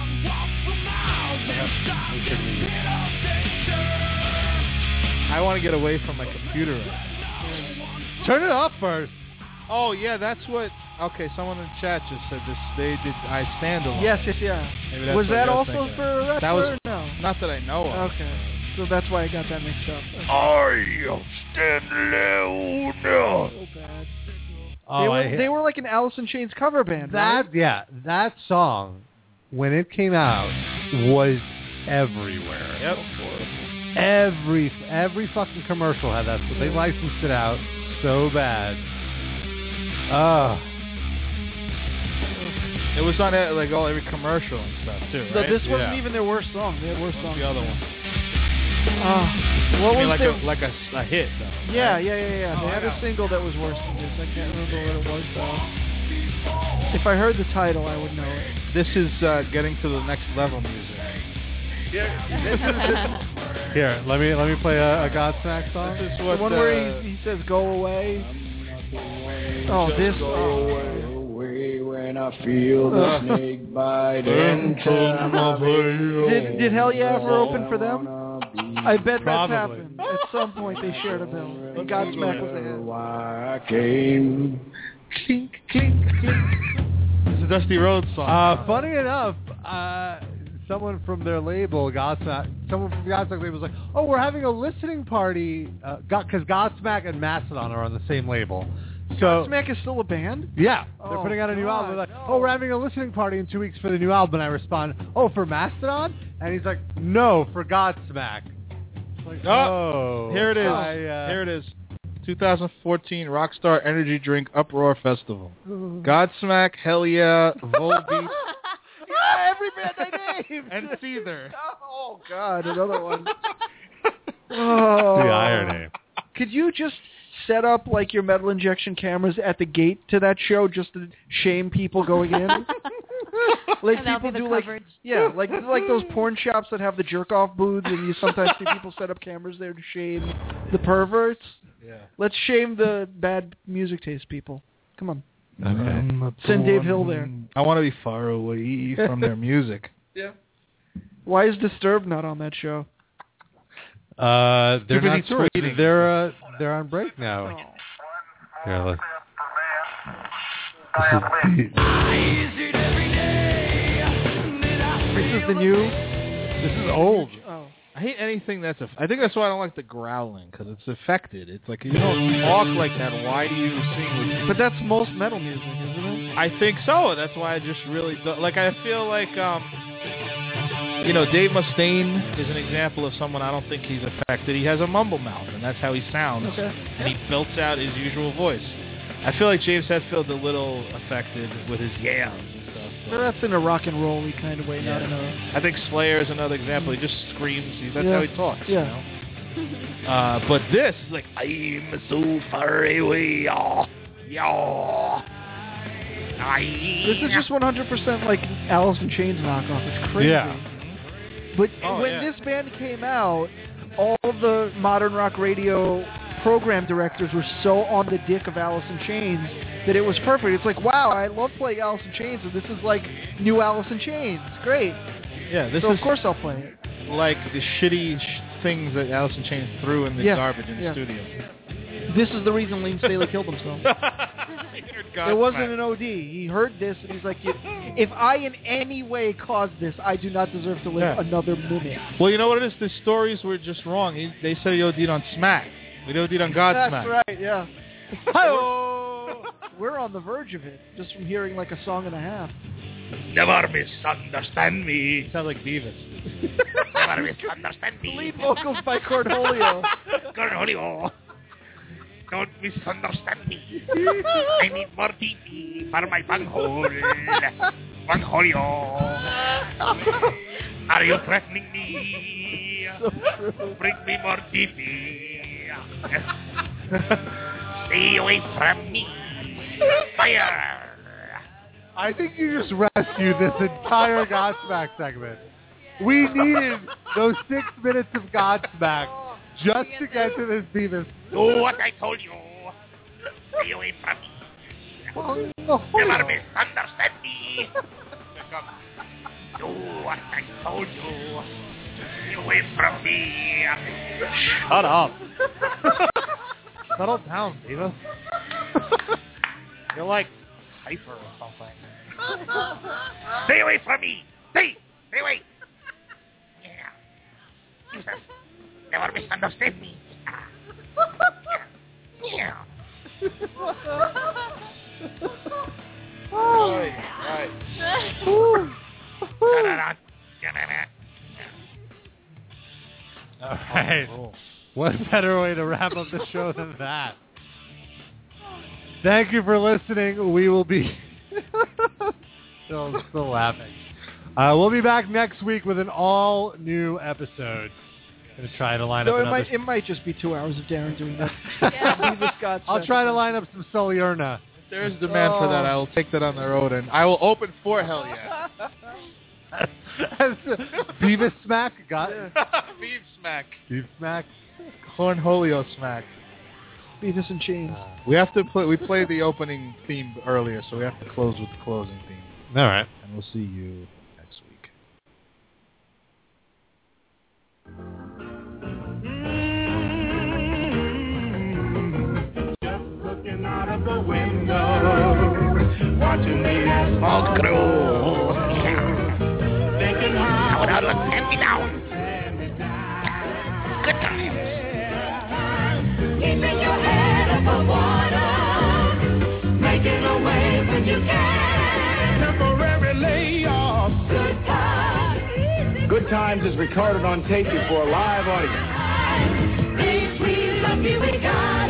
I want to get away from my computer. Turn it off first. Oh yeah, that's what. Okay, someone in the chat just said this. They did. I stand alone. Yes, yes, yeah. Maybe that's Was what that you're also thinking. for a wrestler? That was or no. not that I know of. Okay, so that's why I got that mixed up. Okay. I stand alone. So bad. Oh, they, were, I, they were like an Alice in Chains cover band, that right? yeah, that song when it came out was everywhere. Yep. Every every fucking commercial had that. So they licensed it out so bad. Oh. It was on uh, like all every commercial and stuff too, So right? this wasn't Yeah. even their worst song. Their worst What's song. the other one? Uh, what I mean, was like their... a like a, a hit though. Yeah, right? yeah, yeah, yeah. Oh, They I had know. a single that was worse than this. I can't remember what it was though. If I heard the title, I would know it. This is uh, getting to the next level music. Here, let me let me play a, a Godsmack song. This is The what one uh, where he, he says "Go away." Oh, this. Oh. When I feel the snake bite into my veil. Did Did Hell Yeah ever open for them? I bet Probably. that's happened. At some point, they shared a bill. And Godsmack was ahead. Why I came. clink clink clink. It's a Dusty Rhodes song. Uh, funny enough, uh, someone from their label, Godsmack, someone from Godsmack label was like, "Oh, we're having a listening party," because uh, Godsmack and Mastodon are on the same label. So Godsmack is still a band? yeah, they're Oh, putting out a new God, album. They're like, no. "Oh, we're having a listening party in two weeks for the new album." And I respond, "Oh, for Mastodon?" And he's like, "No, for Godsmack." Like, Oh, oh, here it is. I, uh, Here it is. twenty fourteen Rockstar Energy Drink Uproar Festival. Godsmack, Hell Yeah, Volbeat, Yeah, every band I named. and Seether. Oh God, another one. Oh. The irony. Could you just set up like your metal injection cameras at the gate to that show just to shame people going in? Like And that'll people be the do like coverage. yeah, like like those porn shops that have the jerk off booths, and you sometimes see people set up cameras there to shame the perverts. Yeah. Let's shame the bad music taste people. Come on. Okay. Send Dave Hill there. I want to be far away from their music. Yeah. Why is Disturbed not on that show? Uh, they're Too not busy touring. tweeting. They're uh, they're on break now. Here, let's. This is the new. This is old. Oh. I hate anything that's. A, I think that's why I don't like the growling because it's affected. It's like you don't talk like that. Why do you sing with? But that's most metal music, isn't it? I think so. That's why I just really do, like. I feel like um, you know, Dave Mustaine is an example of someone I don't think he's affected. He has a mumble mouth, and that's how he sounds. Okay. And he belts out his usual voice. I feel like James Hetfield's a little affected with his yams and stuff. So that's in a rock and roll-y kind of way, Yeah. not in a... I think Slayer is another example. He just screams. He, that's Yeah. how he talks. Yeah. You know? uh, but this is like, I'm so far away, yaw, yaw. This is just one hundred percent like Alice in Chains knockoff. It's crazy. Yeah. But Oh, when yeah. this band came out, all the modern rock radio program directors were so on the dick of Alice in Chains that it was perfect. It's like, wow, I love playing Alice in Chains, and this is like new Alice in Chains. Great. Yeah, this so is of course I'll play it. like the shitty sh- things that Alice in Chains threw in the Yeah. garbage in Yeah. the studio. This is the reason Lane Staley killed himself. It wasn't an O D. He heard this, and he's like, if I in any way caused this, I do not deserve to live Yeah. another minute. Well, you know what it is? The stories were just wrong. He, they said he OD'd on Smack. We OD'd on Godsmack. That's right, yeah. We're, we're on the verge of it, just from hearing like a song and a half. Never misunderstand me. Sounds like Beavis. Never misunderstand me. Lead vocals by Cornholio. Cornholio. Don't misunderstand me. I need more T P for my bunghole. Bunghole. Are you threatening me? So true. Bring me more T P. Stay away from me. Fire. I think you just rescued this entire Godsmack segment. We needed those six minutes of Godsmack just to get to this Beavis. Do what I told you. Stay away from me. Never misunderstand me. Do what I told you. Stay away from me. Shut up. Settle down, Beavis. You're like Hyper or something. Stay away from me. Stay. Stay away. Yeah. Jesus. Never misunderstand me. Yeah. Right, right. All right. What better way to wrap up the show than that? Thank you for listening. We will be still still laughing. Uh, we'll be back next week with an all new episode. Gonna try to line No, up it another. might, it might just be two hours of Darren doing that. Beavis Godsmack. I'll try to line up some Solierna. There is demand for that. I will take that on the road, and I will open for Hell Yeah. Beavis Smack got Beef Smack. Beef Smack. Cornholio Smack. Beavis and Chains. We have to play. We played the opening theme earlier, so we have to close with the closing theme. All right. And we'll see you next week. Just looking out of the window, watching the smoke grow. Thinking how Now, look, hand me down. Good times. keeping your head above water, making a way when you can. Temporary layoff. Good times. Good Times is recorded on tape before a live audience. Ain't we lucky we got